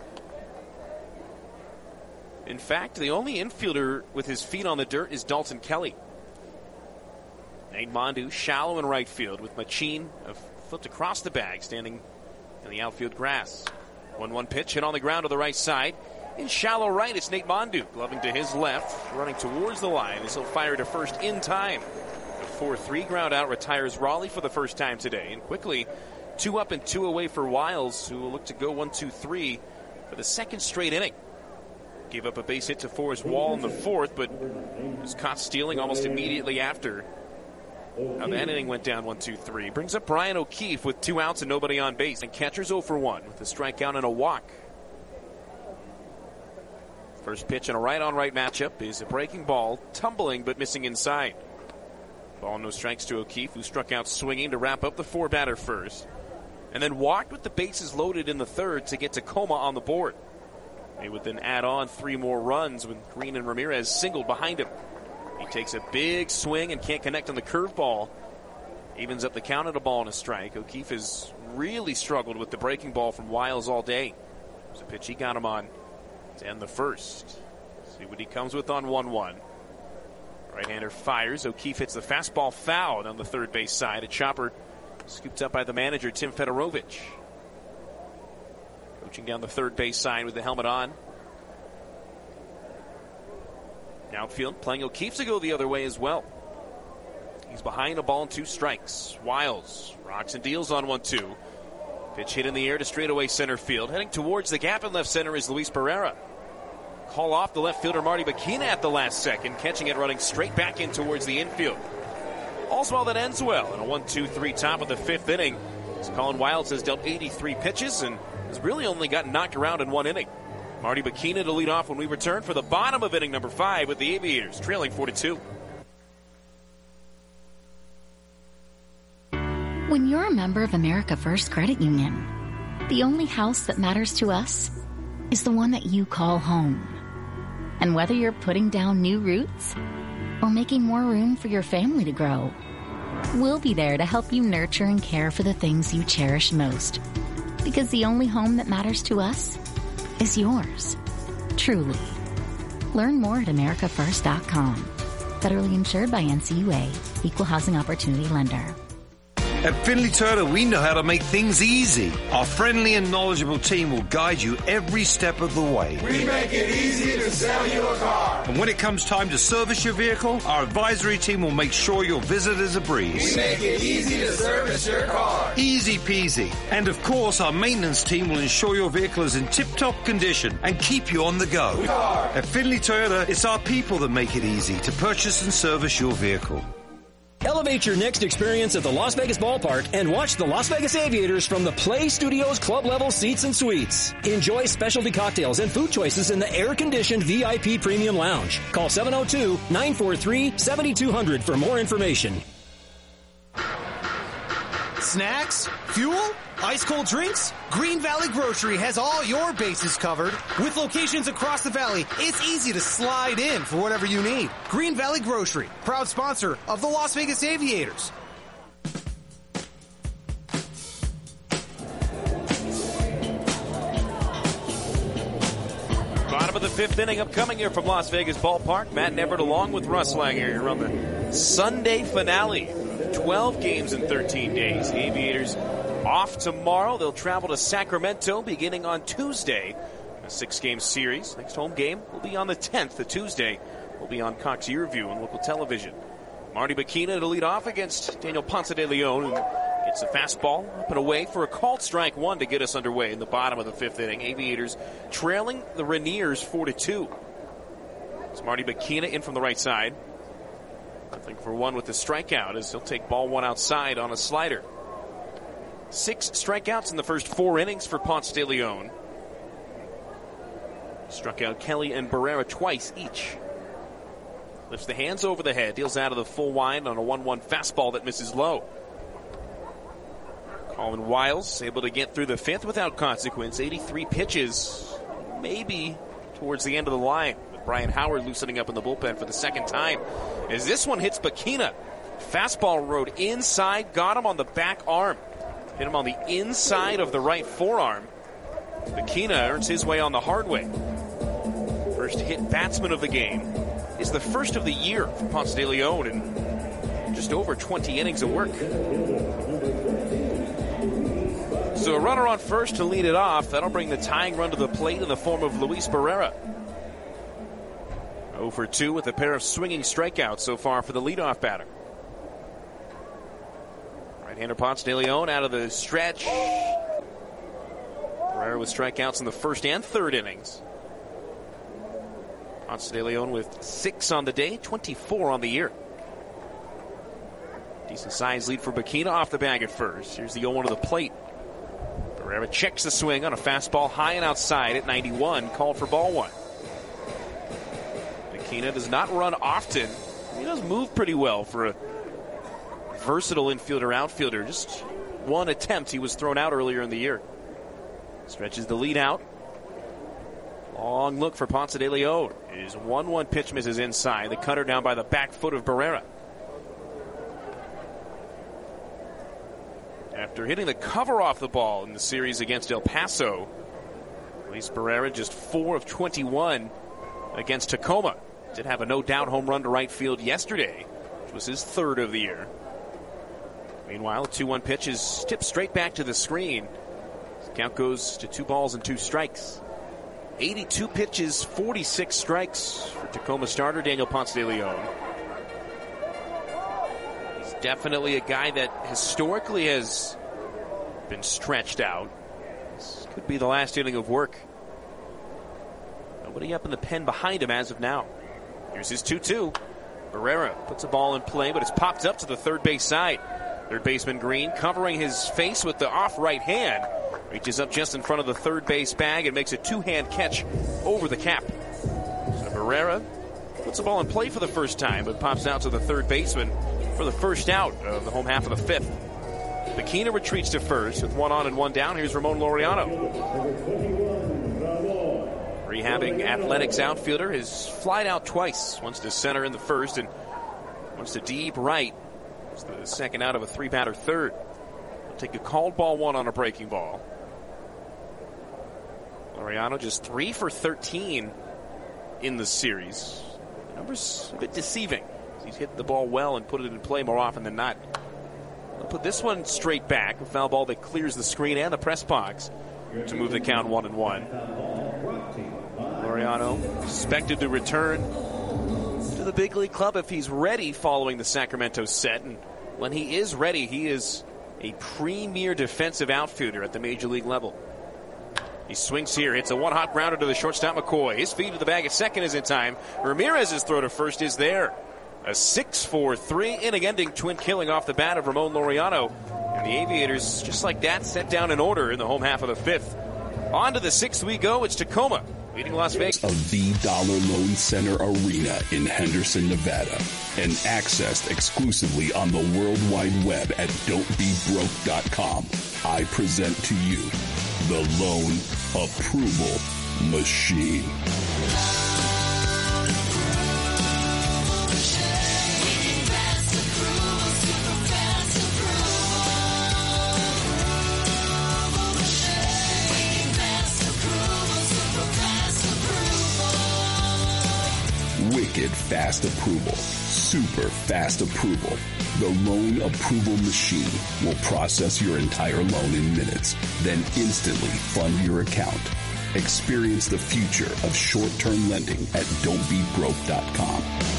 In fact, the only infielder with his feet on the dirt is Dalton Kelly. Nate Mondu shallow in right field with Machine flipped across the bag, standing in the outfield grass. 1-1 pitch hit on the ground to the right side. In shallow right, it's Nate Mondu, gloving to his left, running towards the line as he'll fire to first in time. The 4-3 ground out retires Raleigh for the first time today. And quickly, 2 up and 2 away for Wiles, who will look to go 1-2-3 for the 2nd straight inning. Gave up a base hit to Forrest Wall in the 4th, but was caught stealing almost immediately after. Now that inning went down 1-2-3. Brings up Brian O'Keefe with 2 outs and nobody on base. And catcher's 0 for 1 with a strikeout and a walk. First pitch in a right-on-right matchup is a breaking ball, tumbling but missing inside. Ball no strikes to O'Keefe, who struck out swinging to wrap up the 4-batter first. And then walked with the bases loaded in the 3rd to get Tacoma on the board. He would then add on 3 more runs when Green and Ramirez singled behind him. He takes a big swing and can't connect on the curveball. Evens up the count at a ball and a strike. O'Keefe has really struggled with the breaking ball from Wiles all day. There's a pitch he got him on to end the 1st. See what he comes with on 1-1. Right-hander fires. O'Keefe hits the fastball foul down the 3rd base side. A chopper scooped up by the manager, Tim Fedorovich. Coaching down the 3rd base side with the helmet on. Outfield playing O'Keefe to go the other way as well. He's behind a ball and 2 strikes. Wiles rocks and deals on 1-2. Pitch hit in the air to straightaway center field. Heading towards the gap in left center is Luis Pereira. Call off the left fielder Marty Bacchina at the last second, catching it running straight back in towards the infield. All's well that ends well in a 1-2-3 top of the 5th inning. As Colin Wiles has dealt 83 pitches and has really only gotten knocked around in 1 inning. Marty Bacchina to lead off when we return for the bottom of inning number 5 with the Aviators trailing 4-2. When you're a member of America First Credit Union, the only house that matters to us is the one that you call home. And whether you're putting down new roots or making more room for your family to grow, we'll be there to help you nurture and care for the things you cherish most. Because the only home that matters to us is yours. Truly. Learn more at americafirst.com. Federally insured by NCUA. Equal Housing Opportunity Lender. At Finley Toyota, we know how to make things easy. Our friendly and knowledgeable team will guide you every step of the way. We make it easy to sell you a car. And when it comes time to service your vehicle, our advisory team will make sure your visit is a breeze. We make it easy to service your car. Easy peasy. And of course, our maintenance team will ensure your vehicle is in tip-top condition and keep you on the go. At Finley Toyota, it's our people that make it easy to purchase and service your vehicle. Elevate your next experience at the Las Vegas Ballpark and watch the Las Vegas Aviators from the Play Studios club-level seats and suites. Enjoy specialty cocktails and food choices in the air-conditioned VIP Premium Lounge. Call 702-943-7200 for more information. Snacks? Fuel? Ice-cold drinks? Green Valley Grocery has all your bases covered. With locations across the valley, it's easy to slide in for whatever you need. Green Valley Grocery, proud sponsor of the Las Vegas Aviators. Bottom of the fifth inning upcoming here from Las Vegas Ballpark. Matt Neverett along with Russ Langer here on the Sunday finale. 12 games in 13 days. The Aviators off tomorrow. They'll travel to Sacramento beginning on Tuesday. A 6-game series. Next home game will be on the 10th. The Tuesday will be on Cox Yearview on local television. Marty Bacchina to lead off against Daniel Ponce de Leon, who gets a fastball up and away for a called strike one to get us underway in the bottom of the fifth inning. Aviators trailing the Rainiers 4-2. It's Marty Bacchina in from the right side. Nothing for one with the strikeout as he'll take ball one outside on a slider. 6 strikeouts in the first 4 innings for Ponce de Leon. Struck out Kelly and Barrera twice each. Lifts the hands over the head, deals out of the full wind on a 1-1 fastball that misses low. Colin Wiles able to get through the fifth without consequence. 83 pitches, maybe towards the end of the line. Brian Howard loosening up in the bullpen for the second time. As this one hits Bacchina. Fastball rode inside, got him on the back arm. Hit him on the inside of the right forearm. Bacchina earns his way on the hard way. First hit batsman of the game. Is the first of the year for Ponce de Leon in just over 20 innings of work. So a runner on first to lead it off. That'll bring the tying run to the plate in the form of Luis Barrera. 0 for 2 with a pair of swinging strikeouts so far for the leadoff batter. Right-hander Ponce de Leon out of the stretch. Barrera with strikeouts in the first and third innings. Ponce de Leon with 6 on the day, 24 on the year. Decent size lead for Bacchina off the bag at first. Here's the 0-1 to the plate. Barrera checks the swing on a fastball high and outside at 91, called for ball one. Bacchina does not run often. He does move pretty well for a versatile infielder-outfielder. Just one attempt. He was thrown out earlier in the year. Stretches the lead out. Long look for Ponce de Leon. His 1-1 pitch misses inside. The cutter down by the back foot of Barrera. After hitting the cover off the ball in the series against El Paso, Luis Barrera just 4 of 21 against Tacoma. Did have a no-doubt home run to right field yesterday, which was his 3rd of the year. Meanwhile, a 2-1 pitch is tipped straight back to the screen. The count goes to 2 balls and 2 strikes. 82 pitches, 46 strikes for Tacoma starter Daniel Ponce de Leon. He's definitely a guy that historically has been stretched out. This could be the last inning of work. Nobody up in the pen behind him as of now. Here's his 2-2. Barrera puts a ball in play, but it's popped up to the third base side. Third baseman Green covering his face with the off right hand. Reaches up just in front of the third base bag and makes a 2-hand catch over the cap. So Barrera puts the ball in play for the first time, but pops out to the third baseman for the first out of the home half of the fifth. Bacchina retreats to first with 1 on and 1 down. Here's Ramon Laureano. Rehabbing Athletics outfielder has flied out twice. Once to center in the first and once to deep right. It's the second out of a 3-batter third. He'll take a called ball 1 on a breaking ball. Laureano just 3 for 13 in the series. The number's a bit deceiving. He's hit the ball well and put it in play more often than not. He'll put this one straight back. A foul ball that clears the screen and the press box to move the count 1-1. Laureano expected to return to the big league club if he's ready following the Sacramento set. And when he is ready, he is a premier defensive outfielder at the major league level. He swings here, hits a one-hop grounder to the shortstop McCoy. His feed to the bag at second is in time. Ramirez's throw to first is there. A 6-4-3 inning-ending twin killing off the bat of Ramon Laureano. And the Aviators, just like that, set down an order in the home half of the fifth. On to the sixth we go. It's Tacoma leading Las Vegas. Of the Dollar Loan Center Arena in Henderson, Nevada, and accessed exclusively on the World Wide Web at don'tbebroke.com. I present to you the Loan Approval Machine. Wicked fast approval, super fast approval. The Loan Approval Machine will process your entire loan in minutes, then instantly fund your account. Experience the future of short-term lending at don'tbebroke.com.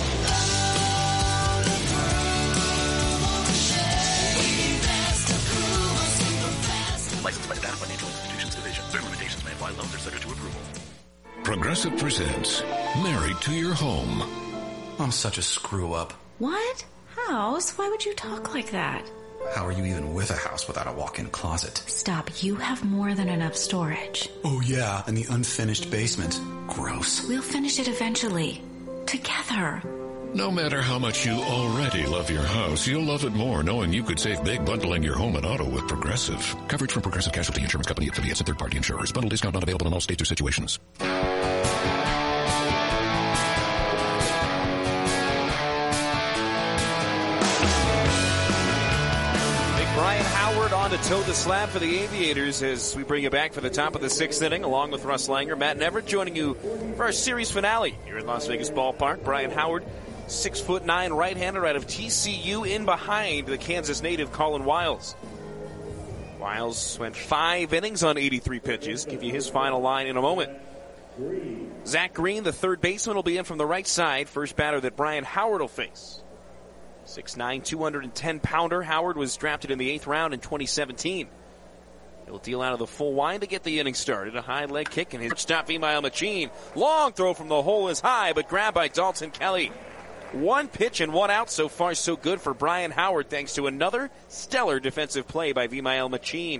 Licensed by the Nevada Financial Institutions Division. Certain limitations may apply. Loans are subject to approval. Progressive presents Married to Your Home. I'm such a screw-up. What? House? Why would you talk like that? How are you even with a house without a walk-in closet? Stop. You have more than enough storage. Oh yeah, and the unfinished basement. Gross. We'll finish it eventually. Together. No matter how much you already love your house, you'll love it more knowing you could save big bundling your home and auto with Progressive. Coverage from Progressive Casualty Insurance Company affiliates and third-party insurers. Bundle discount not available in all states or situations. Brian Howard on to toe the slab for the Aviators as we bring you back for the top of the sixth inning, along with Russ Langer. Matt Neverett joining you for our series finale here at Las Vegas Ballpark. Brian Howard, 6'9" right-hander out of TCU, in behind the Kansas native Colin Wiles. Wiles went 5 innings on 83 pitches. Give you his final line in a moment. Zach Green, the third baseman, will be in from the right side. First batter that Brian Howard will face. 6'9", 210-pounder. Howard was drafted in the 8th round in 2017. He'll deal out of the full wind to get the inning started. A high leg kick and his stop Vimael Machin. Long throw from the hole is high, but grabbed by Dalton Kelly. 1 pitch and 1 out. So far, so good for Brian Howard, thanks to another stellar defensive play by Vimael Machin.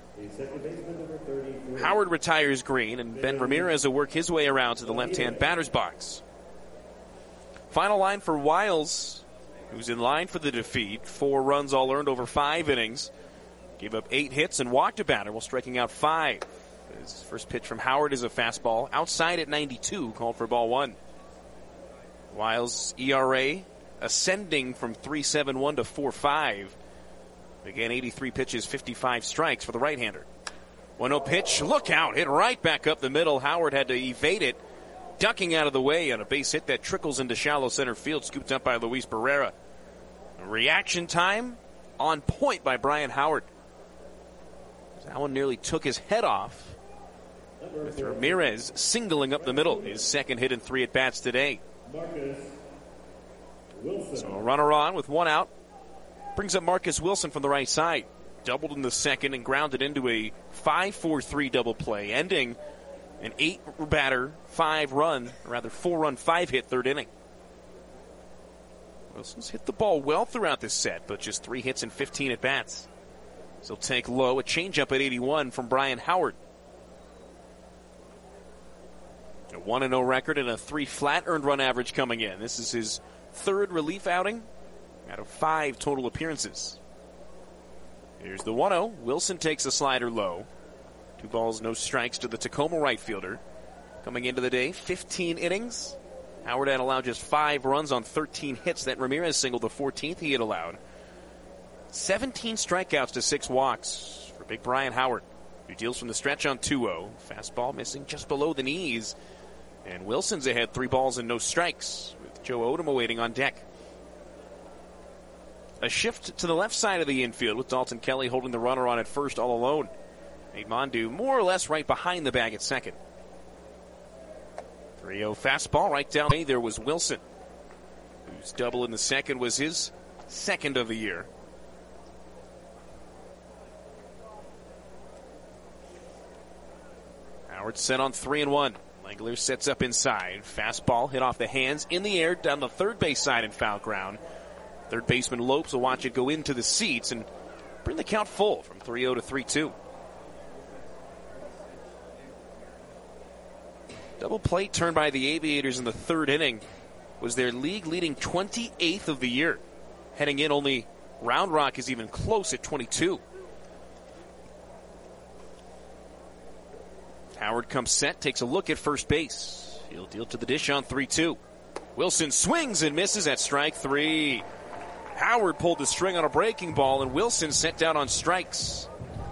Howard retires Green, and Ben Ramirez will work his way around to the left-hand batter's box. Final line for Wiles, who's in line for the defeat. 4 runs all earned over 5 innings. Gave up 8 hits and walked a batter while striking out 5. His first pitch from Howard is a fastball. Outside at 92, called for ball 1. Wiles' ERA ascending from 3.71 to 4.5. Again, 83 pitches, 55 strikes for the right-hander. 1-0 pitch. Look out. Hit right back up the middle. Howard had to evade it, ducking out of the way on a base hit that trickles into shallow center field, scooped up by Luis Barrera. Reaction time on point by Brian Howard. That one nearly took his head off, with Ramirez singling up the middle. His second hit in 3 at-bats today. So a runner on with 1 out. Brings up Marcus Wilson from the right side. Doubled in the second and grounded into a 5-4-3 double play, ending an 8-batter, 4-run, 5-hit third inning. Wilson's hit the ball well throughout this set, but just 3 hits and 15 at-bats. So take low, a changeup at 81 from Brian Howard. A 1-0 record and a 3 flat earned run average coming in. This is his 3rd relief outing out of 5 total appearances. Here's the 1-0. Wilson takes a slider low. 2 balls, no strikes to the Tacoma right fielder. Coming into the day, 15 innings. Howard had allowed just 5 runs on 13 hits. That Ramirez singled the 14th he had allowed. 17 strikeouts to 6 walks for big Brian Howard, who deals from the stretch on 2-0. Fastball missing just below the knees. And Wilson's ahead 3 balls and no strikes, with Joe Odom awaiting on deck. a shift to the left side of the infield with Dalton Kelly holding the runner on at first all alone. Nate Mondu more or less right behind the bag at second. 3-0 fastball right down. There was Wilson, whose double in the second was his second of the year. Howard set on 3-1. Langeliers sets up inside. Fastball hit off the hands in the air down the third base side in foul ground. Third baseman Lopes will watch it go into the seats and bring the count full from 3-0 to 3-2. Double play turned by the Aviators in the third inning was their league-leading 28th of the year. Heading in, only Round Rock is even close at 22. Howard comes set, takes a look at first base. He'll deal to the dish on 3-2. Wilson swings and misses at strike 3. Howard pulled the string on a breaking ball, and Wilson sent down on strikes.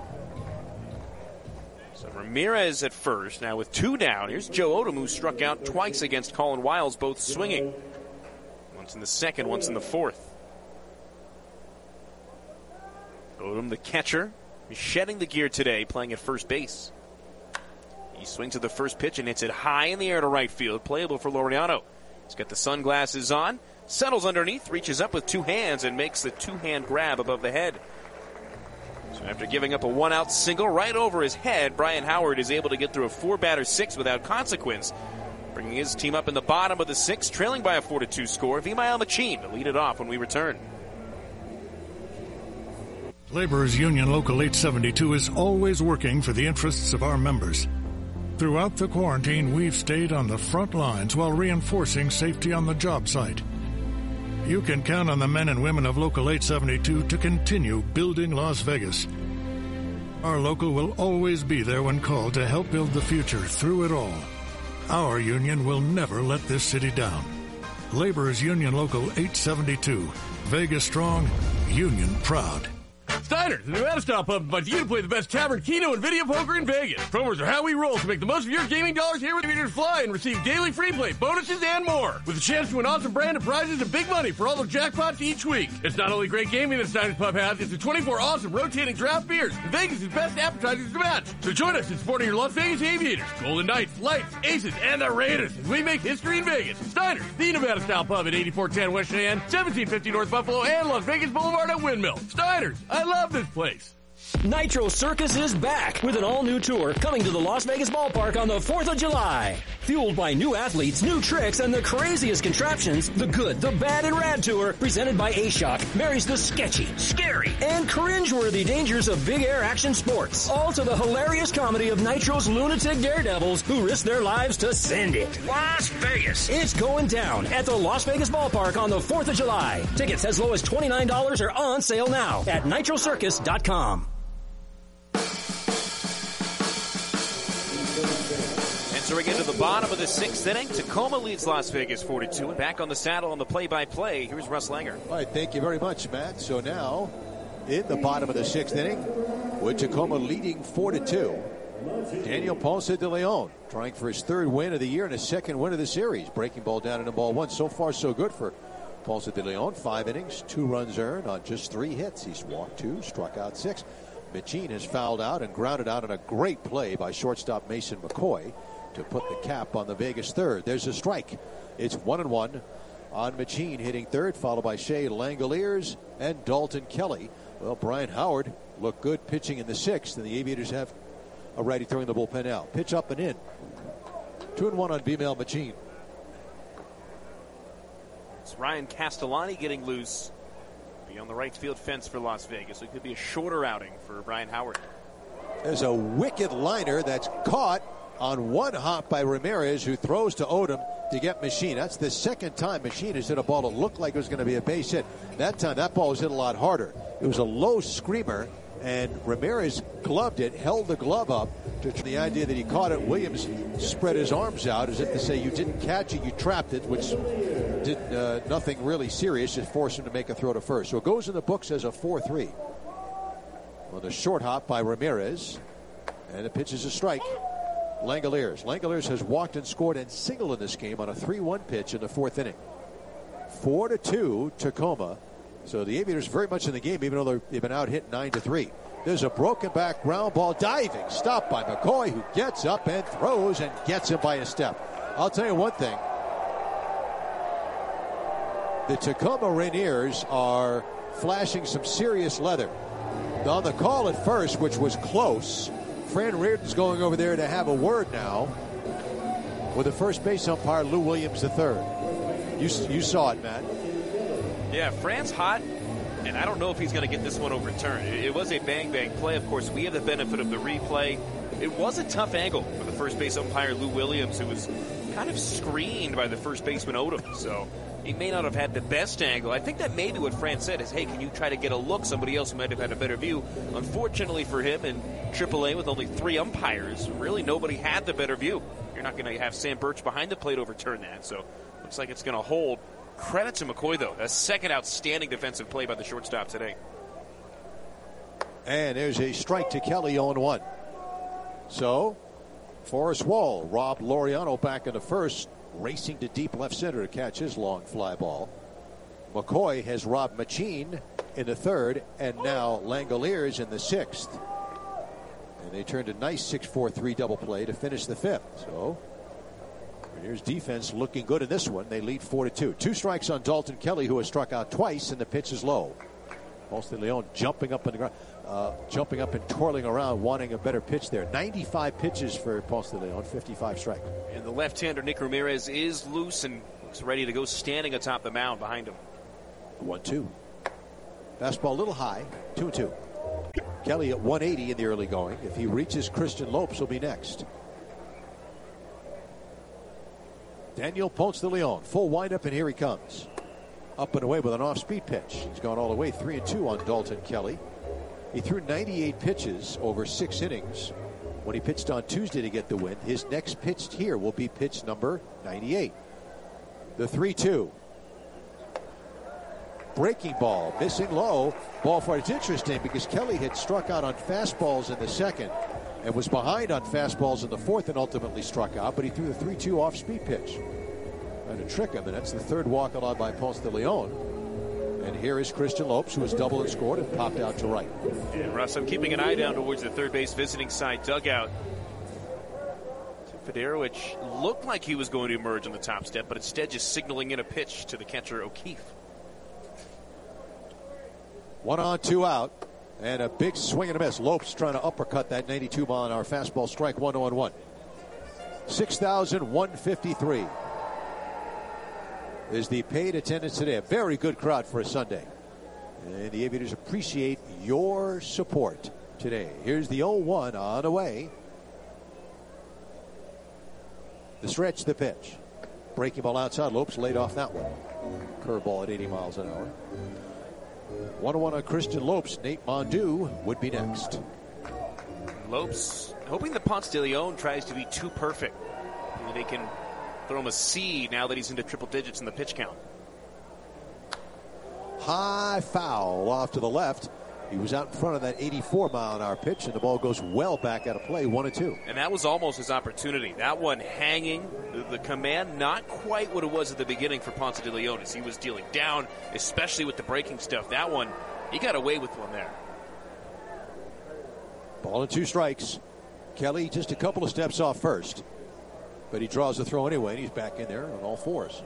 So Ramirez at first, now with 2 down. Here's Joe Odom, who struck out twice against Colin Wiles, both swinging. Once in the second, once in the fourth. Odom, the catcher, is shedding the gear today, playing at first base. He swings at the first pitch and hits it high in the air to right field. Playable for Laureano. He's got the sunglasses on, settles underneath, reaches up with 2 hands, and makes the 2-hand grab above the head. So after giving up a 1-out single right over his head, Brian Howard is able to get through a 4-batter 6th without consequence, bringing his team up in the bottom of the 6th, trailing by a 4-2 score. Vimael Machin to lead it off when we return. Laborers Union Local 872 is always working for the interests of our members. Throughout the quarantine, we've stayed on the front lines while reinforcing safety on the job site. You can count on the men and women of Local 872 to continue building Las Vegas. Our local will always be there when called to help build the future through it all. Our union will never let this city down. Laborers Union Local 872. Vegas strong, union proud. Steiner's, the Nevada-style pub, invites you to play the best tavern, keno, and video poker in Vegas. Promos are how we roll to make the most of your gaming dollars here with Aviators Fly and receive daily free play, bonuses, and more. With a chance to win awesome brand of prizes and big money for all the jackpots each week. It's not only great gaming that Steiner's Pub has, it's the 24 awesome rotating draft beers and Vegas' best appetizers to match. So join us in supporting your Las Vegas Aviators, Golden Knights, Lights, Aces, and the Raiders as we make history in Vegas. Steiner's, the Nevada-style pub at 8410 West Cheyenne, 1750 North Buffalo, and Las Vegas Boulevard at Windmill. Steiner's, I love this place. Nitro Circus is back with an all-new tour coming to the Las Vegas ballpark on the 4th of July. Fueled by new athletes, new tricks, and the craziest contraptions, the Good, the Bad, and Rad Tour, presented by A-Shock, marries the sketchy, scary, and cringeworthy dangers of big air action sports. All to the hilarious comedy of Nitro's lunatic daredevils who risk their lives to send it. Las Vegas. It's going down at the Las Vegas ballpark on the 4th of July. Tickets as low as $29 are on sale now at nitrocircus.com. Entering into the bottom of the 6th inning, Tacoma leads Las Vegas 4-2. And back on the saddle on the play-by-play, here's Russ Langer. All right, thank you very much, Matt. So now, in the bottom of the 6th inning, with Tacoma leading 4-2, Daniel Ponce de Leon trying for his 3rd win of the year and his 2nd win of the series. Breaking ball down into ball 1. So far, so good for Ponce de Leon. 5 innings, 2 runs earned on just 3 hits. He's walked 2, struck out 6. Machin has fouled out and grounded out on a great play by shortstop Mason McCoy to put the cap on the Vegas 3rd. There's a strike. It's 1-1 on Machin hitting 3rd, followed by Shea Langeliers and Dalton Kelly. Well, Brian Howard looked good pitching in the 6th, and the Aviators have a righty throwing the bullpen out. Pitch up and in. 2-1 on Vimael Machin. It's Ryan Castellani getting loose beyond the right field fence for Las Vegas. So it could be a shorter outing for Brian Howard. There's a wicked liner that's caught on one hop by Ramirez, who throws to Odom to get Machin. That's the 2nd time Machin has hit a ball that looked like it was going to be a base hit. That time, that ball was hit a lot harder. It was a low screamer, and Ramirez gloved it, held the glove up. To the idea that he caught it, Williams spread his arms out as if to say, you didn't catch it, you trapped it, which did nothing really serious, just forced him to make a throw to first. So it goes in the books as a 4-3. On the short hop by Ramirez, and the pitch is a strike. Langeliers has walked and scored and singled in this game on a 3-1 pitch in the 4th inning. 4-2 Tacoma So the Aviators very much in the game, even though they've been out hit 9-3. There's a broken back ground ball, diving, stopped by McCoy, who gets up and throws and gets him by a step. I'll tell you one thing. The Tacoma Rainiers are flashing some serious leather. On the call at first, which was close, Fran Reardon's going over there to have a word now with the first base umpire, Lou Williams III. You saw it, Matt. Yeah, Fran's hot, and I don't know if he's going to get this one overturned. It was a bang-bang play. Of course, we have the benefit of the replay. It was a tough angle for the first base umpire, Lou Williams, who was kind of screened by the first baseman, Odom. So he may not have had the best angle. I think that maybe what Fran said is, hey, can you try to get a look? Somebody else might have had a better view. Unfortunately for him, in AAA with only 3 umpires, really nobody had the better view. You're not going to have Sam Birch behind the plate overturn that. So looks like it's going to hold. Credit to McCoy, though. A second outstanding defensive play by the shortstop today. And there's a strike to Kelly, 0-1. So, Forrest Wall robbed Laureano back in the first, racing to deep left center to catch his long fly ball. McCoy has robbed Machine in the third, and now Langoliers in the sixth. And they turned a nice 6-4-3 double play to finish the fifth. So, here's defense looking good in this one. They lead 4-2. 2 strikes on Dalton Kelly, who has struck out twice, and the pitch is low. Ponce de Leon jumping up in the ground, jumping up and twirling around, wanting a better pitch there. 95 pitches for Ponce de Leon, 55 strikes. And the left-hander Nick Ramirez is loose and looks ready to go, standing atop the mound behind him. 1-2. Fastball a little high. 2-2. Kelly at 180 in the early going. If he reaches Christian Lopes, he'll be next. Daniel Ponce de Leon, full windup, and here he comes. Up and away with an off-speed pitch. He's gone all the way, 3-2 on Dalton Kelly. He threw 98 pitches over 6 innings when he pitched on Tuesday to get the win. His next pitch here will be pitch number 98. The 3-2. Breaking ball, missing low. Ball for it. It's interesting because Kelly had struck out on fastballs in the second and was behind on fastballs in the fourth and ultimately struck out, but he threw the 3-2 off-speed pitch. Trying to trick him, and that's the third walk allowed by Ponce de Leon. And here is Christian Lopes, who has doubled and scored and popped out to right. Yeah, Russ, I'm keeping an eye down towards the third base visiting side dugout. Federowicz looked like he was going to emerge on the top step, but instead just signaling in a pitch to the catcher O'Keefe. 1 on, 2 out. And a big swing and a miss. Lopes trying to uppercut that 92-mile-an-hour fastball, strike 1-1. 6,153 is the paid attendance today. A very good crowd for a Sunday. And the Aviators appreciate your support today. Here's the 0-1 on the way. The stretch, the pitch. Breaking ball outside. Lopes laid off that one. Curveball at 80 miles an hour. 1-1 on Christian Lopes. Nate Mondu would be next. Lopes hoping that Ponce de Leon tries to be too perfect. They can throw him a C now that he's into triple digits in the pitch count. High foul off to the left. He was out in front of that 84-mile-an-hour pitch, and the ball goes well back out of play, 1-2. And that was almost his opportunity. That one hanging, the command not quite what it was at the beginning for Ponce de Leon as he was dealing down, especially with the breaking stuff. That one, he got away with one there. Ball and 2 strikes. Kelly just a couple of steps off first, but he draws the throw anyway, and he's back in there on all fours.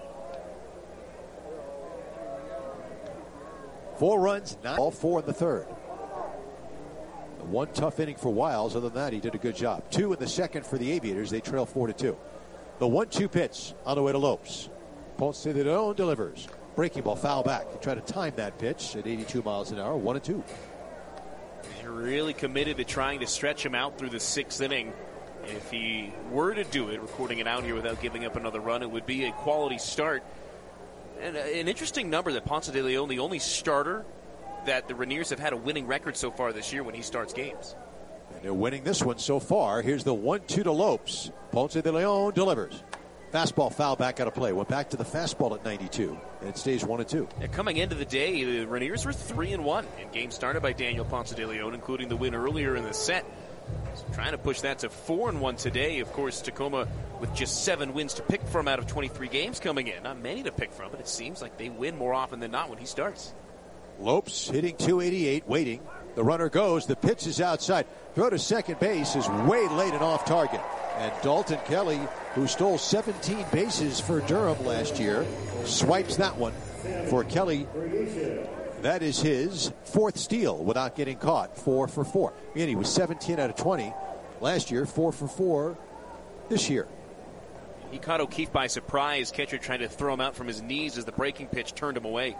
4 runs, all 4 in the third. One tough inning for Wiles. Other than that, he did a good job. 2 in the second for the Aviators. They trail 4-2. The 1-2 pitch on the way to Lopes. Ponce de Leon delivers. Breaking ball, foul back. They try to time that pitch at 82 miles an hour, 1-2. They're really committed to trying to stretch him out through the 6th inning. If he were to do it, recording it out here without giving up another run, it would be a quality start. And an interesting number that Ponce de Leon, the only starter that the Rainiers have had a winning record so far this year when he starts games. And they're winning this one so far. Here's the 1-2 to Lopes. Ponce de Leon delivers. Fastball foul back out of play. Went back to the fastball at 92. And it stays 1-2. And coming into the day, the Rainiers were 3-1 in games started by Daniel Ponce de Leon, including the win earlier in the set. So trying to push that to 4-1 today. Of course, Tacoma with just 7 wins to pick from out of 23 games coming in. Not many to pick from, but it seems like they win more often than not when he starts. Lopes hitting .288, waiting. The runner goes. The pitch is outside. Throw to second base is way late and off target. And Dalton Kelly, who stole 17 bases for Durham last year, swipes that one for Kelly. That is his fourth steal without getting caught. 4 for 4. And he was 17 out of 20 last year. 4 for 4 this year. He caught O'Keefe by surprise. Catcher trying to throw him out from his knees as the breaking pitch turned him away.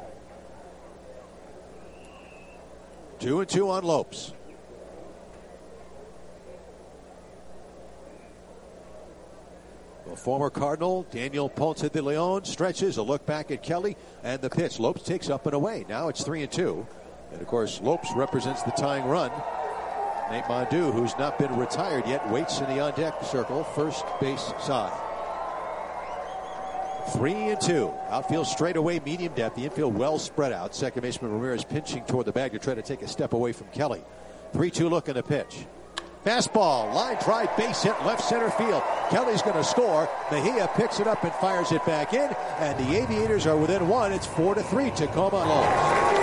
2-2 on Lopes. The former Cardinal, Daniel Ponce de Leon, stretches a look back at Kelly, and the pitch. Lopes takes up and away. Now it's 3-2. And, of course, Lopes represents the tying run. Nate Mondew, who's not been retired yet, waits in the on-deck circle, first base side. 3-2. Outfield straight away, medium depth. The infield well spread out. Second baseman Ramirez pinching toward the bag to try to take a step away from Kelly. 3-2 look in the pitch. Fastball, line drive, base hit, left center field. Kelly's going to score. Mejia picks it up and fires it back in. And the Aviators are within one. It's 4-3. Tacoma Lopes.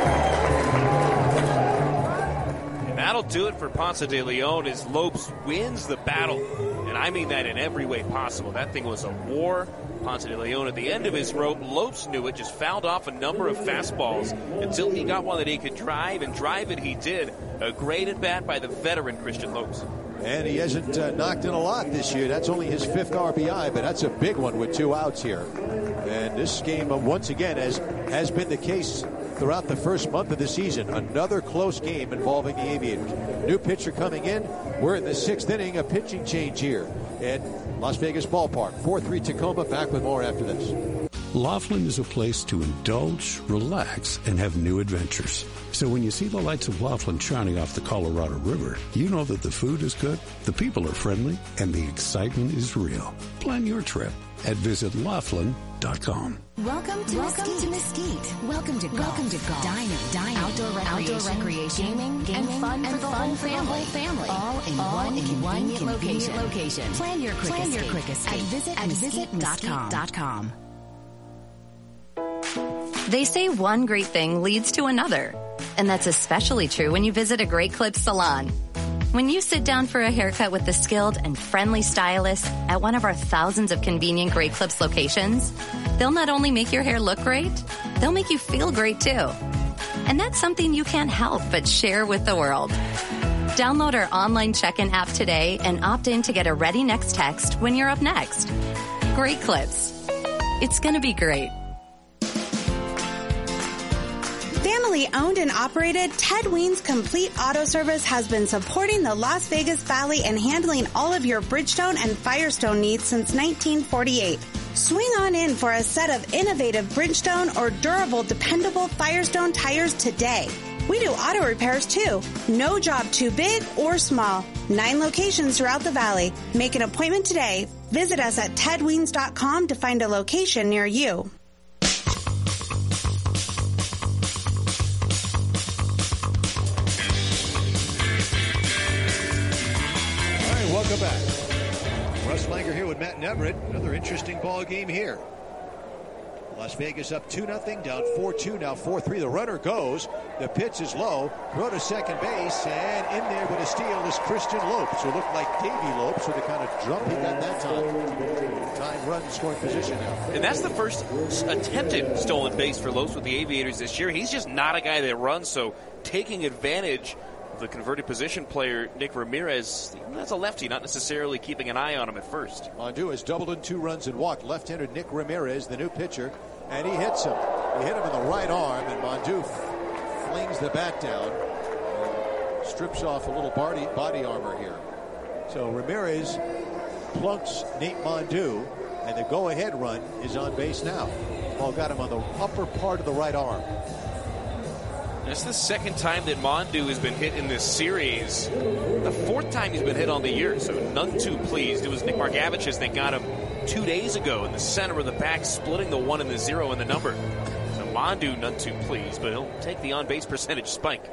That'll do it for Ponce de Leon as Lopes wins the battle. And I mean that in every way possible. That thing was a war. Ponce de Leon at the end of his rope. Lopes knew it, just fouled off a number of fastballs until he got one that he could drive, and drive it he did. A great at-bat by the veteran Christian Lopes. And he hasn't knocked in a lot this year. That's only his 5th RBI, but that's a big one with 2 outs here. And this game, once again, has been the case throughout the first month of the season. Another close game involving the Aviators. New pitcher coming in. We're in the 6th inning, a pitching change here at Las Vegas Ballpark. 4-3 Tacoma. Back with more after this. Laughlin is a place to indulge, relax, and have new adventures. So when you see the lights of Laughlin shining off the Colorado River, you know that the food is good, the people are friendly, and the excitement is real. Plan your trip at visitlaughlin.com. Welcome to Mesquite. Welcome to golf. Dining, outdoor recreation, gaming, and fun for the whole family. All in one convenient location. Plan your quick escape at visitmesquite.com. They say one great thing leads to another. And that's especially true when you visit a Great Clips salon. When you sit down for a haircut with the skilled and friendly stylist at one of our thousands of convenient Great Clips locations, they'll not only make your hair look great, they'll make you feel great too. And that's something you can't help but share with the world. Download our online check-in app today and opt in to get a Ready Next text when you're up next. Great Clips. It's going to be great. Family owned and operated, Ted Weens Complete Auto Service has been supporting the Las Vegas Valley and handling all of your Bridgestone and Firestone needs since 1948. Swing on in for a set of innovative Bridgestone or durable, dependable Firestone tires today. We do auto repairs too. No job too big or small. 9 locations throughout the valley. Make an appointment today. Visit us at tedweens.com to find a location near you. Welcome back. Russ Langer here with Matt and Everett. Another interesting ball game here. Las Vegas up 2-0, down 4-2, now 4-3. The runner goes. The pitch is low. Throw to second base, and in there with a steal is Christian Lopes, who looked like Davey Lopes with a kind of jump he got that time. Tying run scoring position now. And that's the first attempted stolen base for Lopes with the Aviators this year. He's just not a guy that runs, so taking advantage of the converted position player, Nick Ramirez, that's a lefty, not necessarily keeping an eye on him at first. Mondew has doubled in 2 runs and walked. Left-hander Nick Ramirez, the new pitcher, and he hits him. He hit him in the right arm, and Mondew flings the bat down, strips off a little body armor here. So Ramirez plunks Nate Mondew, and the go-ahead run is on base now. Ball got him on the upper part of the right arm. That's the second time that Mondew has been hit in this series. The 4th time he's been hit on the year, so none too pleased. It was Nick Margavicius that got him 2 days ago in the center of the back, splitting the 1 and the 0 in the number. So Mondew none too pleased, but he'll take the on-base percentage spike.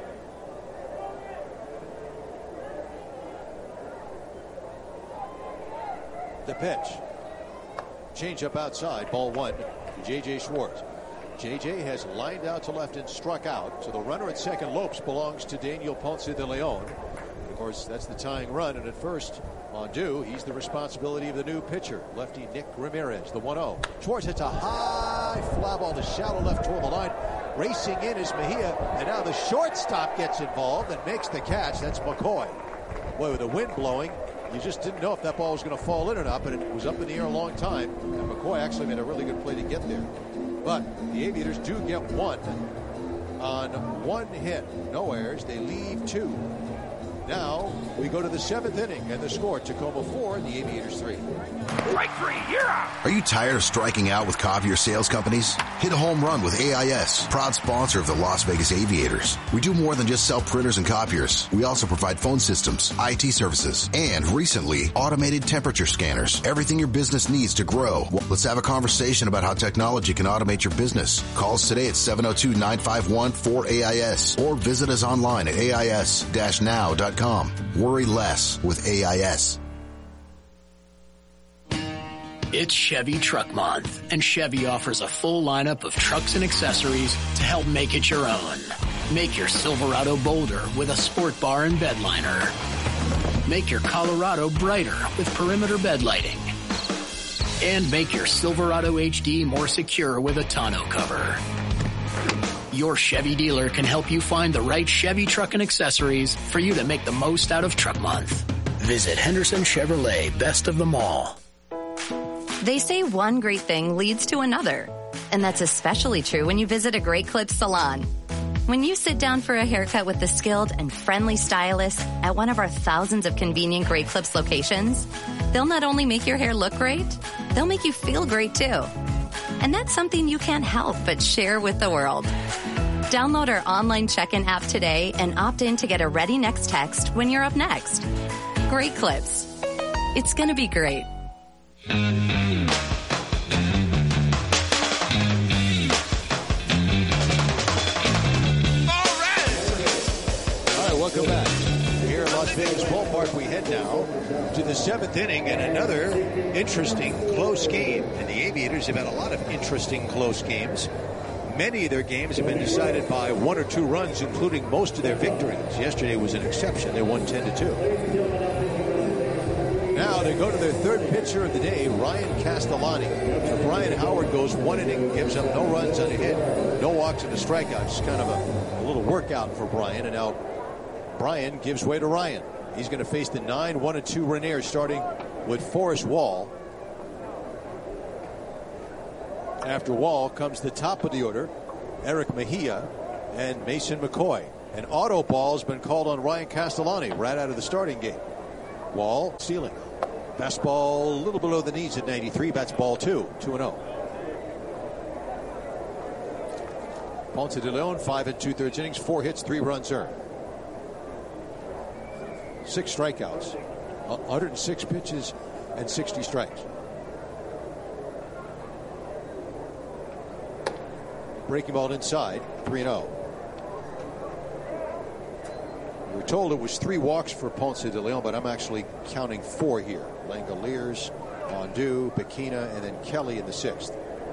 The pitch. Change up outside, ball 1 to J.J. Schwartz. J.J. has lined out to left and struck out. So the runner at second, Lopes, belongs to Daniel Ponce de Leon. And of course, that's the tying run. And at first, Mondu, he's the responsibility of the new pitcher, lefty Nick Ramirez, the 1-0. Schwartz hits a high fly ball to shallow left toward the line. Racing in is Mejia, and now the shortstop gets involved and makes the catch. That's McCoy. Boy, with the wind blowing, you just didn't know if that ball was going to fall in or not, but it was up in the air a long time, and McCoy actually made a really good play to get there. But the Aviators do get one on one hit. No errors. They leave two. Now we go to the 7th inning, and the score, Tacoma 4 and the Aviators 3. Strike 3, you're out. Are you tired of striking out with copier sales companies? Hit a home run with AIS, proud sponsor of the Las Vegas Aviators. We do more than just sell printers and copiers. We also provide phone systems, IT services, and recently, automated temperature scanners. Everything your business needs to grow. Let's have a conversation about how technology can automate your business. Call us today at 702-951-4AIS or visit us online at AIS-now.com. Worry less with AIS. It's Chevy Truck Month, and Chevy offers a full lineup of trucks and accessories to help make it your own. Make your Silverado bolder with a sport bar and bed liner. Make your Colorado brighter with perimeter bed lighting. And make your Silverado HD more secure with a tonneau cover. Your Chevy dealer can help you find the right Chevy truck and accessories for you to make the most out of Truck Month. Visit Henderson Chevrolet, best of them all. They say one great thing leads to another, and that's especially true when you visit a Great Clips salon. When you sit down for a haircut with the skilled and friendly stylist at one of our thousands of convenient Great Clips locations, they'll not only make your hair look great, they'll make you feel great too. And that's something you can't help but share with the world. Download our online check-in app today and opt in to get a ready next text when you're up next. Great Clips. It's gonna be great. All right, welcome back. Here at Las Vegas Ballpark, we head now to the 7th inning and another interesting close game. And the Aviators have had a lot of interesting close games. Many of their games have been decided by 1 or 2 runs, including most of their victories. Yesterday was an exception. They won 10-2. Now they go to their third pitcher of the day, Ryan Castellani. So Brian Howard goes 1 inning, gives up no runs on a hit, no walks and a strikeout. Just kind of a little workout for Brian. And now Brian gives way to Ryan. He's going to face the 9-1-2 Rainier, starting with Forrest Wall. After Wall comes the top of the order, Eric Mejia and Mason McCoy. An auto ball has been called on Ryan Castellani right out of the starting gate. Wall stealing. Fastball a little below the knees at 93. That's ball 2. 2-0. Ponce de Leon, 5 2/3 innings, 4 hits, 3 runs earned. 6 strikeouts. 106 pitches and 60 strikes. Breaking ball inside. 3-0. We were told it was 3 walks for Ponce de Leon, but I'm actually counting 4 here. Langoliers, Mondu, Bikina, and then Kelly in the 6th.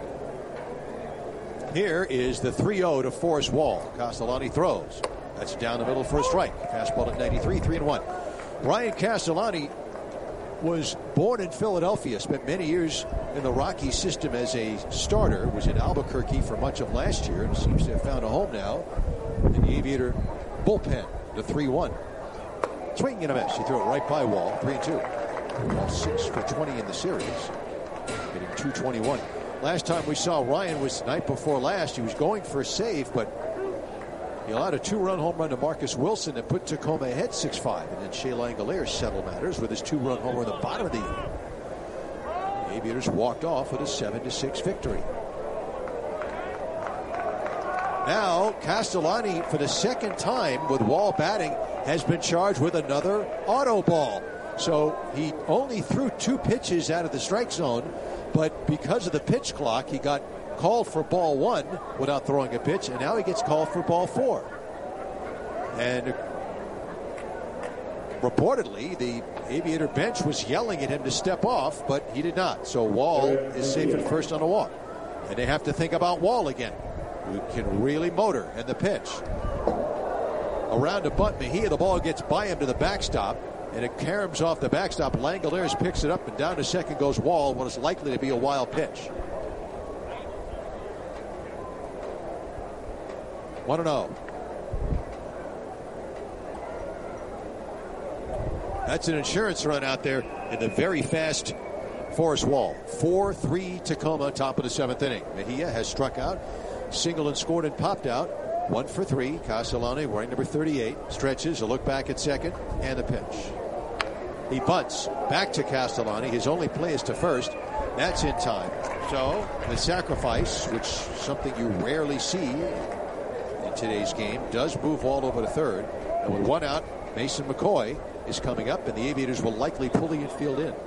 Here is the 3-0 to Forrest Wall. Castellani throws. That's down the middle for a strike. Fastball at 93, 3-1. Brian Castellani was born in Philadelphia, spent many years in the Rockies system as a starter, was in Albuquerque for much of last year, and seems to have found a home now in the Aviator bullpen. The 3-1. Swing and a miss. He threw it right by Wall. 3-2. Wall 6 for 20 in the series. Hitting 221. Last time we saw Ryan was the night before last. He was going for a save, but he allowed a 2-run home run to Marcus Wilson that put Tacoma ahead 6-5. And then Shea Langoliers settled matters with his 2-run homer in the bottom of the inning. The Aviators walked off with a 7-6 victory. Now, Castellani, for the second time with Wall batting, has been charged with another auto ball. So he only threw 2 pitches out of the strike zone, but because of the pitch clock, he got called for ball 1 without throwing a pitch, and now he gets called for ball 4. And reportedly, the Aviator bench was yelling at him to step off, but he did not. So Wall is safe at first on a walk. And they have to think about Wall again. who can really motor. And the pitch. Around to bunt Mejia. The ball gets by him to the backstop. And it caroms off the backstop. Langoliers picks it up, and down to second goes Wall. What is likely to be a wild pitch. 1-0. That's an insurance run out there in the very fast Forrest Wall. 4-3 Tacoma, top of the 7th inning. Mejia has struck out, singled and scored and popped out. 1 for 3. Castellani wearing number 38. Stretches, a look back at second, and the pitch. He bunts back to Castellani. His only play is to first. That's in time. So the sacrifice, which is something you rarely see in today's game, does move Wall over to third. And with 1 out, Mason McCoy is coming up, and the Aviators will likely pull the infield in.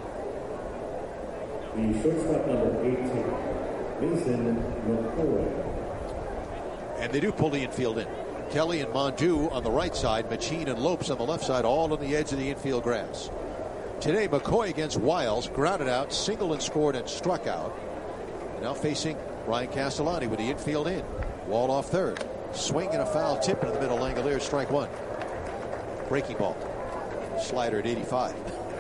The shortstop number 18, Mason McCoy. And they do pull the infield in. Kelly and Mondu on the right side, Machine and Lopes on the left side, all on the edge of the infield grass. Today, McCoy against Wiles, grounded out, singled and scored and struck out. And now facing Ryan Castellani with the infield in. Wall off third. Swing and a foul tip into the middle. Langoliers strike 1. Breaking ball. Slider at 85.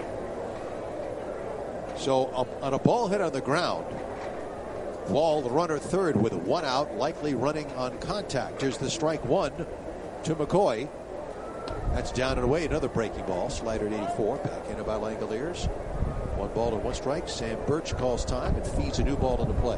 So on a ball hit on the ground, Wall, the runner, third with 1 out, likely running on contact. Here's the strike 1 to McCoy. That's down and away. Another breaking ball. Slider at 84. Back in by Langoliers. 1 ball and 1 strike. Sam Birch calls time and feeds a new ball into play.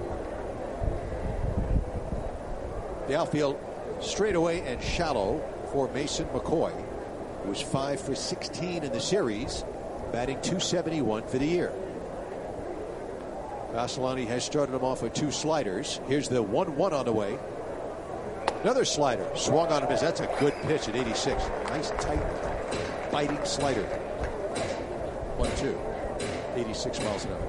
The outfield straight away and shallow for Mason McCoy, who was 5 for 16 in the series, batting .271 for the year. Castellani has started him off with 2 sliders. Here's the 1-1 on the way. Another slider swung on him. That's a good pitch at 86. Nice tight biting slider. 1-2. 86 miles an hour.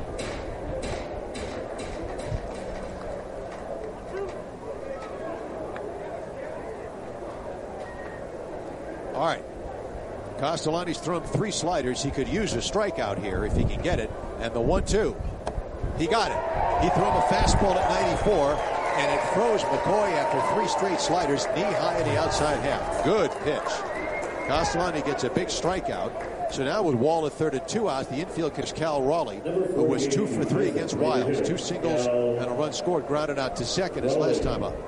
All right. Castellani's thrown 3 sliders. He could use a strikeout here if he can get it. And the 1-2. He got it. He threw him a fastball at 94, and it froze McCoy after 3 straight sliders, knee high in the outside half. Good pitch. Castellani gets a big strikeout. So now with Wall at third and 2 outs, the infield is Cal Raleigh, who was 2 for 3 against Wiles. 2 singles and a run scored, grounded out to second his last time up.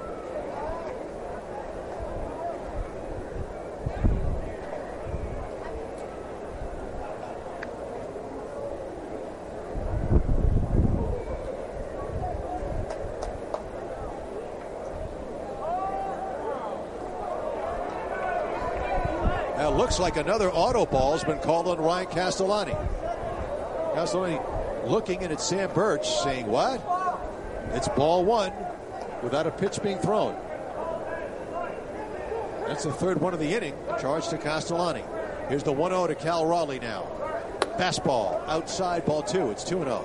Looks like another auto ball has been called on Ryan Castellani. Castellani looking in at Sam Birch saying, what? It's ball 1 without a pitch being thrown. That's the third one of the inning. Charge to Castellani. Here's the 1-0 to Cal Raleigh now. Fastball outside, ball 2. It's 2-0.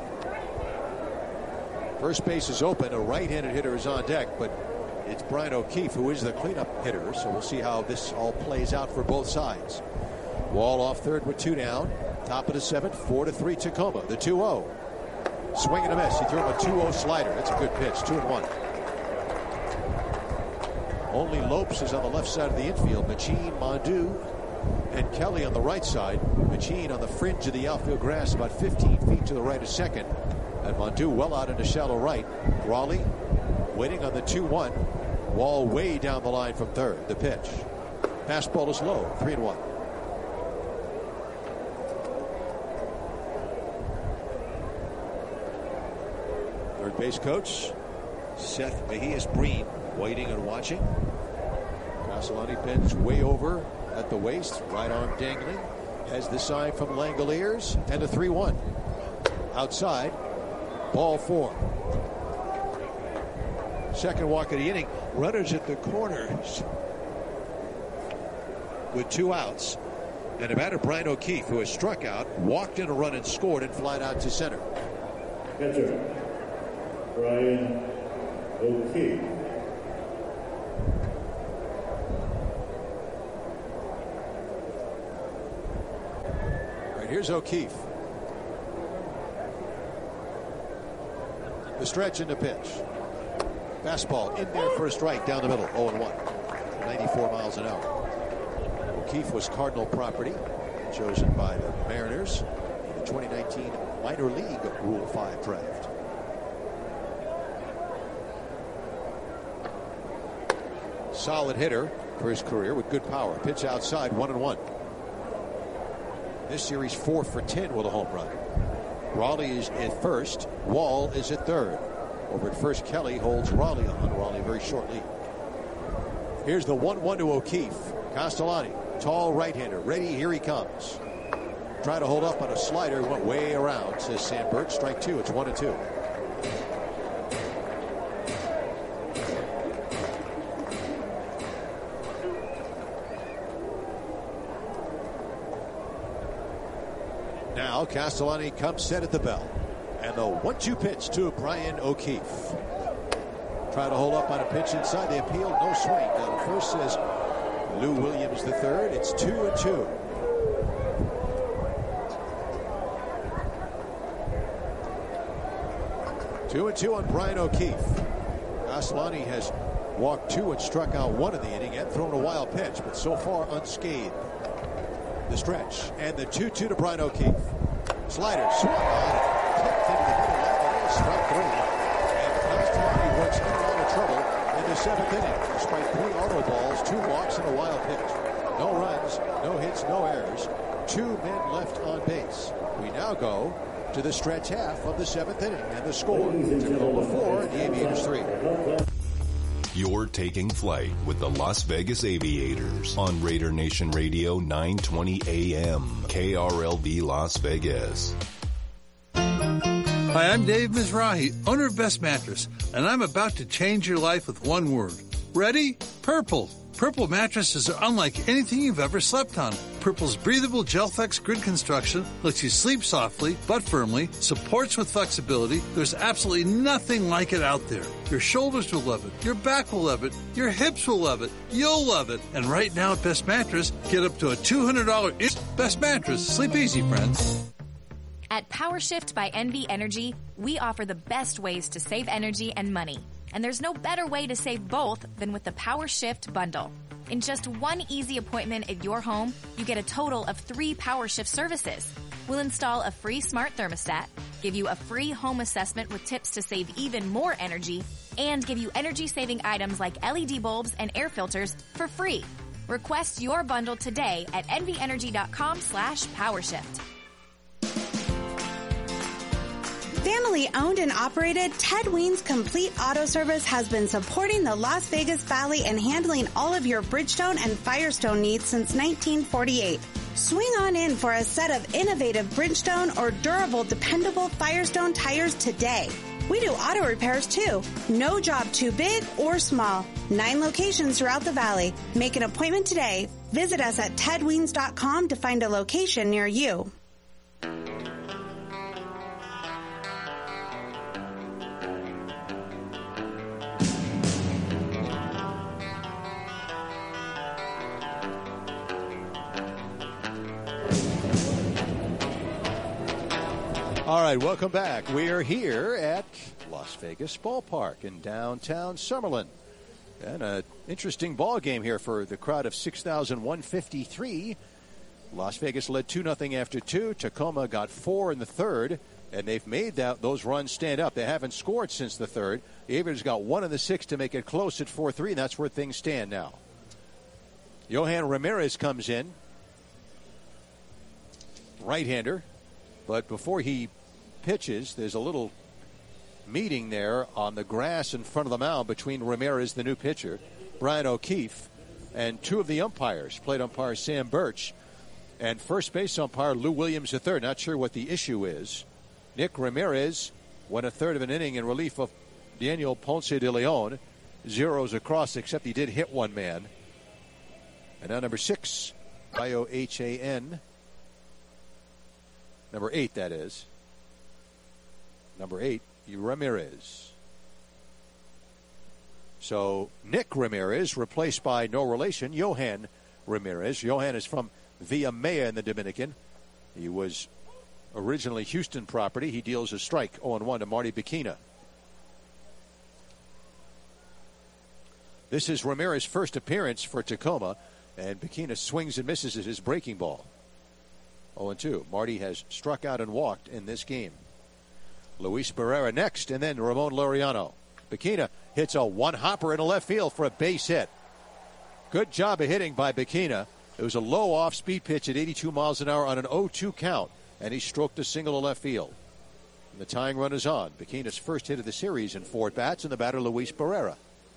First base is open. A right-handed hitter is on deck, but it's Brian O'Keefe who is the cleanup hitter, so we'll see how this all plays out for both sides. Wall off third with 2 down. Top of the 7th, 4-3 Tacoma. The 2-0. Swing and a miss. He threw him a 2-0 slider. That's a good pitch. 2-1. Only Lopes is on the left side of the infield. Machine, Mondu, and Kelly on the right side. Machine on the fringe of the outfield grass, about 15 feet to the right of second. And Mondu well out into shallow right. Raleigh waiting on the 2-1. Wall way down the line from third. The pitch. Fastball is low. 3-1. Third base coach Seth Mejias-Breen waiting and watching. Castellani bends way over at the waist. Right arm dangling. Has the sign from Langoliers. And a 3-1. Outside. Ball 4. Second walk of the inning. Runners at the corners with 2 outs. And a batter, Brian O'Keefe, who has struck out, walked in a run and scored and flied out to center. Catcher, Brian O'Keefe. All right, here's O'Keefe. The stretch and the pitch. Fastball in there for a strike down the middle, 0-1. 94 miles an hour. O'Keefe was Cardinal property, chosen by the Mariners in the 2019 Minor League Rule 5 draft. Solid hitter for his career with good power. Pitch outside, 1-1. This series 4 for 10 with a home run. Raleigh is at first. Wall is at third. Over at first, Kelly holds Raleigh on. Raleigh very short lead. Here's the 1-1 to O'Keefe. Castellani, tall right-hander, ready, here he comes. Trying to hold up on a slider, went way around, says Sam Burke. Strike two, it's 1-2. Now Castellani comes set at the bell. And the 1-2 pitch to Brian O'Keefe. Try to hold up on a pitch inside. They appealed, no swing. Now the first says Lou Williams the third. It's 2-2. Two and two on Brian O'Keefe. Castellani has walked 2 and struck out 1 in the inning and thrown a wild pitch, but so far unscathed. The stretch and the 2-2 to Brian O'Keefe. Slider swung on. Tipped into the middle left, and it's strike 3. And Castellani works in and out of trouble in the 7th inning. Despite 3 auto balls, 2 walks, and a wild pitch. No runs, no hits, no errors. 2 men left on base. We now go to the stretch half of the 7th inning, and the score: Tacoma 4 and the Aviators 3. You're taking flight with the Las Vegas Aviators on Raider Nation Radio 920 AM, KRLV Las Vegas. Hi, I'm Dave Mizrahi, owner of Best Mattress, and I'm about to change your life with one word. Ready? Purple. Purple mattresses are unlike anything you've ever slept on. Purple's breathable Gelflex grid construction lets you sleep softly but firmly, supports with flexibility. There's absolutely nothing like it out there. Your shoulders will love it. Your back will love it. Your hips will love it. You'll love it. And right now at Best Mattress, get up to a $200 Best Mattress. Sleep easy, friends. At PowerShift by NV Energy, we offer the best ways to save energy and money. And there's no better way to save both than with the PowerShift bundle. In just one easy appointment at your home, you get a total of 3 PowerShift services. We'll install a free smart thermostat, give you a free home assessment with tips to save even more energy, and give you energy-saving items like LED bulbs and air filters for free. Request your bundle today at nvenergy.com/PowerShift. Family owned and operated, Ted Weens Complete Auto Service has been supporting the Las Vegas Valley and handling all of your Bridgestone and Firestone needs since 1948. Swing on in for a set of innovative Bridgestone or durable, dependable Firestone tires today. We do auto repairs too. No job too big or small. 9 locations throughout the valley. Make an appointment today. Visit us at tedweens.com to find a location near you. All right, welcome back. We are here at Las Vegas Ballpark in downtown Summerlin. And an interesting ball game here for the crowd of 6,153. Las Vegas led 2-0 after 2. Tacoma got 4 in the third, and they've made those runs stand up. They haven't scored since the third. The Aviators got 1 in the 6th to make it close at 4-3, and that's where things stand now. Johan Ramirez comes in, right-hander, but before he pitches, there's a little meeting there on the grass in front of the mound between Ramirez, the new pitcher, Brian O'Keefe, and 2 of the umpires, plate umpire Sam Birch, and first base umpire Lou Williams III. Not sure what the issue is. Nick Ramirez went a third of an inning in relief of Daniel Ponce de Leon. Zeros across, except he did hit one man. And now number 6, Iohan. Number 8, that is. Number 8, Ramirez. So Nick Ramirez replaced by no relation, Johan Ramirez. Johan is from Villa Maya in the Dominican. He was originally Houston property. He deals a strike 0-1 to Marty Bikina. This is Ramirez's first appearance for Tacoma, and Bikina swings and misses at his breaking ball. 0-2. Marty has struck out and walked in this game. Luis Barrera next, and then Ramon Laureano. Bikina hits a one-hopper into left field for a base hit. Good job of hitting by Bikina. It was a low off-speed pitch at 82 miles an hour on an 0-2 count, and he stroked a single to left field. And the tying run is on. Bikina's first hit of the series in 4 at-bats, and the batter Luis Barrera.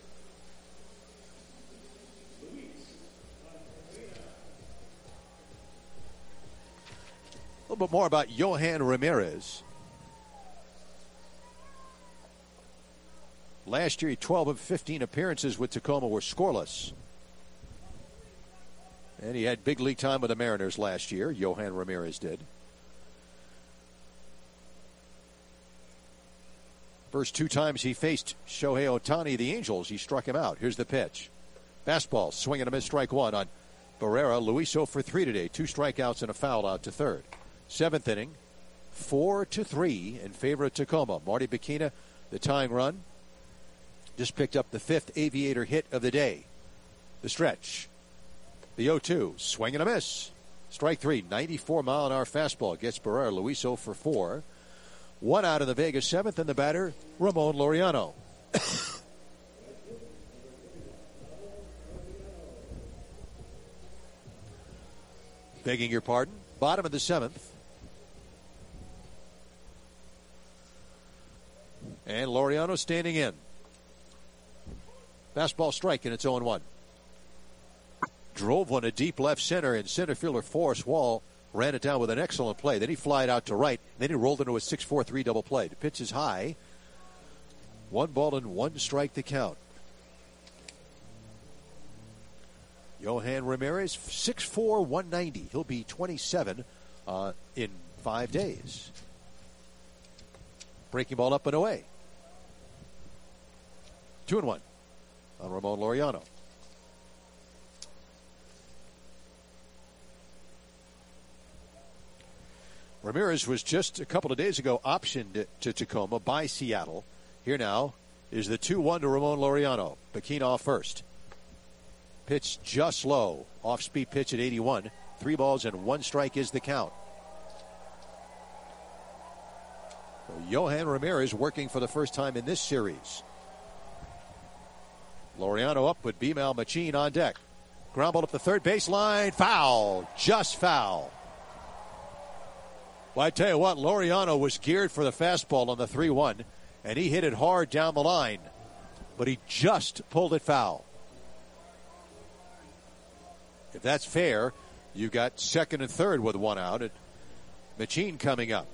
A little bit more about Johan Ramirez. Last year, 12 of 15 appearances with Tacoma were scoreless. And he had big league time with the Mariners last year. Johan Ramirez did. First 2 times he faced Shohei Ohtani, the Angels, he struck him out. Here's the pitch. Fastball, swing and a miss, strike 1 on Barrera. Luis 0 for 3 today. 2 strikeouts and a foul out to third. 7th inning, 4-3 in favor of Tacoma. Marty Bikina, the tying run, just picked up the 5th Aviator hit of the day. The stretch. The 0-2, swing and a miss. Strike 3, 94-mile-an-hour fastball gets Barrera. Luis 0 for 4. 1 out in the Vegas 7th, and the batter, Ramon Laureano. Begging your pardon. Bottom of the 7th. And Laureano standing in. Fastball strike, and it's 0-1. Drove one to deep left center, and center fielder Forrest Wall ran it down with an excellent play. Then he flied out to right. Then he rolled into a 6-4-3 double play. The pitch is high. 1 ball and 1 strike to count. Johan Ramirez, 6'4", 190. He'll be 27 in 5 days. Breaking ball up and away. 2-1 on Ramon Laureano. Ramirez was just a couple of days ago optioned to Tacoma by Seattle. Here now is the 2-1 to Ramon Laureano. Bikina off first. Pitch just low. Off-speed pitch at 81. 3 balls and 1 strike is the count. So Johan Ramirez working for the first time in this series. Laureano up with Bimal Machin on deck. Ground ball up the third baseline. Foul. Just foul. Well, I tell you what, Laureano was geared for the fastball on the 3-1, and he hit it hard down the line, but he just pulled it foul. If that's fair, you got second and third with 1 out, and Machin coming up.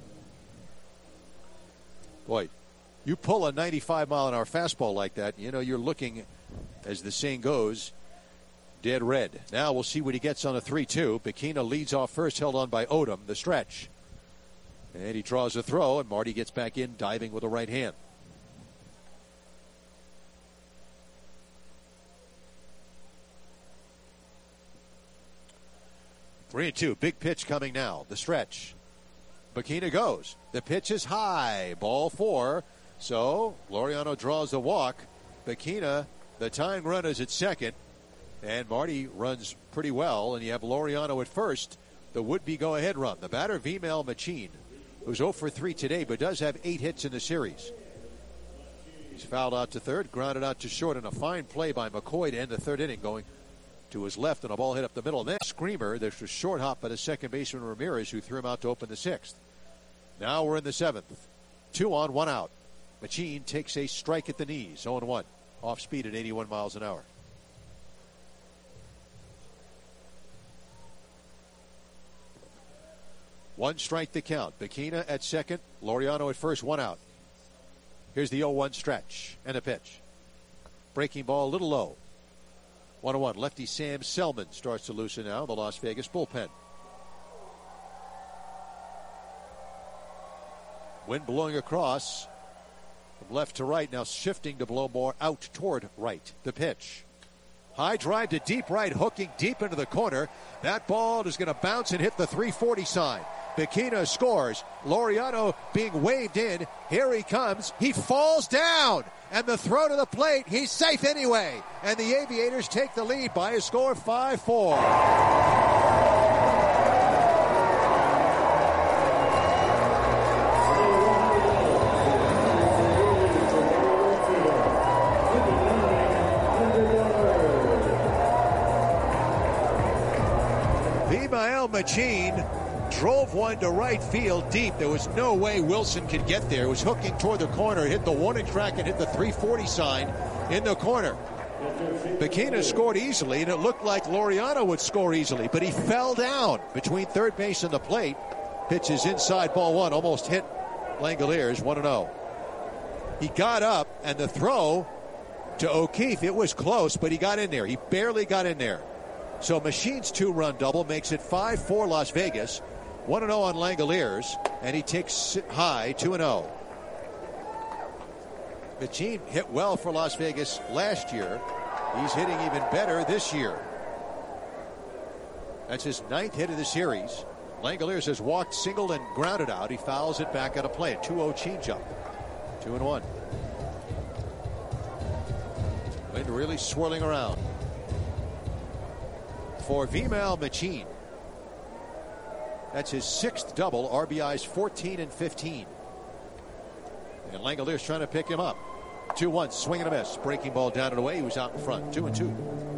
Boy, you pull a 95-mile-an-hour fastball like that, you know, you're looking, as the saying goes, dead red. Now we'll see what he gets on a 3-2. Bikina leads off first, held on by Odom. The stretch. And he draws a throw, and Marty gets back in, diving with a right hand. Three and two. Big pitch coming now. The stretch. Bikina goes. The pitch is high. Ball 4. So Laureano draws the walk. Bikina, the tying run is at second. And Marty runs pretty well, and you have Laureano at first, the would-be go-ahead run. The batter, Bimal Machin, who's 0 for 3 today, but does have 8 hits in the series. He's fouled out to third, grounded out to short, and a fine play by McCoy to end the 3rd inning, going to his left, and a ball hit up the middle. And then screamer, there's a short hop by the second baseman Ramirez, who threw him out to open the 6th. Now we're in the 7th. 2 on, 1 out. Machin takes a strike at the knees, 0-1. Off speed at 81 miles an hour. One strike to count. Bikina at second. Laureano at first. 1 out. Here's the 0-1 stretch and a pitch. Breaking ball a little low. 1-1. Lefty Sam Selman starts to loosen now. The Las Vegas bullpen. Wind blowing across from left to right. Now shifting to blow more out toward right. The pitch. High drive to deep right. Hooking deep into the corner. That ball is going to bounce and hit the 340 sign. Bikina scores. Laureano being waved in. Here he comes. He falls down. And the throw to the plate. He's safe anyway. And the Aviators take the lead by a score of 5-4. Vimael Machin drove one to right field deep. There was no way Wilson could get there. It was hooking toward the corner, hit the warning track and hit the 340 sign in the corner. Bikina scored easily, and it looked like Laureano would score easily, but he fell down between third base and the plate. Pitch is inside, ball one, almost hit Langoliers, 1-0. He got up, and the throw to O'Keefe, it was close, but he got in there. He barely got in there. So Machin's two-run double makes it 5-4 Las Vegas. 1-0 on Langoliers, and he takes it high, 2-0. Machin hit well for Las Vegas last year. He's hitting even better this year. That's his 9th hit of the series. Langoliers has walked, singled, and grounded out. He fouls it back at a play. 2-0 changeup. 2-1. Wind really swirling around. For Vimael Machin, that's his 6th double, RBIs 14 and 15. And Langoliers trying to pick him up. 2-1, swing and a miss. Breaking ball down and away. He was out in front. 2-2.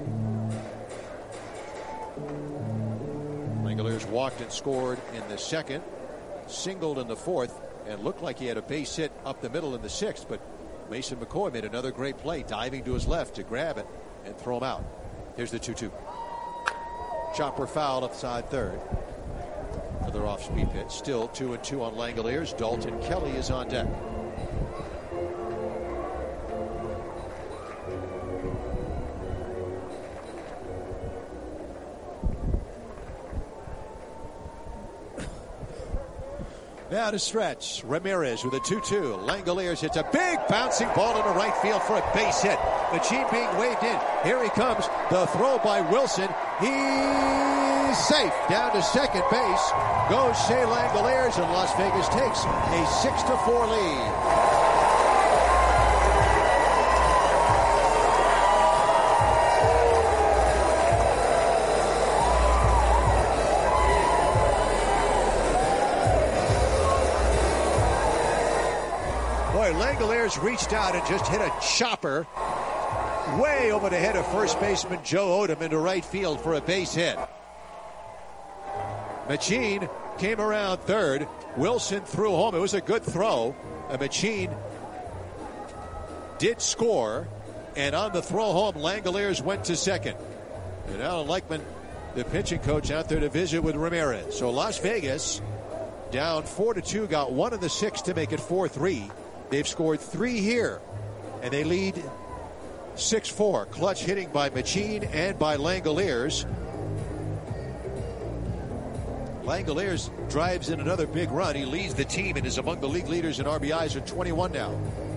Langoliers walked and scored in the 2nd, singled in the 4th, and looked like he had a base hit up the middle in the 6th. But Mason McCoy made another great play, diving to his left to grab it and throw him out. Here's the 2-2. Chopper foul outside third. Another off-speed pitch. Still 2-2 on Langoliers. Dalton Kelly is on deck. Now to stretch. Ramirez with a 2-2. Langoliers hits a big bouncing ball into right field for a base hit. Machin being waved in. Here he comes. The throw by Wilson. He's safe. Down to second base goes Shea Langoliers, and Las Vegas takes a 6-4 lead. Langoliers reached out and just hit a chopper way over the head of first baseman Joe Odom into right field for a base hit. Machin came around third. Wilson threw home. It was a good throw. Machin did score, and on the throw home, Langoliers went to second. And Alan Leichman, the pitching coach, out there to visit with Ramirez. So Las Vegas down 4-2, got one in the 6th to make it 4-3. They've scored 3 here, and they lead 6-4. Clutch hitting by Machin and by Langoliers. Langoliers drives in another big run. He leads the team and is among the league leaders in RBIs at 21 now.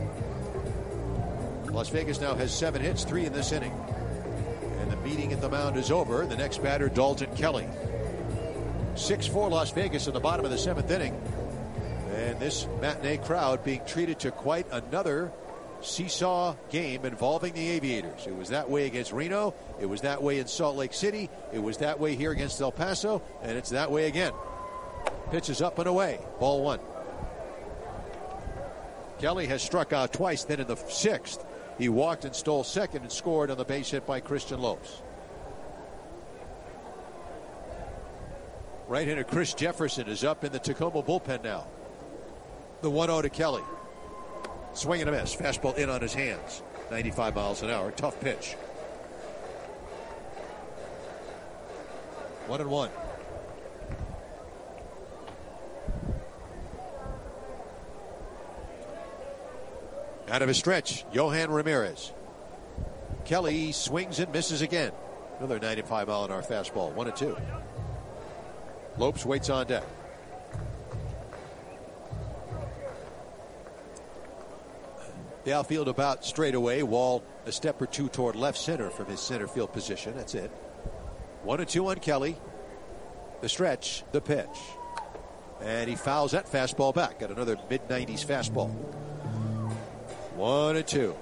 Las Vegas now has 7 hits, 3 in this inning. And the meeting at the mound is over. The next batter, Dalton Kelly. 6-4 Las Vegas in the bottom of the 7th inning. And this matinee crowd being treated to quite another seesaw game involving the Aviators. It was that way against Reno. It was that way in Salt Lake City. It was that way here against El Paso. And it's that way again. Pitch is up and away. Ball 1. Kelly has struck out twice. Then in the 6th, he walked and stole second and scored on the base hit by Christian Lopes. Right-hander Chris Jefferson is up in the Tacoma bullpen now. The 1-0 to Kelly. Swing and a miss. Fastball in on his hands. 95 miles an hour. Tough pitch. 1-1. Out of a stretch, Yohan Ramirez. Kelly swings and misses again. Another 95 mile an hour fastball. 1-2. Lopes waits on deck. The outfield about straight away. Wall a step or two toward left center from his center field position. That's it. 1-2 on Kelly. The stretch, the pitch. And he fouls that fastball back. Got another mid-90s fastball. 1-2.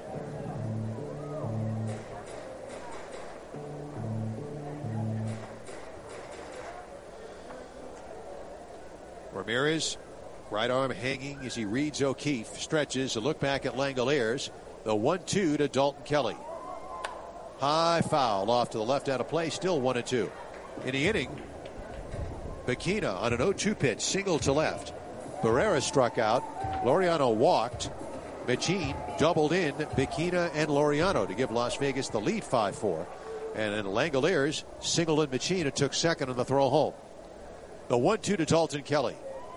Ramirez, right arm hanging as he reads O'Keefe. Stretches, a look back at Langoliers. The 1-2 to Dalton Kelly. High foul off to the left out of play. Still 1-2. In the inning, Bikina on an 0-2 pitch, single to left. Barrera struck out. Laureano walked. Machin doubled in Bikina and Laureano to give Las Vegas the lead 5-4. And then Langoliers singled in Machin and took second on the throw home. The 1-2 to Dalton Kelly.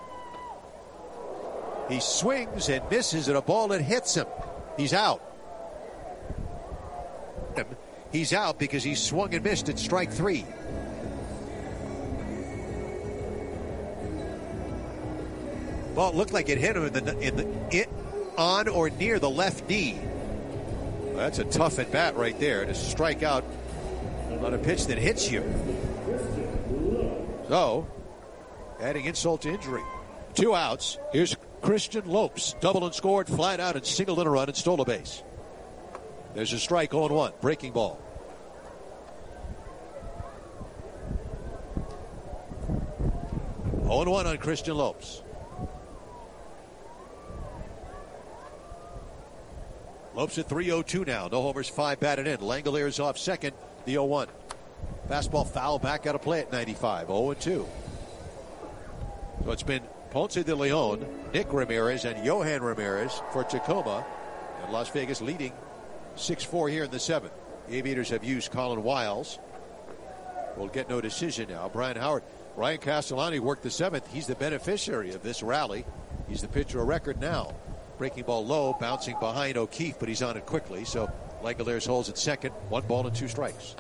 He swings and misses at a ball that hits him. He's out. He's out because he swung and missed at strike 3. Ball looked like it hit him on or near the left knee. Well, that's a tough at bat right there to strike out on a pitch that hits you. So, adding insult to injury. 2 outs. Here's Christian Lopes. Doubled and scored, flat out, and singled in a run and stole a base. There's a strike, 0-1. Breaking ball. On Christian Lopes. Lopes at 3-0-2 now. No homers, 5 batted in. Langoliers off second. The 0-1. Fastball foul back out of play at 95. 0-2. So it's been Ponce de Leon, Nick Ramirez, and Johan Ramirez for Tacoma. And Las Vegas leading 6-4 here in the 7th. The Aviators have used Colin Wiles. We'll get no decision now. Brian Howard. Ryan Castellani worked the 7th. He's the beneficiary of this rally. He's the pitcher of record now. Breaking ball low, bouncing behind O'Keefe, but he's on it quickly. So Langoliers holds at second. 1 ball and 2 strikes.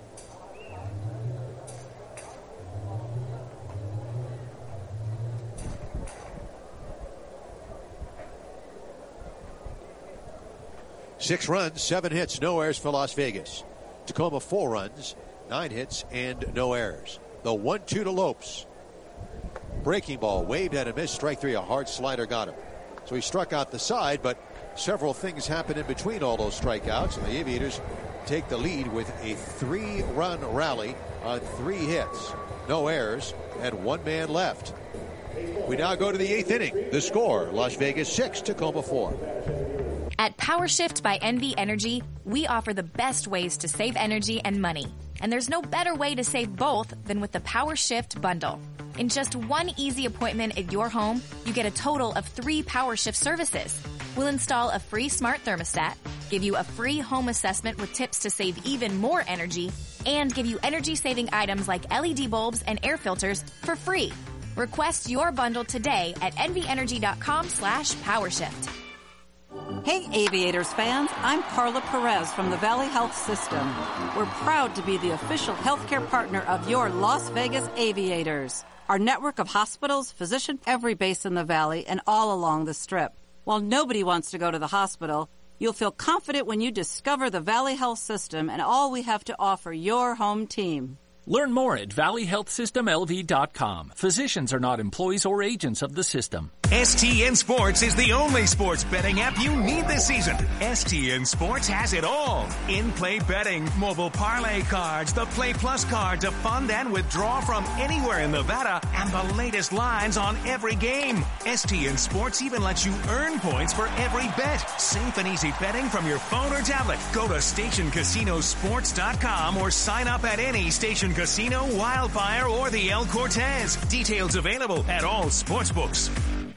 Six runs, 7 hits, no errors for Las Vegas. Tacoma 4 runs, 9 hits, and no errors. The 1-2 to Lopes. Breaking ball, waved at a miss, strike 3. A hard slider got him. So he struck out the side, but several things happened in between all those strikeouts, and the Aviators take the lead with a 3-run rally on 3 hits, no errors, and 1 man left. We now go to the 8th inning. The score, Las Vegas 6, Tacoma 4. At PowerShift by NV Energy, we offer the best ways to save energy and money. And there's no better way to save both than with the PowerShift bundle. In just 1 easy appointment at your home, you get a total of 3 PowerShift services. We'll install a free smart thermostat, give you a free home assessment with tips to save even more energy, and give you energy-saving items like LED bulbs and air filters for free. Request your bundle today at nvenergy.com/PowerShift. Hey Aviators fans, I'm Carla Perez from the Valley Health System. We're proud to be the official healthcare partner of your Las Vegas Aviators. Our network of hospitals, physicians, every base in the Valley and all along the Strip. While nobody wants to go to the hospital, you'll feel confident when you discover the Valley Health System and all we have to offer your home team. Learn more at valleyhealthsystemlv.com. Physicians are not employees or agents of the system. STN Sports is the only sports betting app you need this season. STN Sports has it all. In-play betting, mobile parlay cards, the Play Plus card to fund and withdraw from anywhere in Nevada, and the latest lines on every game. STN Sports even lets you earn points for every bet. Safe and easy betting from your phone or tablet. Go to stationcasinosports.com or sign up at any Station Casino, Wildfire, or the El Cortez. Details available at all sportsbooks.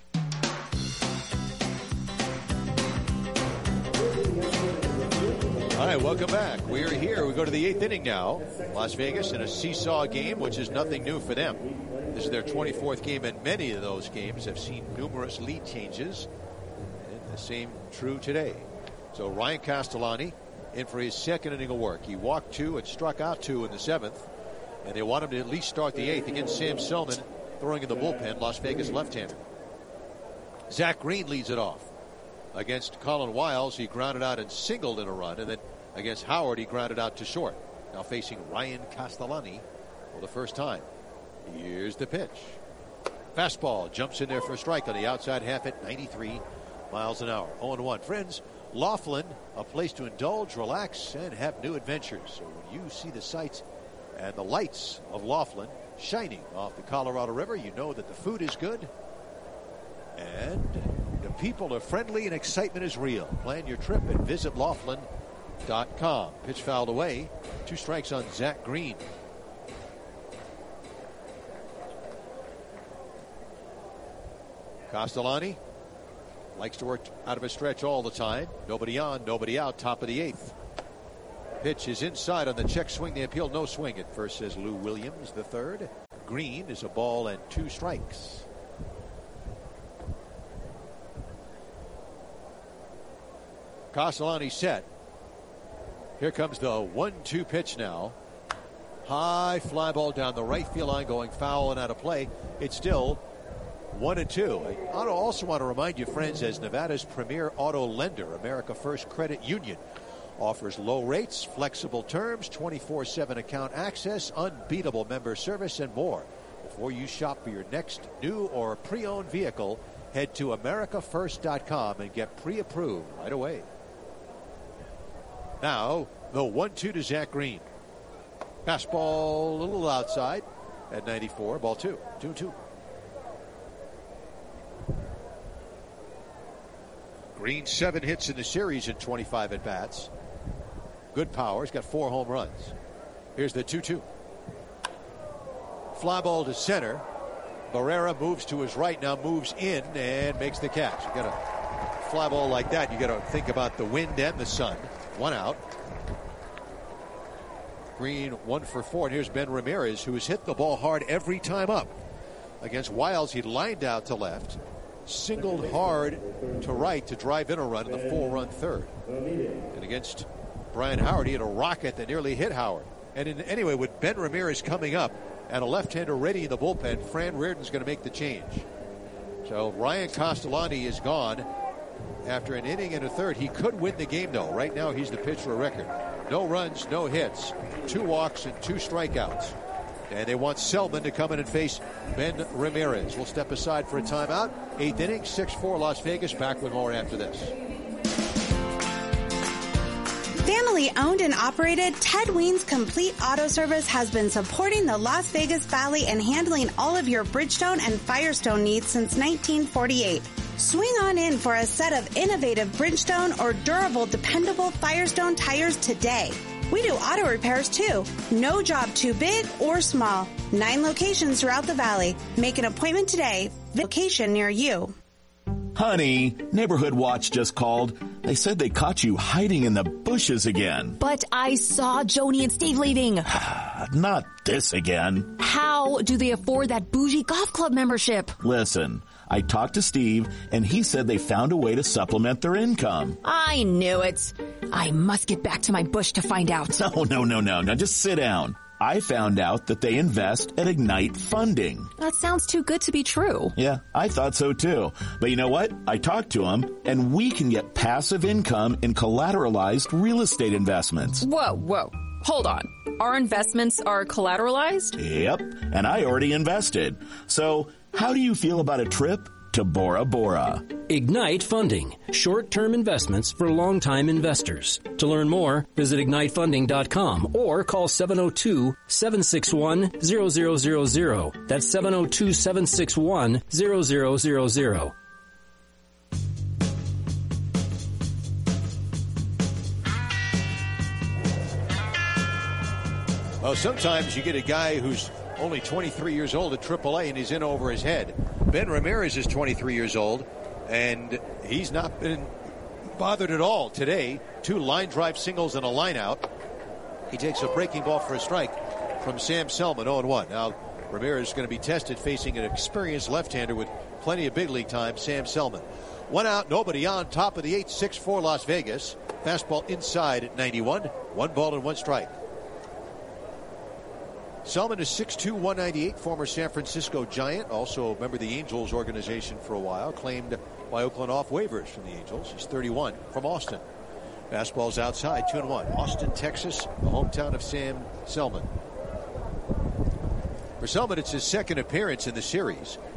All right, welcome back. We're here. We go to the 8th inning now. Las Vegas in a seesaw game, which is nothing new for them. This is their 24th game, and many of those games have seen numerous lead changes. And the same true today. So Ryan Castellani in for his 2nd inning of work. He walked 2 and struck out 2 in the 7th. And they want him to at least start the 8th against Sam Selman throwing in the bullpen, Las Vegas left-hander. Zach Green leads it off. Against Colin Wiles, he grounded out and singled in a run. And then against Howard, he grounded out to short. Now facing Ryan Castellani for the first time. Here's the pitch. Fastball jumps in there for a strike on the outside half at 93 miles an hour. 0-1. Friends, Laughlin, a place to indulge, relax, and have new adventures. So when you see the sights and the lights of Laughlin shining off the Colorado River, you know that the food is good and the people are friendly and excitement is real. Plan your trip and visit Laughlin.com. Pitch fouled away. 2 strikes on Zach Green. Castellani likes to work out of a stretch all the time. Nobody on, nobody out, top of the 8th. Pitch is inside on the check swing. The appeal, no swing at first, says Lou Williams, the third. Green is a ball and 2 strikes. Castellani set. Here comes the 1-2 pitch now. High fly ball down the right field line, going foul and out of play. It's still 1-2. I also want to remind you, friends, as Nevada's premier auto lender, America First Credit Union offers low rates, flexible terms, 24/7 account access, unbeatable member service, and more. Before you shop for your next new or pre-owned vehicle, head to AmericaFirst.com and get pre-approved right away. Now, the 1-2 to Zach Green. Fastball a little outside at 94, ball 2, 2-2. Green 7 hits in the series in 25 at-bats. Good power. He's got 4 home runs. Here's the 2-2. Fly ball to center. Barrera moves to his right, now moves in and makes the catch. You got a fly ball like that, you got to think about the wind and the sun. 1 out. Green 1 for 4. And here's Ben Ramirez, who has hit the ball hard every time up. Against Wilds, he lined out to left, singled hard to right to drive in a run in the 4-run third. And against Brian Howard, he had a rocket that nearly hit Howard. And anyway, with Ben Ramirez coming up and a left-hander ready in the bullpen, Fran Reardon's going to make the change. So Ryan Castellani is gone after an inning and a third. He could win the game, though. Right now, he's the pitcher of record. No runs, no hits, 2 walks, and 2 strikeouts. And they want Selman to come in and face Ben Ramirez. We'll step aside for a timeout. 8th inning, 6-4 Las Vegas. Back with more after this. Family owned and operated, Ted Weens Complete Auto Service has been supporting the Las Vegas Valley and handling all of your Bridgestone and Firestone needs since 1948. Swing on in for a set of innovative Bridgestone or durable, dependable Firestone tires today. We do auto repairs too. No job too big or small. 9 locations throughout the valley. Make an appointment today. Location near you. Honey, Neighborhood Watch just called. They said they caught you hiding in the bushes again. But I saw Joni and Steve leaving. Not this again. How do they afford that bougie golf club membership? Listen, I talked to Steve, and he said they found a way to supplement their income. I knew it. I must get back to my bush to find out. No. Now just sit down. I found out that they invest at Ignite Funding. That sounds too good to be true. Yeah, I thought so too. But you know what? I talked to them, and we can get passive income in collateralized real estate investments. Whoa. Hold on. Our investments are collateralized? Yep, and I already invested. So, how do you feel about a trip to Bora Bora? Ignite Funding. Short-term investments for long-time investors. To learn more, visit ignitefunding.com or call 702-761-0000. That's 702-761-0000. Well, sometimes you get a guy who's only 23 years old at AAA and he's in over his head. Ben Ramirez is 23 years old and he's not been bothered at all today. 2 line drive singles and a line out. He takes a breaking ball for a strike from Sam Selman, 0-1. Now Ramirez is going to be tested facing an experienced left-hander with plenty of big league time, Sam Selman. 1 out, nobody on, top of the 8th, 6-4 Las Vegas. Fastball inside at 91. 1 ball and 1 strike. Selman is 6'2", 198, former San Francisco Giant, also a member of the Angels organization for a while, claimed by Oakland off waivers from the Angels. He's 31, from Austin. Fastball's outside, 2-1. Austin, Texas, the hometown of Sam Selman. For Selman, it's his second appearance in the series.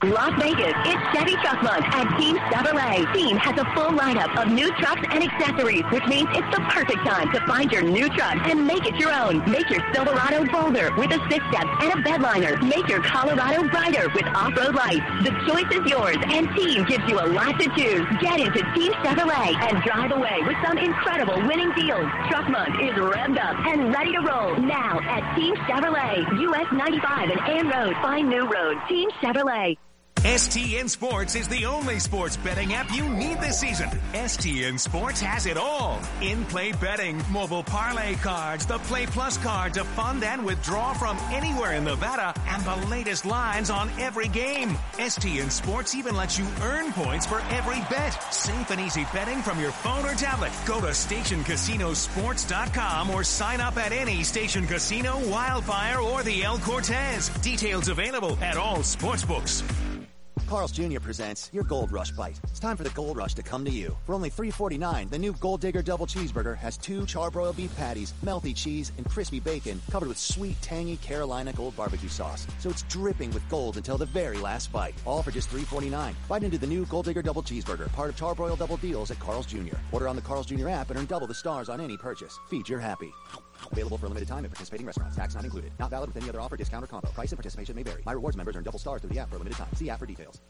Las Vegas, it's Chevy Truck Month at Team Chevrolet. Team has a full lineup of new trucks and accessories, which means it's the perfect time to find your new truck and make it your own. Make your Silverado bolder with a 6-step and a bedliner. Make your Colorado brighter with off-road lights. The choice is yours, and Team gives you a lot to choose. Get into Team Chevrolet and drive away with some incredible winning deals. Truck Month is revved up and ready to roll now at Team Chevrolet, US 95 and Ann Road. Find new road. Team Chevrolet. STN Sports is the only sports betting app you need this season. STN Sports has it all. In-play betting, mobile parlay cards, the Play Plus card to fund and withdraw from anywhere in Nevada, and the latest lines on every game. STN Sports even lets you earn points for every bet. Safe and easy betting from your phone or tablet. Go to StationCasinoSports.com or sign up at any Station Casino, Wildfire, or the El Cortez. Details available at all sportsbooks. Carl's Jr. presents your Gold Rush Bite. It's time for the Gold Rush to come to you. For only $3.49, the new Gold Digger Double Cheeseburger has 2 charbroiled beef patties, melty cheese, and crispy bacon covered with sweet, tangy Carolina Gold barbecue sauce. So it's dripping with gold until the very last bite. All for just $3.49. Bite into the new Gold Digger Double Cheeseburger, part of Charbroiled Double Deals at Carl's Jr. Order on the Carl's Jr. app and earn double the stars on any purchase. Feed your happy. Available for a limited time at participating restaurants. Tax not included. Not valid with any other offer, discount, or combo. Price and participation may vary. My Rewards members earn double stars through the app for a limited time. See app for details.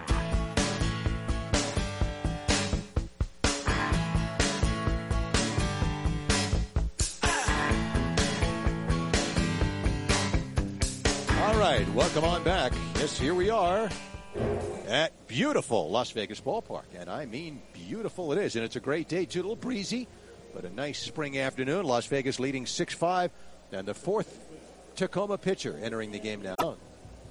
All right, welcome on back. Yes, here we are at beautiful Las Vegas Ballpark. And I mean beautiful it is. And it's a great day, too. A little breezy, but a nice spring afternoon. Las Vegas leading 6-5. And the 4th Tacoma pitcher entering the game now. So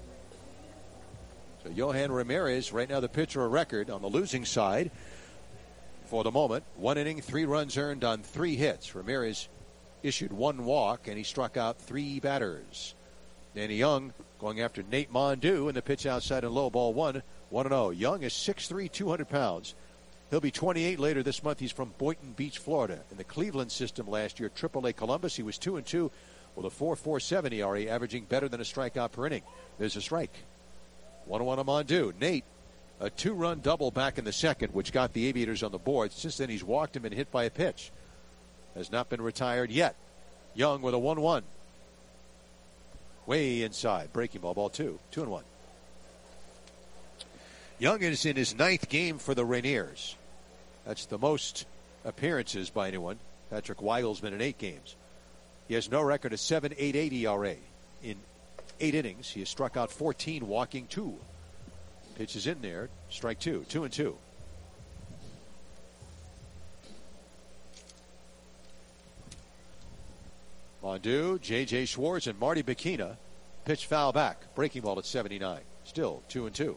Yohan Ramirez, right now the pitcher of record on the losing side for the moment. 1 inning, 3 runs earned on 3 hits. Ramirez issued 1 walk, and he struck out 3 batters. Danny Young going after Nate Mondew in the pitch outside and low, ball 1-0. Young is 6'3", 200 pounds. He'll be 28 later this month. He's from Boynton Beach, Florida. In the Cleveland system last year, AAA Columbus, he was 2-2 with a 4.47 ERA, averaging better than a strikeout per inning. There's a strike. 1-1 on Mondew. Nate, a 2-run double back in the second, which got the Aviators on the board. Since then, he's walked him and hit by a pitch. Has not been retired yet. Young with a 1-1. Way inside. Breaking ball, ball 2. 2-1. Young is in his 9th game for the Rainiers. That's the most appearances by anyone. Patrick Weigel's been in 8 games. He has no record of 7.88 ERA. In 8 innings, he has struck out 14, walking 2. Pitch is in there. Strike 2. 2-2. Mondew, J.J. Schwartz, and Marty Bikina. Pitch foul back. Breaking ball at 79. Still 2-2.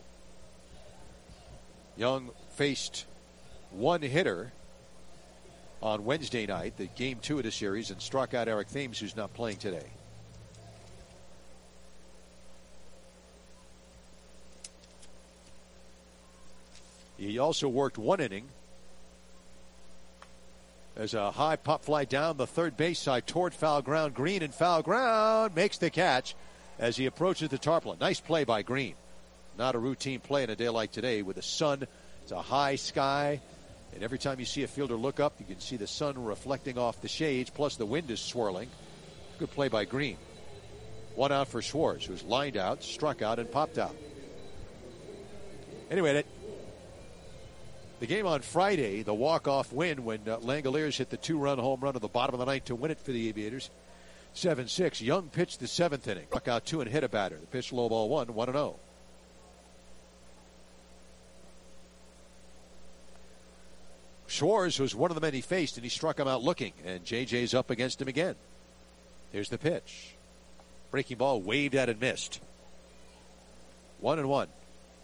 Young faced 1 hitter on Wednesday night, the game 2 of the series, and struck out Eric Thames, who's not playing today. He also worked 1 inning as a high pop fly down the third base side toward foul ground. Green in foul ground makes the catch as he approaches the tarpaulin. Nice play by Green. Not a routine play in a day like today with the sun. It's a high sky, and every time you see a fielder look up, you can see the sun reflecting off the shades, plus the wind is swirling. Good play by Green. 1 out for Schwartz, who's lined out, struck out, and popped out. Anyway, the game on Friday, the walk-off win when Langoliers hit the 2-run home run at the bottom of the ninth to win it for the Aviators. 7-6. Young pitched the 7th inning. Struck out 2 and hit a batter. The pitch low, ball 1-0. Schwartz was one of the men he faced, and he struck him out looking, and JJ's up against him again. Here's the pitch. Breaking ball waved at and missed. 1-1.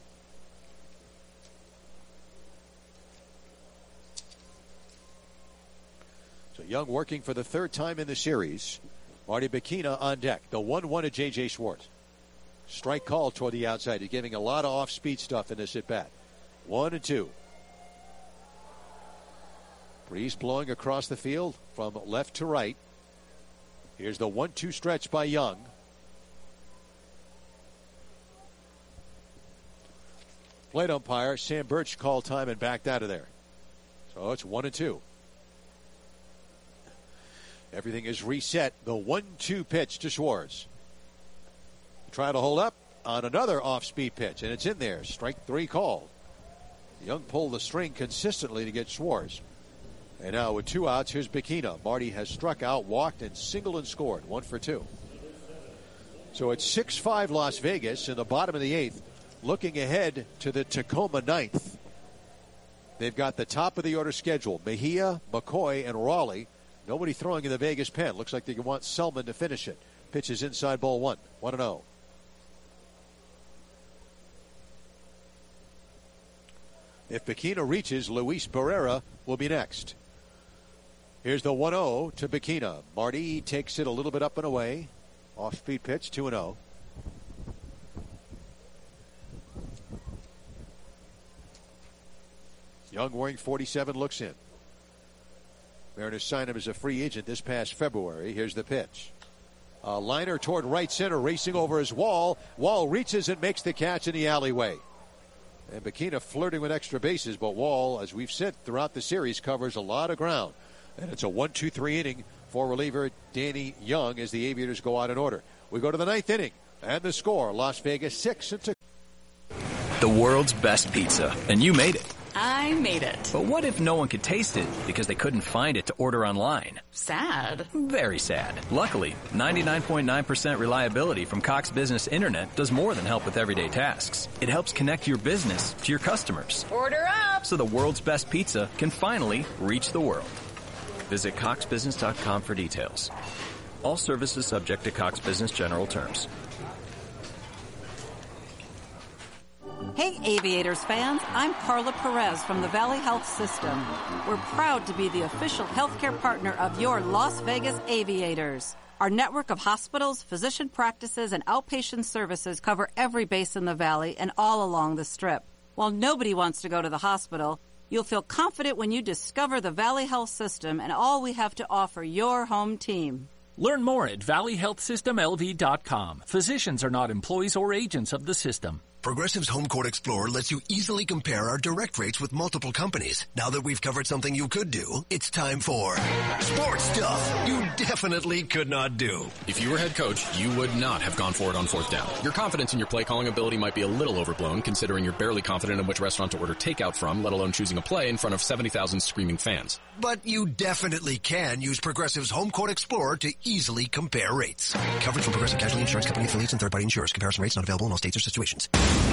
So Young working for the 3rd time in the series. Marty Bikina on deck. The 1-1 to J.J. Schwartz. Strike call toward the outside. He's giving a lot of off-speed stuff in this at-bat. 1-2. Breeze blowing across the field from left to right. Here's the 1-2 stretch by Young. Plate umpire Sam Birch called time and backed out of there. So it's 1-2. Everything is reset. The 1-2 pitch to Schwartz. Try to hold up on another off-speed pitch, and it's in there. Strike 3 called. Young pulled the string consistently to get Schwartz. And now with 2 outs, here's Bikina. Marty has struck out, walked, and singled and scored. 1 for 2. So it's 6-5 Las Vegas in the bottom of the 8th. Looking ahead to the Tacoma 9th. They've got the top of the order schedule. Mejia, McCoy, and Raleigh. Nobody throwing in the Vegas pen. Looks like they want Selman to finish it. Pitches inside ball 1. 1-0. If Bikina reaches, Luis Barrera will be next. Here's the 1-0 to Bikina. Marty takes it a little bit up and away. Off-speed pitch, 2-0. Young, wearing 47, looks in. Mariners signed him as a free agent this past February. Here's the pitch. A liner toward right center, racing over his Wall. Wall reaches and makes the catch in the alleyway. And Bikina flirting with extra bases, but Wall, as we've said throughout the series, covers a lot of ground. And it's a 1-2-3 inning for reliever Danny Young as the Aviators go out in order. We go to the 9th inning, and the score, Las Vegas 6 and 2. The world's best pizza, and you made it. I made it. But what if no one could taste it because they couldn't find it to order online? Sad. Very sad. Luckily, 99.9% reliability from Cox Business Internet does more than help with everyday tasks. It helps connect your business to your customers. Order up! So the world's best pizza can finally reach the world. Visit coxbusiness.com for details. All services subject to Cox Business General terms. Hey Aviators fans, I'm Carla Perez from the Valley Health System. We're proud to be the official healthcare partner of your Las Vegas Aviators. Our network of hospitals, physician practices, and outpatient services cover every base in the valley and all along the Strip. While nobody wants to go to the hospital, you'll feel confident when you discover the Valley Health System and all we have to offer your home team. Learn more at valleyhealthsystemlv.com. Physicians are not employees or agents of the system. Progressive's Home Court Explorer lets you easily compare our direct rates with multiple companies. Now that we've covered something you could do, it's time for sports stuff you definitely could not do. If you were head coach, you would not have gone for it on 4th down. Your confidence in your play calling ability might be a little overblown, considering you're barely confident in which restaurant to order takeout from, let alone choosing a play in front of 70,000 screaming fans. But you definitely can use Progressive's Home Court Explorer to easily compare rates. Coverage from Progressive Casualty Insurance Company affiliates and third-party insurers. Comparison rates not available in all states or situations. All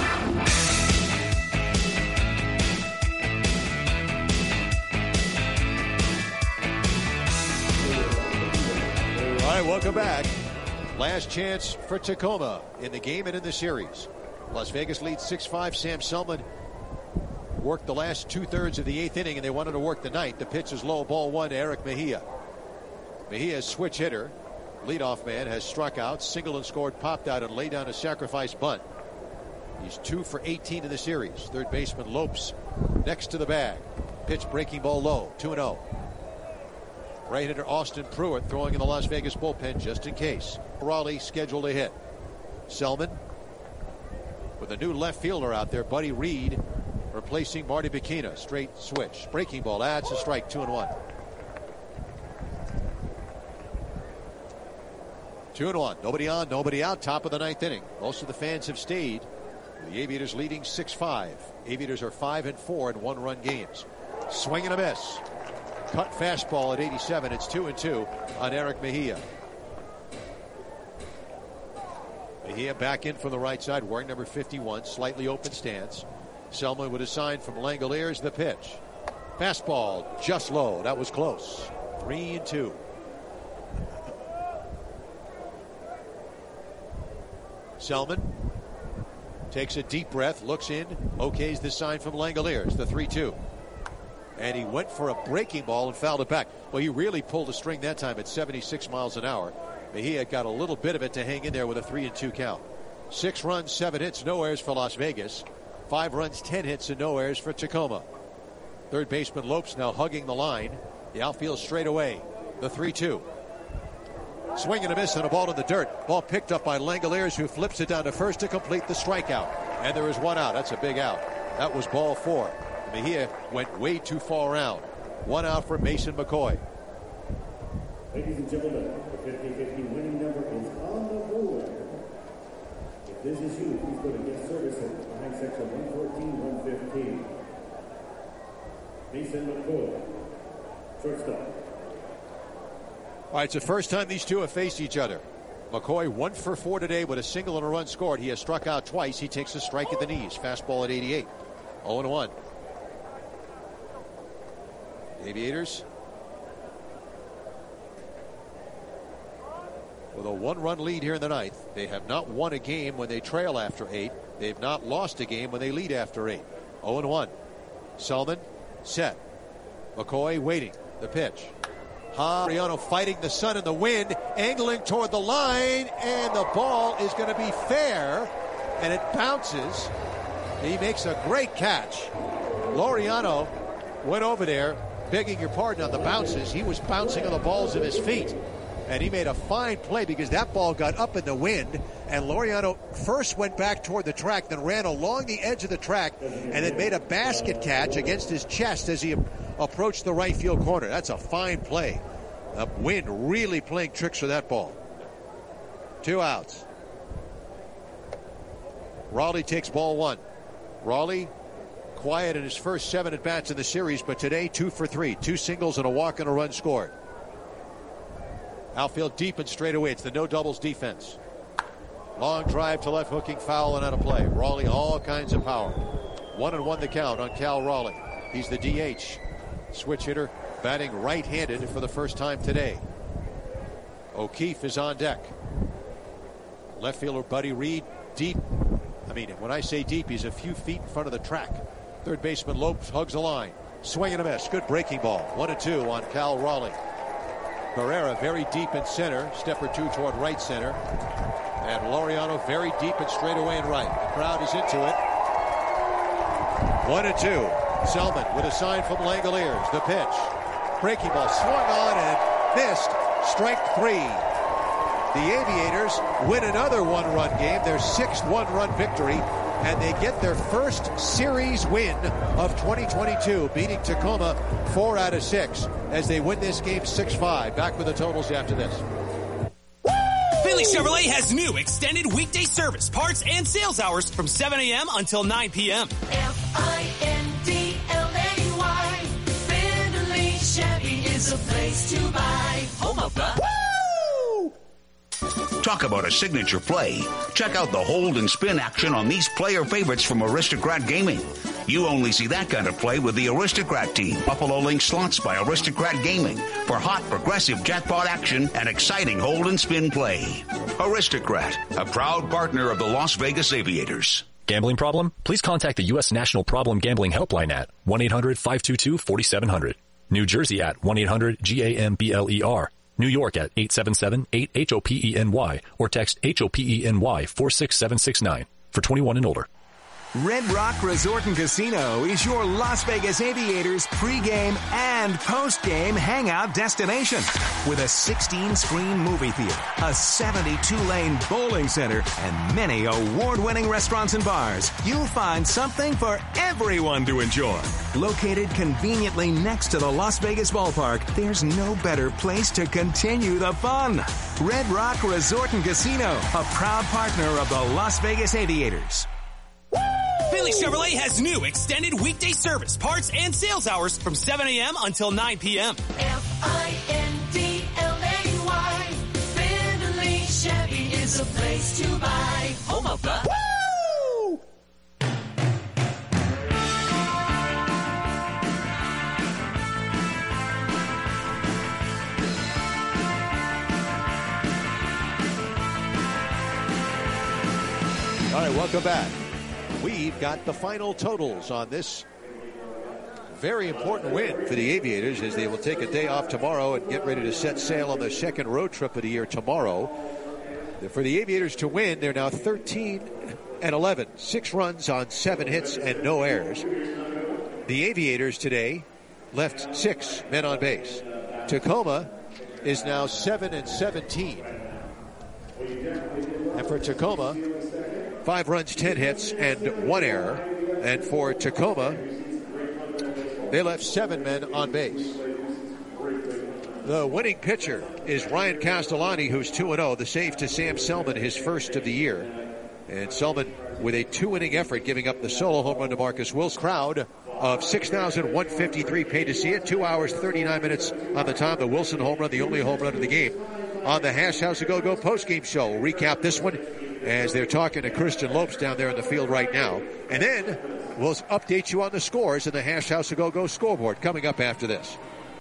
right, welcome back. Last chance for Tacoma in the game and in the series. Las Vegas leads 6-5. Sam Selman worked the last 2/3 of the 8th inning, and they wanted to work the 9th. The pitch is low, ball 1 to Eric Mejia. Mejia's switch hitter, leadoff man, has struck out, singled and scored, popped out, and laid down a sacrifice bunt. He's 2 for 18 in the series. Third baseman Lopes next to the bag. Pitch breaking ball low, 2-0. Right-hander Austin Pruitt throwing in the Las Vegas bullpen just in case. Raleigh scheduled to hit. Selman with a new left fielder out there, Buddy Reed, replacing Marty Bikina. Straight switch. Breaking ball, adds a strike, 2-1. 2-1. Nobody on, nobody out. Top of the 9th inning. Most of the fans have stayed. The Aviators leading 6-5. Aviators are 5-4 in one-run games. Swing and a miss. Cut fastball at 87. It's 2-2 on Eric Mejia. Mejia back in from the right side, wearing number 51, slightly open stance. Selman with a sign from Langoliers, the pitch. Fastball just low. That was close. 3-2. Selman takes a deep breath, looks in, okays the sign from Langoliers, the 3-2. And he went for a breaking ball and fouled it back. Well, he really pulled a string that time at 76 miles an hour. Mejia got a little bit of it to hang in there with a 3-2 count. 6 runs, 7 hits, no errors for Las Vegas. 5 runs, 10 hits, and no errors for Tacoma. Third baseman Lopes now hugging the line. The outfield straight away. The 3-2. Swing and a miss and a ball in the dirt. Ball picked up by Langoliers, who flips it down to first to complete the strikeout. And there is one out. That's a big out. That was ball 4. Mejia went way too far around. 1 out for Mason McCoy. Ladies and gentlemen, the 50-50 winning number is on the board. If this is you, please go to guest services behind section 114-115. Mason McCoy, shortstop. All right, it's the first time these two have faced each other. McCoy 1 for 4 today with a single and a run scored. He has struck out twice. He takes a strike at the knees. Fastball at 88. 0-1. Aviators with a 1-run lead here in the ninth. They have not won a game when they trail after 8. They've not lost a game when they lead after 8. 0-1. Selman set. McCoy waiting. The pitch. Mariano fighting the sun and the wind, angling toward the line, and the ball is going to be fair, and it bounces. He makes a great catch. Laureano went over there, begging your pardon on the bounces. He was bouncing on the balls of his feet, and he made a fine play because that ball got up in the wind, and Laureano first went back toward the track, then ran along the edge of the track, and then made a basket catch against his chest as he approached the right field corner. That's a fine play. The wind really playing tricks with that ball. 2 outs. Raleigh takes ball 1. Raleigh quiet in his first 7 at-bats in the series, but today 2 for 3. 2 singles and a walk and a run scored. Outfield deep and straight away. It's the no doubles defense. Long drive to left, hooking foul and out of play. Raleigh all kinds of power. 1-1 the count on Cal Raleigh. He's the DH. Switch hitter, batting right-handed for the first time today. O'Keefe is on deck. Left fielder Buddy Reed deep. I mean, when I say deep, he's a few feet in front of the track. Third baseman Lopes hugs the line. Swing and a miss. Good breaking ball. 1-2 on Cal Raleigh. Barrera very deep in center. Step or 2 toward right center. And Laureano very deep and straight away in right. The crowd is into it. 1-2. Selman with a sign from Langoliers. The pitch. Breaking ball swung on and missed. Strike 3. The Aviators win another 1-run game. Their 6th 1-run victory. And they get their first series win of 2022, beating Tacoma 4 out of 6 as they win this game 6-5. Back with the totals after this. Finley Chevrolet has new extended weekday service, parts, and sales hours from 7 a.m. until 9 p.m. Findlay. Finley Chevy is a place to buy. Home of the... Talk about a signature play. Check out the hold and spin action on these player favorites from Aristocrat Gaming. You only see that kind of play with the Aristocrat team. Buffalo Link Slots by Aristocrat Gaming for hot, progressive jackpot action and exciting hold and spin play. Aristocrat, a proud partner of the Las Vegas Aviators. Gambling problem? Please contact the U.S. National Problem Gambling Helpline at 1-800-522-4700. New Jersey at 1-800-GAMBLER. New York at 877-8-HOPENY or text HOPENY 46769 for 21 and older. Red Rock Resort and Casino is your Las Vegas Aviators pregame and postgame hangout destination. With a 16-screen movie theater, a 72-lane bowling center, and many award-winning restaurants and bars, you'll find something for everyone to enjoy. Located conveniently next to the Las Vegas ballpark, there's no better place to continue the fun. Red Rock Resort and Casino, a proud partner of the Las Vegas Aviators. Finley Chevrolet has new extended weekday service, parts, and sales hours from 7 a.m. until 9 p.m. Findlay. Finley Chevy is a place to buy. Home of the... All right, welcome back. We've got the final totals on this very important win for the Aviators as they will take a day off tomorrow and get ready to set sail on the second road trip of the year tomorrow. For the Aviators to win, they're now 13-11, 6 runs on 7 hits and no errors. The Aviators today left 6 men on base. Tacoma is now 7-17. And for Tacoma, 5 runs, 10 hits, and 1 error. And for Tacoma, they left 7 men on base. The winning pitcher is Ryan Castellani, who's 2-0. The save to Sam Selman, his first of the year. And Selman with a 2-inning effort, giving up the solo home run to Marcus Wilson. Crowd of 6,153 paid to see it. 2 hours, 39 minutes on the time. The Wilson home run, the only home run of the game. On the Hash House of Go-Go postgame show. We'll recap this one as they're talking to Christian Lopes down there in the field right now. And then we'll update you on the scores in the Hash House of Go-Go scoreboard coming up after this.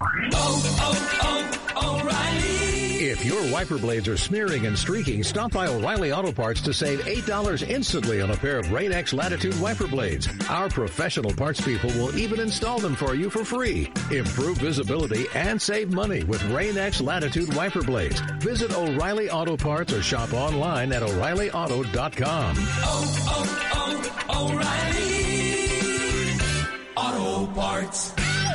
O'Reilly. If your wiper blades are smearing and streaking, stop by O'Reilly Auto Parts to save $8 instantly on a pair of Rain-X Latitude wiper blades. Our professional parts people will even install them for you for free. Improve visibility and save money with Rain-X Latitude wiper blades. Visit O'Reilly Auto Parts or shop online at O'ReillyAuto.com. O'Reilly Auto Parts.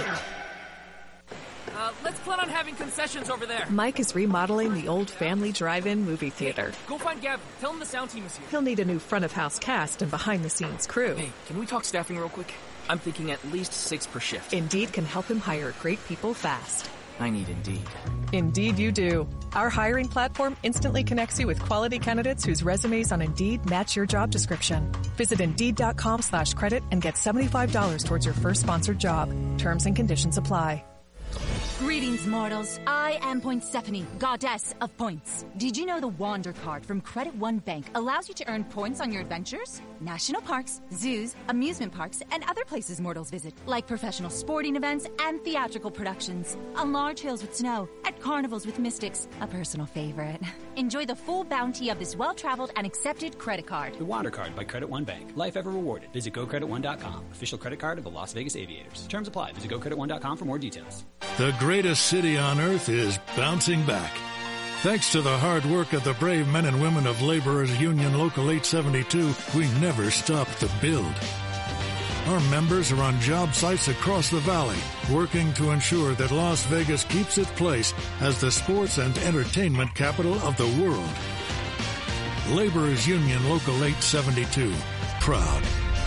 Let's plan on having concessions over there. Mike is remodeling the old family drive-in movie theater. Go find Gavin. Tell him the sound team is here. He'll need a new front-of-house cast and behind-the-scenes crew. Hey, can we talk staffing real quick? I'm thinking at least 6 per shift. Indeed can help him hire great people fast. I need Indeed. Indeed you do. Our hiring platform instantly connects you with quality candidates whose resumes on Indeed match your job description. Visit Indeed.com/credit and get $75 towards your first sponsored job. Terms and conditions apply. Greetings, mortals. I am Poinsephone, goddess of points. Did you know the Wander card from Credit One Bank allows you to earn points on your adventures? National parks, zoos, amusement parks, and other places mortals visit, like professional sporting events and theatrical productions. On large hills with snow, at carnivals with mystics, a personal favorite. Enjoy the full bounty of this well-traveled and accepted credit card. The Wander card by Credit One Bank. Life ever rewarded. Visit GoCreditOne.com. Official credit card of the Las Vegas Aviators. Terms apply. Visit GoCreditOne.com for more details. The greatest city on earth is bouncing back. Thanks to the hard work of the brave men and women of Laborers Union Local 872, we never stopped the build. Our members are on job sites across the valley, working to ensure that Las Vegas keeps its place as the sports and entertainment capital of the world. Laborers Union Local 872, proud.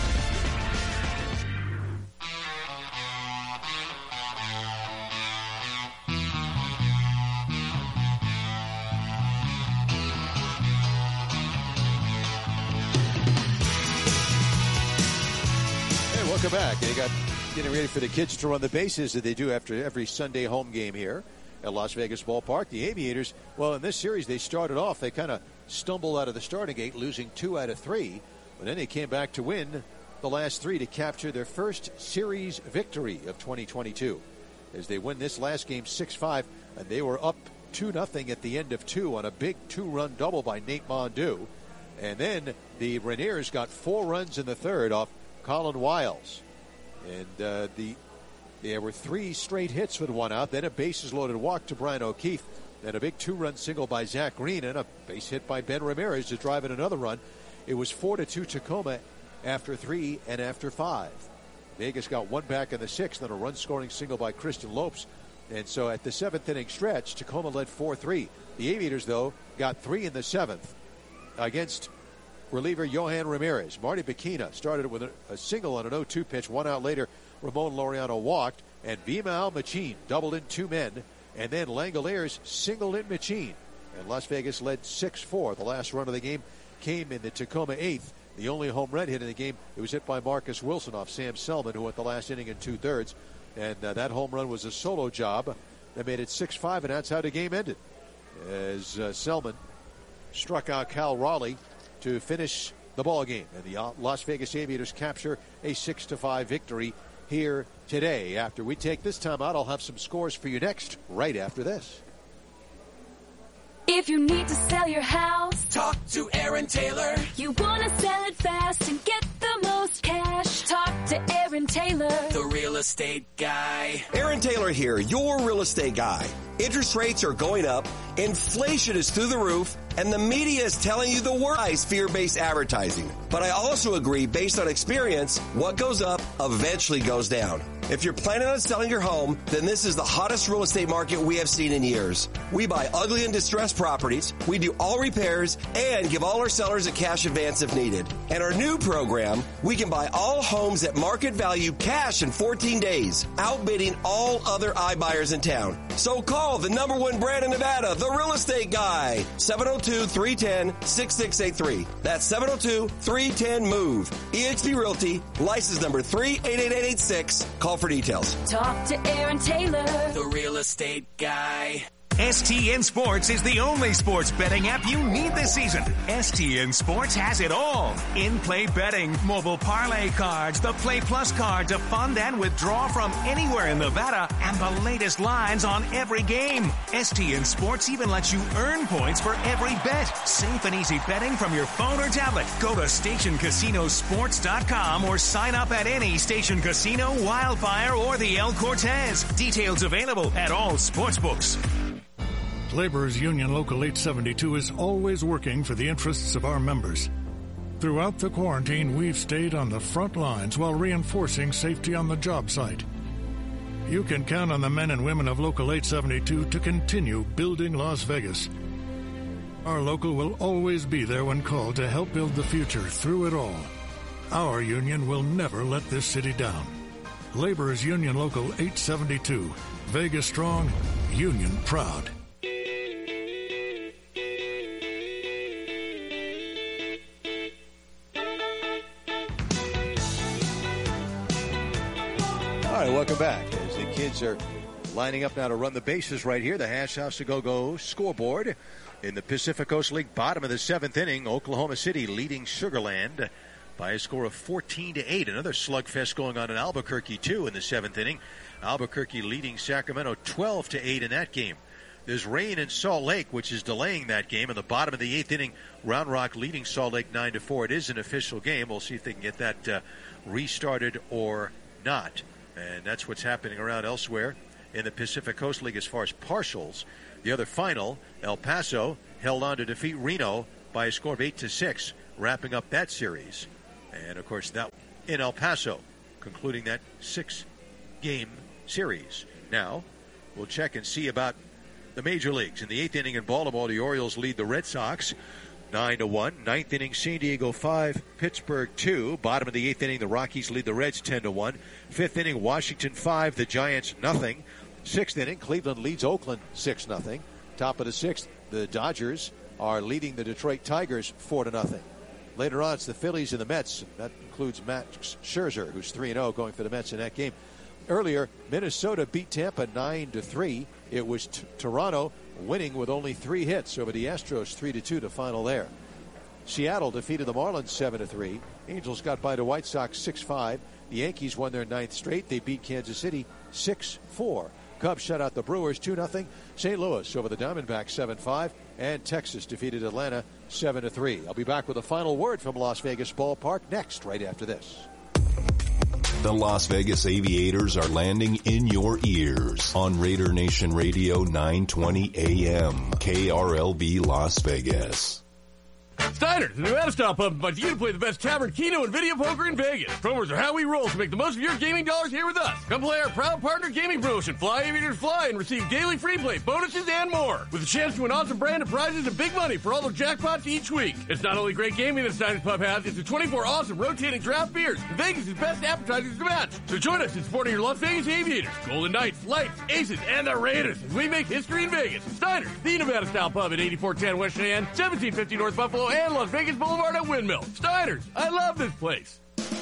Welcome back. They got getting ready for the kids to run the bases that they do after every Sunday home game here at Las Vegas Ballpark. The Aviators, well, in this series, they started off, they kind of stumbled out of the starting gate, losing 2 out of 3. But then they came back to win the last 3 to capture their first series victory of 2022. As they win this last game 6-5, and they were up 2-0 at the end of 2 on a big 2-run double by Nate Mondew. And then the Rainiers got 4 runs in the third off Colin Wiles. And there were 3 straight hits with 1 out, then a bases-loaded walk to Brian O'Keefe, then a big 2-run single by Zach Green, and a base hit by Ben Ramirez to drive in another run. It was 4-2 Tacoma after 3 and after 5. Vegas got 1 back in the 6th, then a run-scoring single by Christian Lopes. And so at the 7th inning stretch, Tacoma led 4-3. The Aviators, though, got 3 in the 7th against reliever Johan Ramirez. Marty Bikina started with a single on an 0-2 pitch. 1 out later, Ramon Laureano walked, and Bimal Machin doubled in 2 men, and then Langoliers singled in Machin. And Las Vegas led 6-4. The last run of the game came in the Tacoma 8th. The only home run hit in the game, it was hit by Marcus Wilson off Sam Selman, who went the last inning in 2/3. And that home run was a solo job that made it 6-5, and that's how the game ended. As Selman struck out Cal Raleigh to finish the ball game, and the Las Vegas Aviators capture a 6-5 victory here today. After we take this time out, I'll have some scores for you next, right after this. If you need to sell your house, talk to Aaron Taylor. You want to sell it fast and get the most cash, talk to Aaron Taylor, the real estate guy. Aaron Taylor here, your real estate guy. Interest rates are going up, inflation is through the roof, and the media is telling you the worst fear-based advertising. But I also agree, based on experience, what goes up eventually goes down. If you're planning on selling your home, then this is the hottest real estate market we have seen in years. We buy ugly and distressed properties, we do all repairs, and give all our sellers a cash advance if needed. And our new program, we can buy all homes at market value cash in 14 days, outbidding all other iBuyers in town. So call the number one brand in Nevada, The Real Estate Guy, 702-310-6683. That's 702-310-MOVE. eXp Realty, license number 38886. Call for details. Talk to Aaron Taylor, The Real Estate Guy. STN Sports is the only sports betting app you need this season. STN Sports has it all. In-play betting, mobile parlay cards, the Play Plus card to fund and withdraw from anywhere in Nevada, and the latest lines on every game. STN Sports even lets you earn points for every bet. Safe and easy betting from your phone or tablet. Go to StationCasinoSports.com or sign up at any Station Casino, Wildfire, or the El Cortez. Details available at all sportsbooks. Laborers Union Local 872 is always working for the interests of our members. Throughout the quarantine, we've stayed on the front lines while reinforcing safety on the job site. You can count on the men and women of Local 872 to continue building Las Vegas. Our local will always be there when called to help build the future through it all. Our union will never let this city down. Laborers Union Local 872. Vegas strong, union proud. All right, welcome back. As the kids are lining up now to run the bases right here, the Hash House to Go scoreboard in the Pacific Coast League, bottom of the seventh inning. Oklahoma City leading Sugar Land by a score of 14-8. Another slugfest going on in Albuquerque, too, in the seventh inning. Albuquerque leading Sacramento 12-8 in that game. There's rain in Salt Lake, which is delaying that game. In the bottom of the eighth inning, Round Rock leading Salt Lake 9-4. It is an official game. We'll see if they can get that restarted or not. And that's what's happening around elsewhere in the Pacific Coast League as far as partials. The other final, El Paso held on to defeat Reno by a score of 8-6, wrapping up that series. And, of course, that in El Paso, concluding that 6-game series. Now, we'll check and see about the major leagues. In the eighth inning in Baltimore, the Orioles lead the Red Sox 9-1. Ninth inning, San Diego 5, Pittsburgh 2. Bottom of the eighth inning, the Rockies lead the Reds 10-1. Fifth inning, Washington 5, the Giants nothing. Sixth inning, Cleveland leads Oakland 6-0. Top of the sixth, the Dodgers are leading the Detroit Tigers 4-0. Later on, it's the Phillies and the Mets. That includes Max Scherzer, who's 3-0, going for the Mets in that game. Earlier, Minnesota beat Tampa 9-3. It was Toronto winning with only 3 hits over the Astros 3-2 to final there. Seattle defeated the Marlins 7-3. Angels got by the White Sox 6-5. The Yankees won their 9th straight. They beat Kansas City 6-4. Cubs shut out the Brewers 2-0. St. Louis over the Diamondbacks 7-5. And Texas defeated Atlanta 7-3. I'll be back with a final word from Las Vegas Ballpark next, right after this. The Las Vegas Aviators are landing in your ears on Raider Nation Radio 920 AM, KRLV Las Vegas. Steiner's, the Nevada style pub, invites you to play the best tavern, keno, and video poker in Vegas. Promos are how we roll, so make the most of your gaming dollars here with us. Come play our proud partner gaming promotion, Fly Aviators Fly, and receive daily free play, bonuses, and more. With a chance to win awesome brand of prizes and big money for all the jackpots each week. It's not only great gaming that Steiner's Pub has, it's the 24 awesome rotating draft beers, and Vegas' best appetizers to match. So join us in supporting your Las Vegas Aviators, Golden Knights, Lights, Aces, and the Raiders as we make history in Vegas. Steiner's, the Nevada style pub at 8410 West Cheyenne, 1750 North Buffalo, and Las Vegas Boulevard at Windmill. Steiner's, I love this place.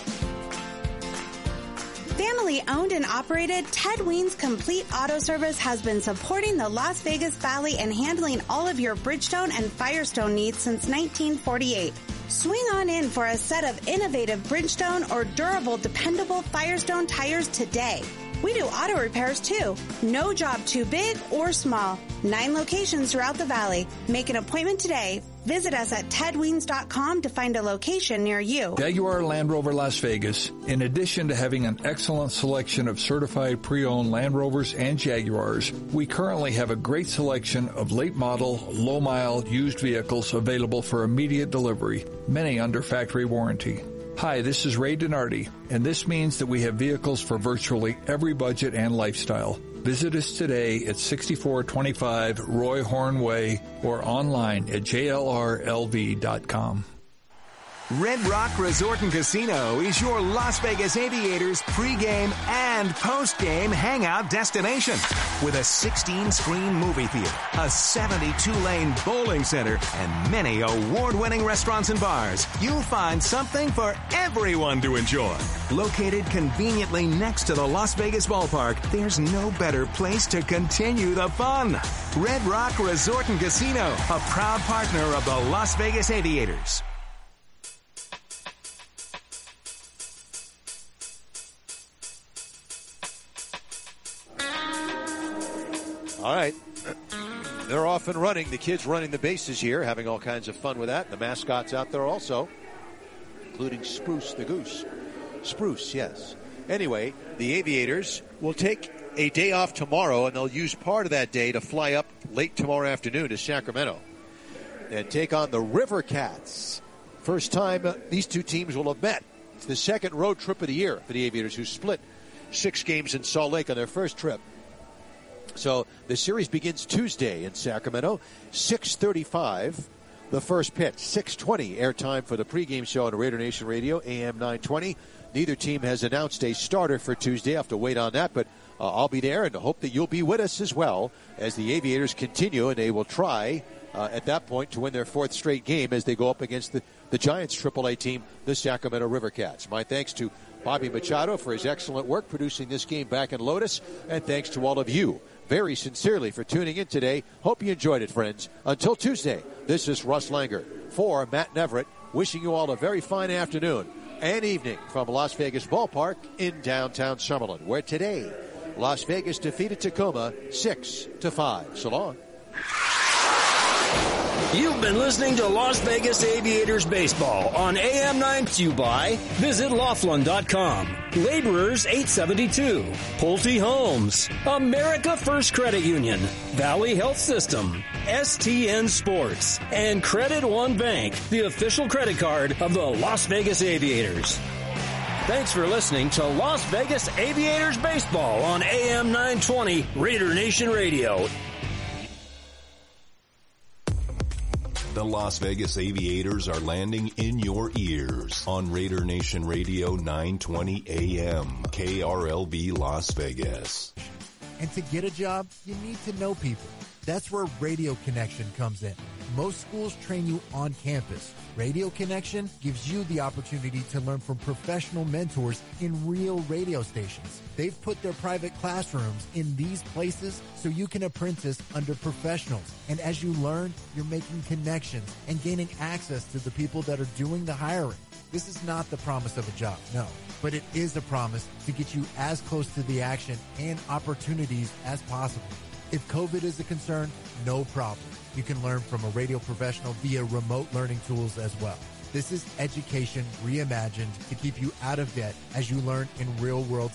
Family owned and operated, Ted Weens Complete Auto Service has been supporting the Las Vegas Valley and handling all of your Bridgestone and Firestone needs since 1948. Swing on in for a set of innovative Bridgestone or durable, dependable Firestone tires today. We do auto repairs too. No job too big or small. 9 locations throughout the valley. Make an appointment today. Visit us at tedweens.com to find a location near you. Jaguar Land Rover Las Vegas, in addition to having an excellent selection of certified pre-owned Land Rovers and Jaguars, we currently have a great selection of late model, low mile used vehicles available for immediate delivery, many under factory warranty. Hi, this is Ray Donardi, and this means that we have vehicles for virtually every budget and lifestyle. Visit us today at 6425 Roy Horn Way or online at jlrlv.com. Red Rock Resort and Casino is your Las Vegas Aviators pregame and postgame hangout destination. With a 16-screen movie theater, a 72-lane bowling center, and many award-winning restaurants and bars, you'll find something for everyone to enjoy. Located conveniently next to the Las Vegas ballpark, there's no better place to continue the fun. Red Rock Resort and Casino, a proud partner of the Las Vegas Aviators. All right. They're off and running. The kids running the bases here, having all kinds of fun with that. The mascots out there also, including Spruce the goose. Spruce, yes. Anyway, the Aviators will take a day off tomorrow, and they'll use part of that day to fly up late tomorrow afternoon to Sacramento and take on the River Cats. First time these two teams will have met. It's the second road trip of the year for the Aviators, who split 6 games in Salt Lake on their first trip. So the series begins Tuesday in Sacramento, 6:35, the first pitch. 6:20 airtime for the pregame show on Raider Nation Radio, AM 920. Neither team has announced a starter for Tuesday. I have to wait on that, but I'll be there and hope that you'll be with us as well as the Aviators continue, and they will try at that point to win their 4th straight game as they go up against the Giants' AAA team, the Sacramento River Cats. My thanks to Bobby Machado for his excellent work producing this game back in Lotus, and thanks to all of you very sincerely for tuning in today. Hope you enjoyed it, friends. Until Tuesday, this is Russ Langer for Matt Neverett, wishing you all a very fine afternoon and evening from Las Vegas Ballpark in downtown Summerlin, where today Las Vegas defeated Tacoma 6-5. So long. You've been listening to Las Vegas Aviators Baseball on AM 9 by Visit Laughlin.com, Laborers 872, Pulte Homes, America First Credit Union, Valley Health System, STN Sports, and Credit One Bank, the official credit card of the Las Vegas Aviators. Thanks for listening to Las Vegas Aviators Baseball on AM 920 Raider Nation Radio. The Las Vegas Aviators are landing in your ears on Raider Nation Radio 920 AM, KRLV Las Vegas. And to get a job, you need to know people. That's where Radio Connection comes in. Most schools train you on campus. Radio Connection gives you the opportunity to learn from professional mentors in real radio stations. They've put their private classrooms in these places so you can apprentice under professionals. And as you learn, you're making connections and gaining access to the people that are doing the hiring. This is not the promise of a job, no. But it is a promise to get you as close to the action and opportunities as possible. If COVID is a concern, no problem. You can learn from a radio professional via remote learning tools as well. This is education reimagined to keep you out of debt as you learn in real-world